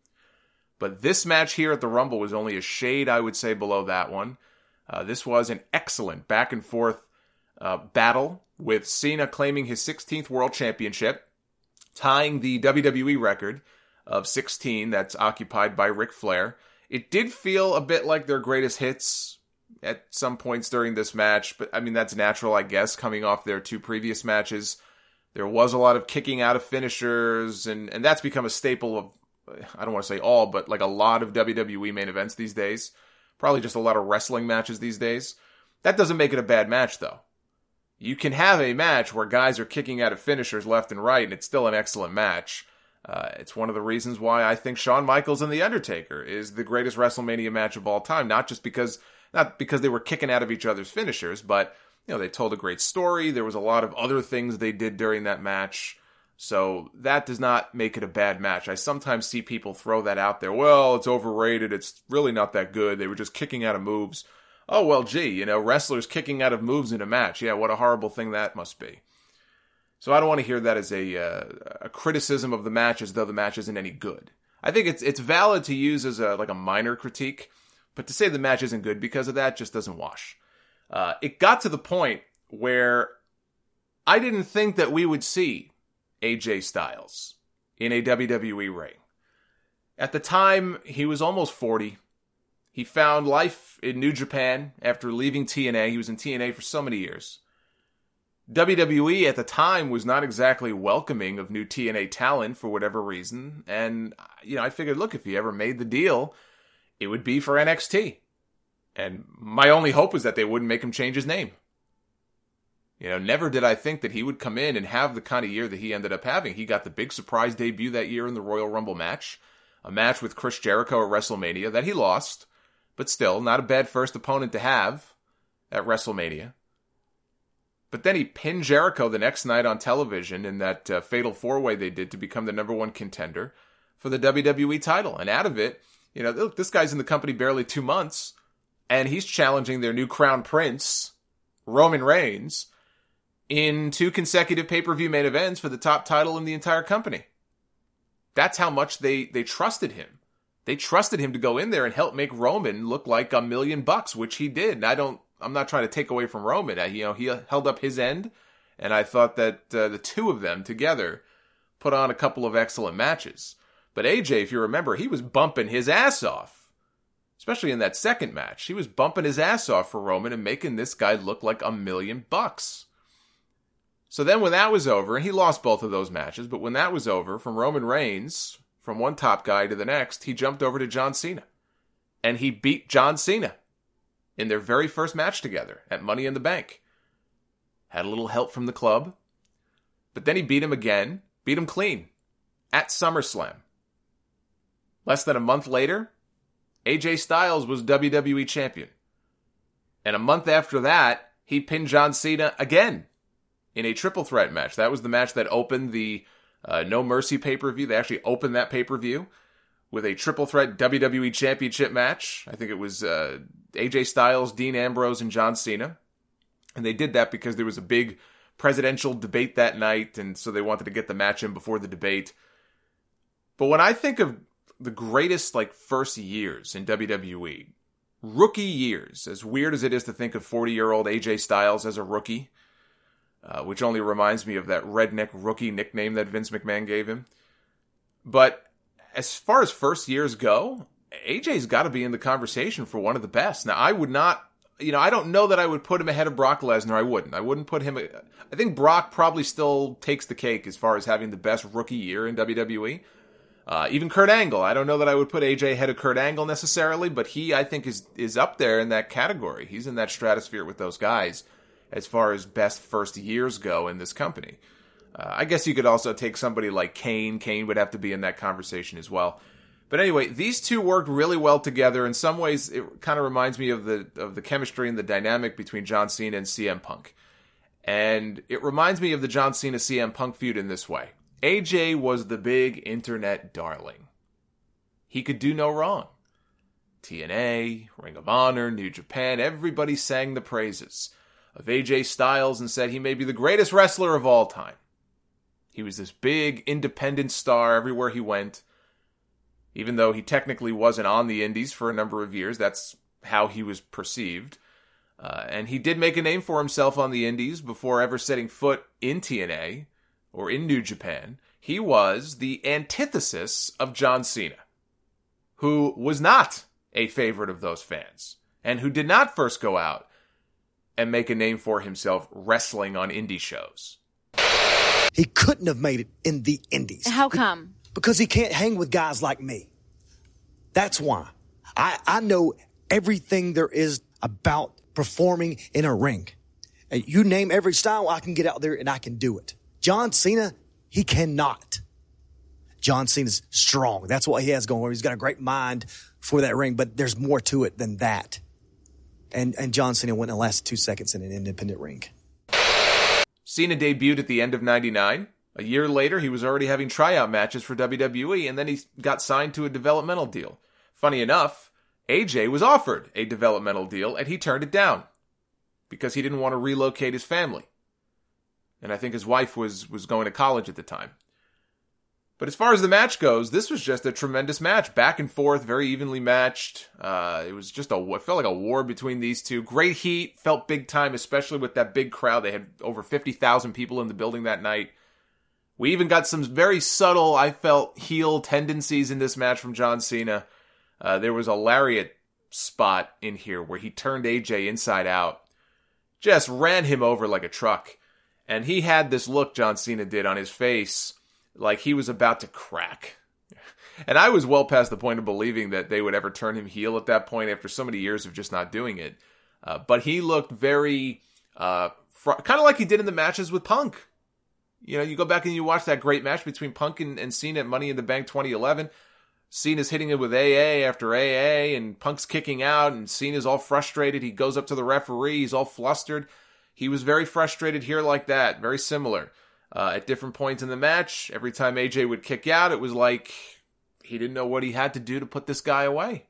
But this match here at the Rumble was only a shade, I would say, below that one. Uh, this was an excellent back and forth uh, battle with Cena claiming his sixteenth World Championship, tying the W W E record of sixteen that's occupied by Ric Flair. It did feel a bit like their greatest hits at some points during this match, but I mean, that's natural, I guess, coming off their two previous matches. There was a lot of kicking out of finishers, and, and that's become a staple of, I don't want to say all, but like a lot of W W E main events these days. Probably just a lot of wrestling matches these days. That doesn't make it a bad match, though. You can have a match where guys are kicking out of finishers left and right, and it's still an excellent match. Uh, it's one of the reasons why I think Shawn Michaels and The Undertaker is the greatest WrestleMania match of all time. Not just because, not because they were kicking out of each other's finishers, but, you know, they told a great story. There was a lot of other things they did during that match. So that does not make it a bad match. I sometimes see people throw that out there. Well, it's overrated. It's really not that good. They were just kicking out of moves. Oh, well, gee, you know, wrestlers kicking out of moves in a match. Yeah, what a horrible thing that must be. So I don't want to hear that as a uh, a criticism of the match as though the match isn't any good. I think it's it's valid to use as a like a minor critique, but to say the match isn't good because of that just doesn't wash. Uh, it got to the point where I didn't think that we would see A J Styles in a W W E ring. At the time, he was almost forty. He found life in New Japan after leaving T N A. He was in T N A for so many years. W W E at the time was not exactly welcoming of new T N A talent for whatever reason. And, you know, I figured, look, if he ever made the deal, it would be for N X T. And my only hope was that they wouldn't make him change his name. You know, never did I think that he would come in and have the kind of year that he ended up having. He got the big surprise debut that year in the Royal Rumble match. A match with Chris Jericho at WrestleMania that he lost. But still, not a bad first opponent to have at WrestleMania. But then he pinned Jericho the next night on television in that uh, fatal four-way they did to become the number one contender for the W W E title. And out of it, you know, look, this guy's in the company barely two months, and he's challenging their new crown prince, Roman Reigns, in two consecutive pay-per-view main events for the top title in the entire company. That's how much they, they trusted him. They trusted him to go in there and help make Roman look like a million bucks, which he did. And I don't, I'm not trying to take away from Roman. I, you know, he held up his end, and I thought that uh, the two of them together put on a couple of excellent matches. But A J, if you remember, he was bumping his ass off, especially in that second match. He was bumping his ass off for Roman and making this guy look like a million bucks. So then when that was over, and he lost both of those matches, but when that was over, from Roman Reigns, from one top guy to the next, he jumped over to John Cena. And he beat John Cena in their very first match together at Money in the Bank. Had a little help from the club. But then he beat him again, beat him clean, at SummerSlam. Less than a month later, A J Styles was W W E champion. And a month after that, he pinned John Cena again in a triple threat match. That was the match that opened the uh, No Mercy pay-per-view. They actually opened that pay-per-view with a triple threat W W E championship match. I think it was uh, A J Styles, Dean Ambrose, and John Cena. And they did that because there was a big presidential debate that night, and so they wanted to get the match in before the debate. But when I think of the greatest like first years in W W E, rookie years, as weird as it is to think of forty-year-old A J Styles as a rookie, uh, which only reminds me of that redneck rookie nickname that Vince McMahon gave him. But as far as first years go, A J's got to be in the conversation for one of the best. Now, I would not, you know, I don't know that I would put him ahead of Brock Lesnar. I wouldn't. I wouldn't put him, I think Brock probably still takes the cake as far as having the best rookie year in W W E. Uh, even Kurt Angle. I don't know that I would put A J ahead of Kurt Angle necessarily, but he, I think, is is up there in that category. He's in that stratosphere with those guys as far as best first years go in this company. Uh, I guess you could also take somebody like Kane. Kane would have to be in that conversation as well. But anyway, these two worked really well together. In some ways, it kind of reminds me of the of the chemistry and the dynamic between John Cena and C M Punk. And it reminds me of the John Cena-C M Punk feud in this way. A J was the big internet darling. He could do no wrong. T N A, Ring of Honor, New Japan, everybody sang the praises of A J Styles and said he may be the greatest wrestler of all time. He was this big independent star everywhere he went. Even though he technically wasn't on the indies for a number of years, that's how he was perceived. Uh, and he did make a name for himself on the indies before ever setting foot in T N A. Or in New Japan. He was the antithesis of John Cena, who was not a favorite of those fans, and who did not first go out and make a name for himself wrestling on indie shows. He couldn't have made it in the indies. How come? Because he can't hang with guys like me. That's why. I, I know everything there is about performing in a ring. You name every style, I can get out there and I can do it. John Cena, he cannot. John Cena's strong. That's what he has going on. He's got a great mind for that ring, but there's more to it than that. And and John Cena went and lasted two seconds in an independent ring. Cena debuted at the end of ninety-nine. A year later, he was already having tryout matches for W W E, and then he got signed to a developmental deal. Funny enough, A J was offered a developmental deal, and he turned it down because he didn't want to relocate his family. And I think his wife was was going to college at the time. But as far as the match goes, this was just a tremendous match. Back and forth, very evenly matched. Uh, it was just a, it felt like a war between these two. Great heat, felt big time, especially with that big crowd. They had over fifty thousand people in the building that night. We even got some very subtle, I felt, heel tendencies in this match from John Cena. Uh, there was a lariat spot in here where he turned A J inside out. Just ran him over like a truck. And he had this look, John Cena did, on his face, like he was about to crack. And I was well past the point of believing that they would ever turn him heel at that point after so many years of just not doing it. Uh, but he looked very, uh, fr- kind of like he did in the matches with Punk. You know, you go back and you watch that great match between Punk and, and Cena at Money in the Bank twenty eleven. Cena's hitting it with A A after A A, and Punk's kicking out, and Cena's all frustrated. He goes up to the referee. He's all flustered. He was very frustrated here like that, very similar. Uh, at different points in the match, every time A J would kick out, it was like he didn't know what he had to do to put this guy away.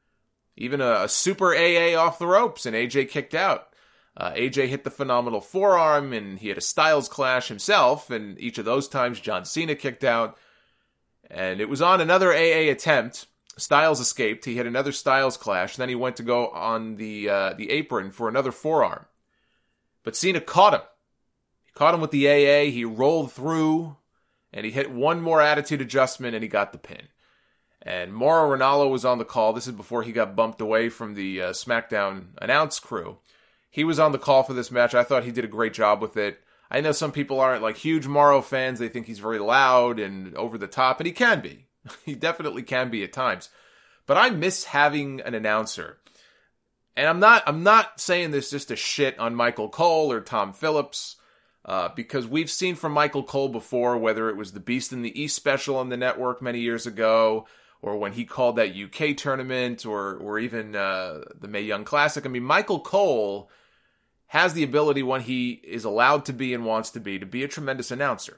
Even a, a super A A off the ropes, and A J kicked out. Uh, A J hit the phenomenal forearm, and he had a Styles clash himself, and each of those times John Cena kicked out. And it was on another A A attempt. Styles escaped. He had another Styles clash, and then he went to go on the uh, the apron for another forearm. But Cena caught him. He caught him with the A A. He rolled through, and he hit one more attitude adjustment, and he got the pin. And Mauro Ranallo was on the call. This is before he got bumped away from the uh, SmackDown announce crew. He was on the call for this match. I thought he did a great job with it. I know some people aren't like huge Mauro fans. They think he's very loud and over the top, and he can be. He definitely can be at times. But I miss having an announcer. And I'm not I'm not saying this just to shit on Michael Cole or Tom Phillips, uh, because we've seen from Michael Cole before, whether it was the Beast in the East special on the network many years ago, or when he called that U K tournament, or or even uh, the Mae Young Classic. I mean, Michael Cole has the ability, when he is allowed to be and wants to be, to be a tremendous announcer.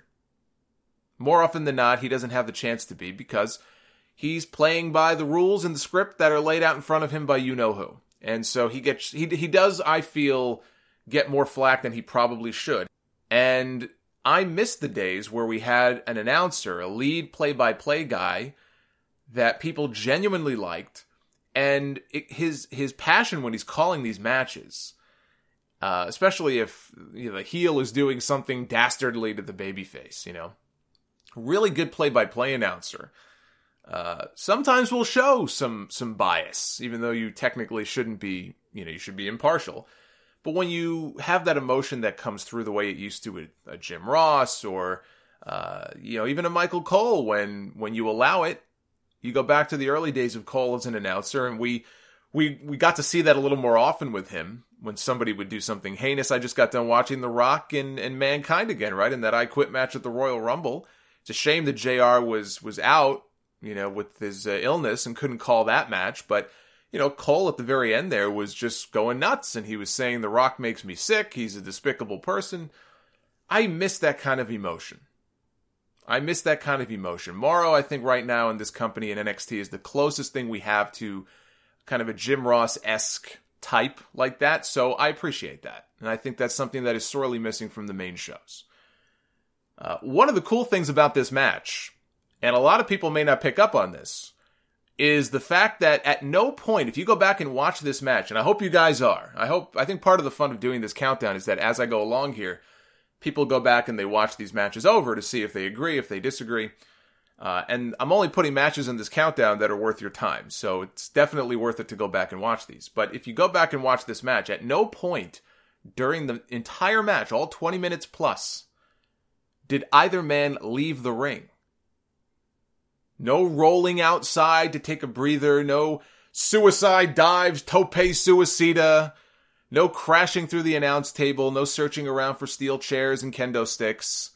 More often than not, he doesn't have the chance to be because he's playing by the rules and the script that are laid out in front of him by you-know-who. And so he gets he he does, I feel, get more flack than he probably should. And I miss the days where we had an announcer, a lead play-by-play guy that people genuinely liked, and it, his his passion when he's calling these matches, uh, especially if you know, the heel is doing something dastardly to the babyface, you know. Really good play-by-play announcer. Uh, sometimes will show some some bias, even though you technically shouldn't be, you know, you should be impartial. But when you have that emotion that comes through the way it used to with a Jim Ross or, uh, you know, even a Michael Cole, when when you allow it, you go back to the early days of Cole as an announcer, and we we we got to see that a little more often with him when somebody would do something heinous. I just got done watching The Rock and, and Mankind again, right, in that I Quit match at the Royal Rumble. It's a shame that J R was was out, you know, with his uh, illness and couldn't call that match. But, you know, Cole at the very end there was just going nuts. And he was saying, The Rock makes me sick. He's a despicable person. I miss that kind of emotion. I miss that kind of emotion. Morrow, I think right now in this company in N X T is the closest thing we have to kind of a Jim Ross-esque type like that. So I appreciate that. And I think that's something that is sorely missing from the main shows. Uh, one of the cool things about this match, and a lot of people may not pick up on this, is the fact that at no point, if you go back and watch this match, and I hope you guys are, I hope, I think part of the fun of doing this countdown is that as I go along here, people go back and they watch these matches over to see if they agree, if they disagree. Uh, and I'm only putting matches in this countdown that are worth your time, so it's definitely worth it to go back and watch these. But if you go back and watch this match, at no point during the entire match, all twenty minutes plus, did either man leave the ring. No rolling outside to take a breather, no suicide dives, tope suicida, no crashing through the announce table, no searching around for steel chairs and kendo sticks.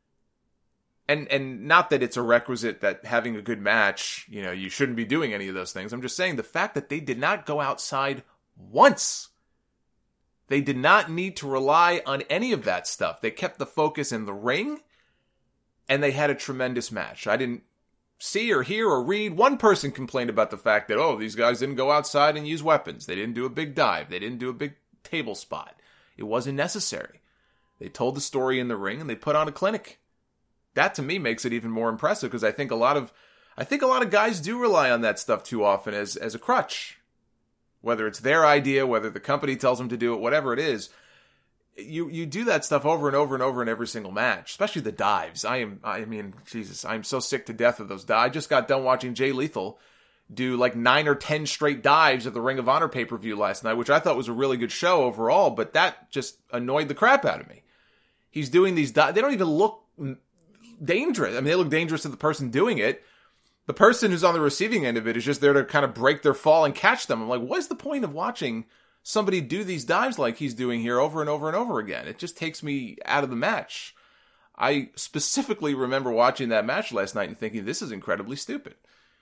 And and not that it's a requisite that having a good match, you know, you shouldn't be doing any of those things. I'm just saying the fact that they did not go outside once. They did not need to rely on any of that stuff. They kept the focus in the ring, and they had a tremendous match. I didn't see or hear or read one person complain about the fact that, oh, these guys didn't go outside and use weapons. They didn't do a big dive. They didn't do a big table spot. It wasn't necessary. They told the story in the ring, and they put on a clinic. That, to me, makes it even more impressive, because I think a lot of I think a lot of guys do rely on that stuff too often as, as a crutch. Whether it's their idea, whether the company tells them to do it, whatever it is, you you do that stuff over and over and over in every single match, especially the dives. I am, I mean, Jesus, I'm so sick to death of those dives. I just got done watching Jay Lethal do like nine or ten straight dives at the Ring of Honor pay-per-view last night, which I thought was a really good show overall, but that just annoyed the crap out of me. He's doing these dives. They don't even look dangerous. I mean, they look dangerous to the person doing it. The person who's on the receiving end of it is just there to kind of break their fall and catch them. I'm like, what's the point of watching somebody do these dives like he's doing here over and over and over again? It just takes me out of the match. I specifically remember watching that match last night and thinking, this is incredibly stupid.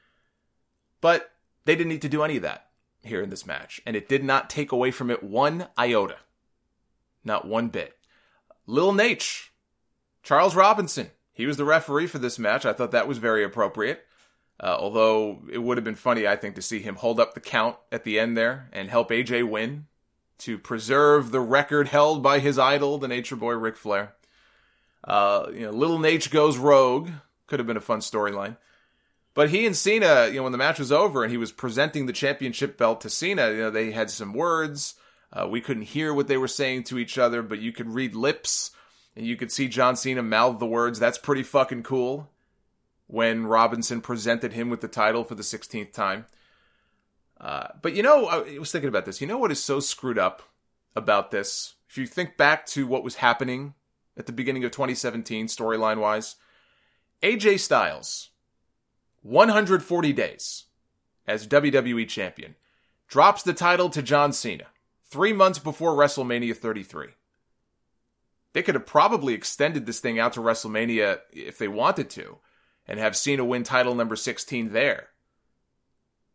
But they didn't need to do any of that here in this match. And it did not take away from it one iota. Not one bit. Lil Nate, Charles Robinson, he was the referee for this match. I thought that was very appropriate. Uh, although it would have been funny, I think, to see him hold up the count at the end there and help A J win to preserve the record held by his idol, the Nature Boy Ric Flair. Uh, you know, Little Nate goes rogue. Could have been a fun storyline. But he and Cena, you know, when the match was over and he was presenting the championship belt to Cena, you know, they had some words. Uh, we couldn't hear what they were saying to each other, but you could read lips and you could see John Cena mouth the words. That's pretty fucking cool. When Robinson presented him with the title for the sixteenth time. Uh, but you know, I was thinking about this. You know what is so screwed up about this? If you think back to what was happening at the beginning of twenty seventeen, storyline-wise, A J Styles, one hundred forty days as W W E champion, drops the title to John Cena three months before WrestleMania thirty-three. They could have probably extended this thing out to WrestleMania if they wanted to, and have Cena win title number sixteen there.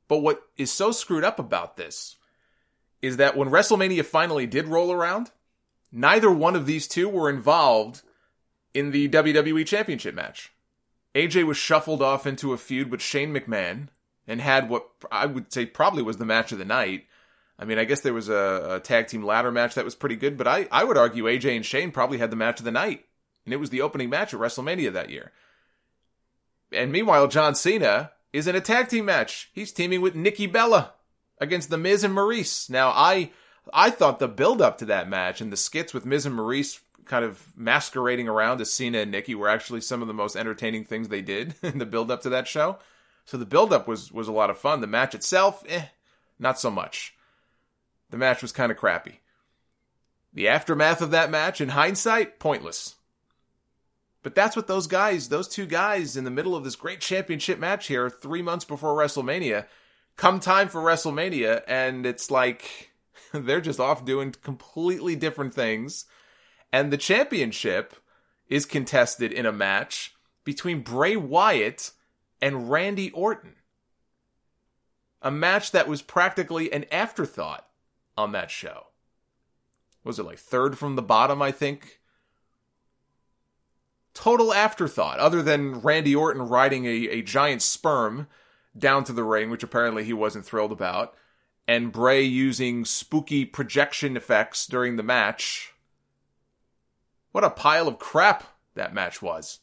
But what is so screwed up about this is that when WrestleMania finally did roll around, neither one of these two were involved in the W W E Championship match. A J was shuffled off into a feud with Shane McMahon and had what I would say probably was the match of the night. I mean, I guess there was a, a tag team ladder match that was pretty good, but I, I would argue A J and Shane probably had the match of the night. And it was the opening match at WrestleMania that year. And meanwhile, John Cena is in a tag team match. He's teaming with Nikki Bella against The Miz and Maurice. Now, I I thought the build-up to that match and the skits with Miz and Maurice kind of masquerading around as Cena and Nikki were actually some of the most entertaining things they did in the build-up to that show. So the build-up was, was a lot of fun. The match itself, eh, not so much. The match was kind of crappy. The aftermath of that match, in hindsight, pointless. But that's what those guys, those two guys in the middle of this great championship match here, three months before WrestleMania, come time for WrestleMania, and it's like they're just off doing completely different things. And the championship is contested in a match between Bray Wyatt and Randy Orton. A match that was practically an afterthought on that show. Was it like third from the bottom, I think? Total afterthought, other than Randy Orton riding a, a giant sperm down to the ring, which apparently he wasn't thrilled about, and Bray using spooky projection effects during the match. What a pile of crap that match was.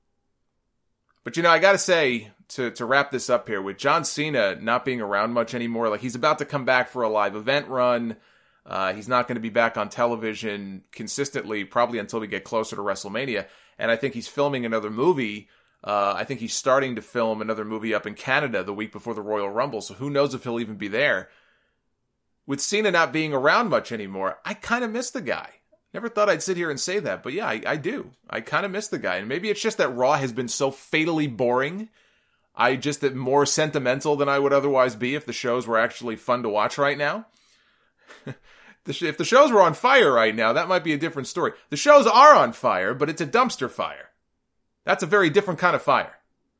But you know, I gotta say, to, to wrap this up here, with John Cena not being around much anymore, like he's about to come back for a live event run. Uh, he's not going to be back on television consistently, probably until we get closer to WrestleMania. And I think he's filming another movie. Uh, I think he's starting to film another movie up in Canada the week before the Royal Rumble. So who knows if he'll even be there. With Cena not being around much anymore, I kind of miss the guy. Never thought I'd sit here and say that, but yeah, I, I do. I kind of miss the guy. And maybe it's just that Raw has been so fatally boring. I just am more sentimental than I would otherwise be if the shows were actually fun to watch right now. If the shows were on fire right now, that might be a different story. The shows are on fire, but it's a dumpster fire. That's a very different kind of fire.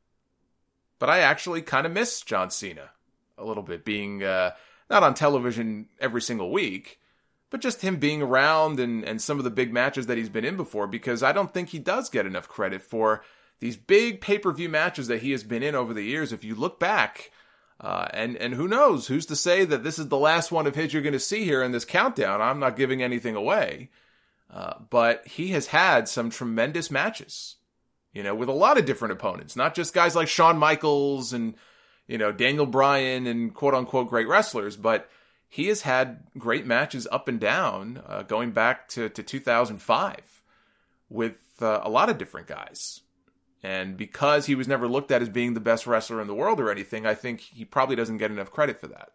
But I actually kind of miss John Cena a little bit, being uh, not on television every single week, but just him being around and, and some of the big matches that he's been in before, because I don't think he does get enough credit for these big pay-per-view matches that he has been in over the years. If you look back, Uh, and, and who knows, who's to say that this is the last one of his you're going to see here in this countdown? I'm not giving anything away. Uh, but he has had some tremendous matches, you know, with a lot of different opponents, not just guys like Shawn Michaels and, you know, Daniel Bryan and quote unquote great wrestlers, but he has had great matches up and down, uh, going back to, to two thousand five with uh, a lot of different guys. And because he was never looked at as being the best wrestler in the world or anything, I think he probably doesn't get enough credit for that.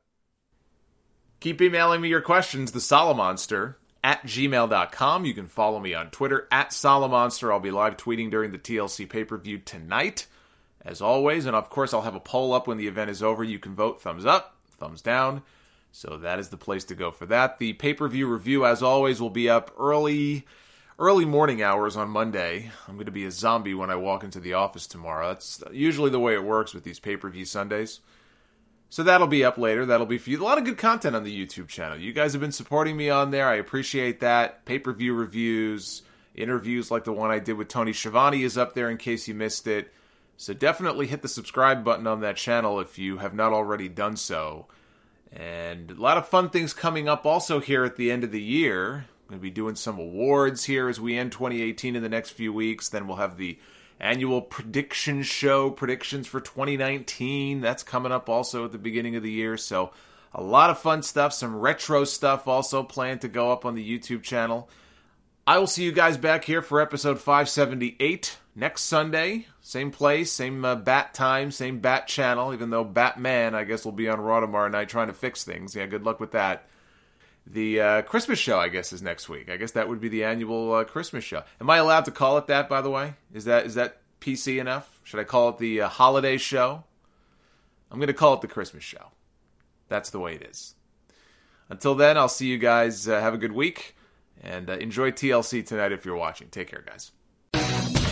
Keep emailing me your questions, the Solomonster, at gmail dot com. You can follow me on Twitter, at Solomonster. I'll be live tweeting during the T L C pay-per-view tonight, as always. And of course, I'll have a poll up when the event is over. You can vote thumbs up, thumbs down. So that is the place to go for that. The pay-per-view review, as always, will be up early... Early morning hours on Monday. I'm going to be a zombie when I walk into the office tomorrow. That's usually the way it works with these pay-per-view Sundays. So that'll be up later. That'll be for you. A lot of good content on the YouTube channel. You guys have been supporting me on there. I appreciate that. Pay-per-view reviews, interviews like the one I did with Tony Schiavone is up there in case you missed it. So definitely hit the subscribe button on that channel if you have not already done so. And a lot of fun things coming up also here at the end of the year. Going to be doing some awards here as we end twenty eighteen in the next few weeks. Then we'll have the annual prediction show, predictions for twenty nineteen. That's coming up also at the beginning of the year. So a lot of fun stuff, some retro stuff also planned to go up on the YouTube channel. I will see you guys back here for episode five seventy-eight next Sunday. Same place, same uh, bat time, same bat channel, even though Batman, I guess, will be on Raw tomorrow night trying to fix things. Yeah, good luck with that. The uh, Christmas show, I guess, is next week. I guess that would be the annual uh, Christmas show. Am I allowed to call it that, by the way? Is that is that P C enough? Should I call it the uh, holiday show? I'm going to call it the Christmas show. That's the way it is. Until then, I'll see you guys. Uh, have a good week. And uh, enjoy T L C tonight if you're watching. Take care, guys.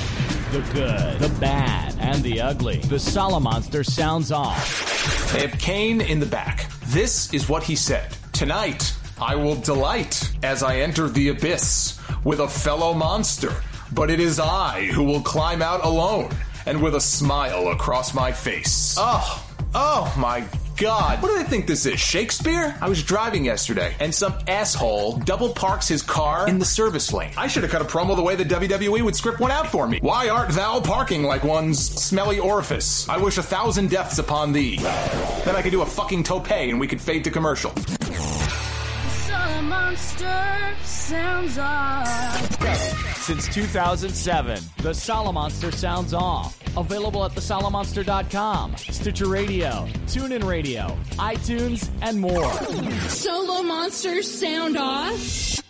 The good, the bad, and the ugly. The Solomonster sounds off. They have Kane in the back. This is what he said. Tonight, I will delight as I enter the abyss with a fellow monster. But it is I who will climb out alone and with a smile across my face. Oh, oh my God. What do they think this is, Shakespeare? I was driving yesterday, and some asshole double parks his car in the service lane. I should have cut a promo the way the W W E would script one out for me. Why art thou parking like one's smelly orifice? I wish a thousand deaths upon thee. Then I could do a fucking tope and we could fade to commercial. Solomonster sounds off. Since two thousand seven, the Solomonster sounds off. Available at the solomonster dot com, Stitcher Radio, TuneIn Radio, iTunes, and more. Solomonster sound off.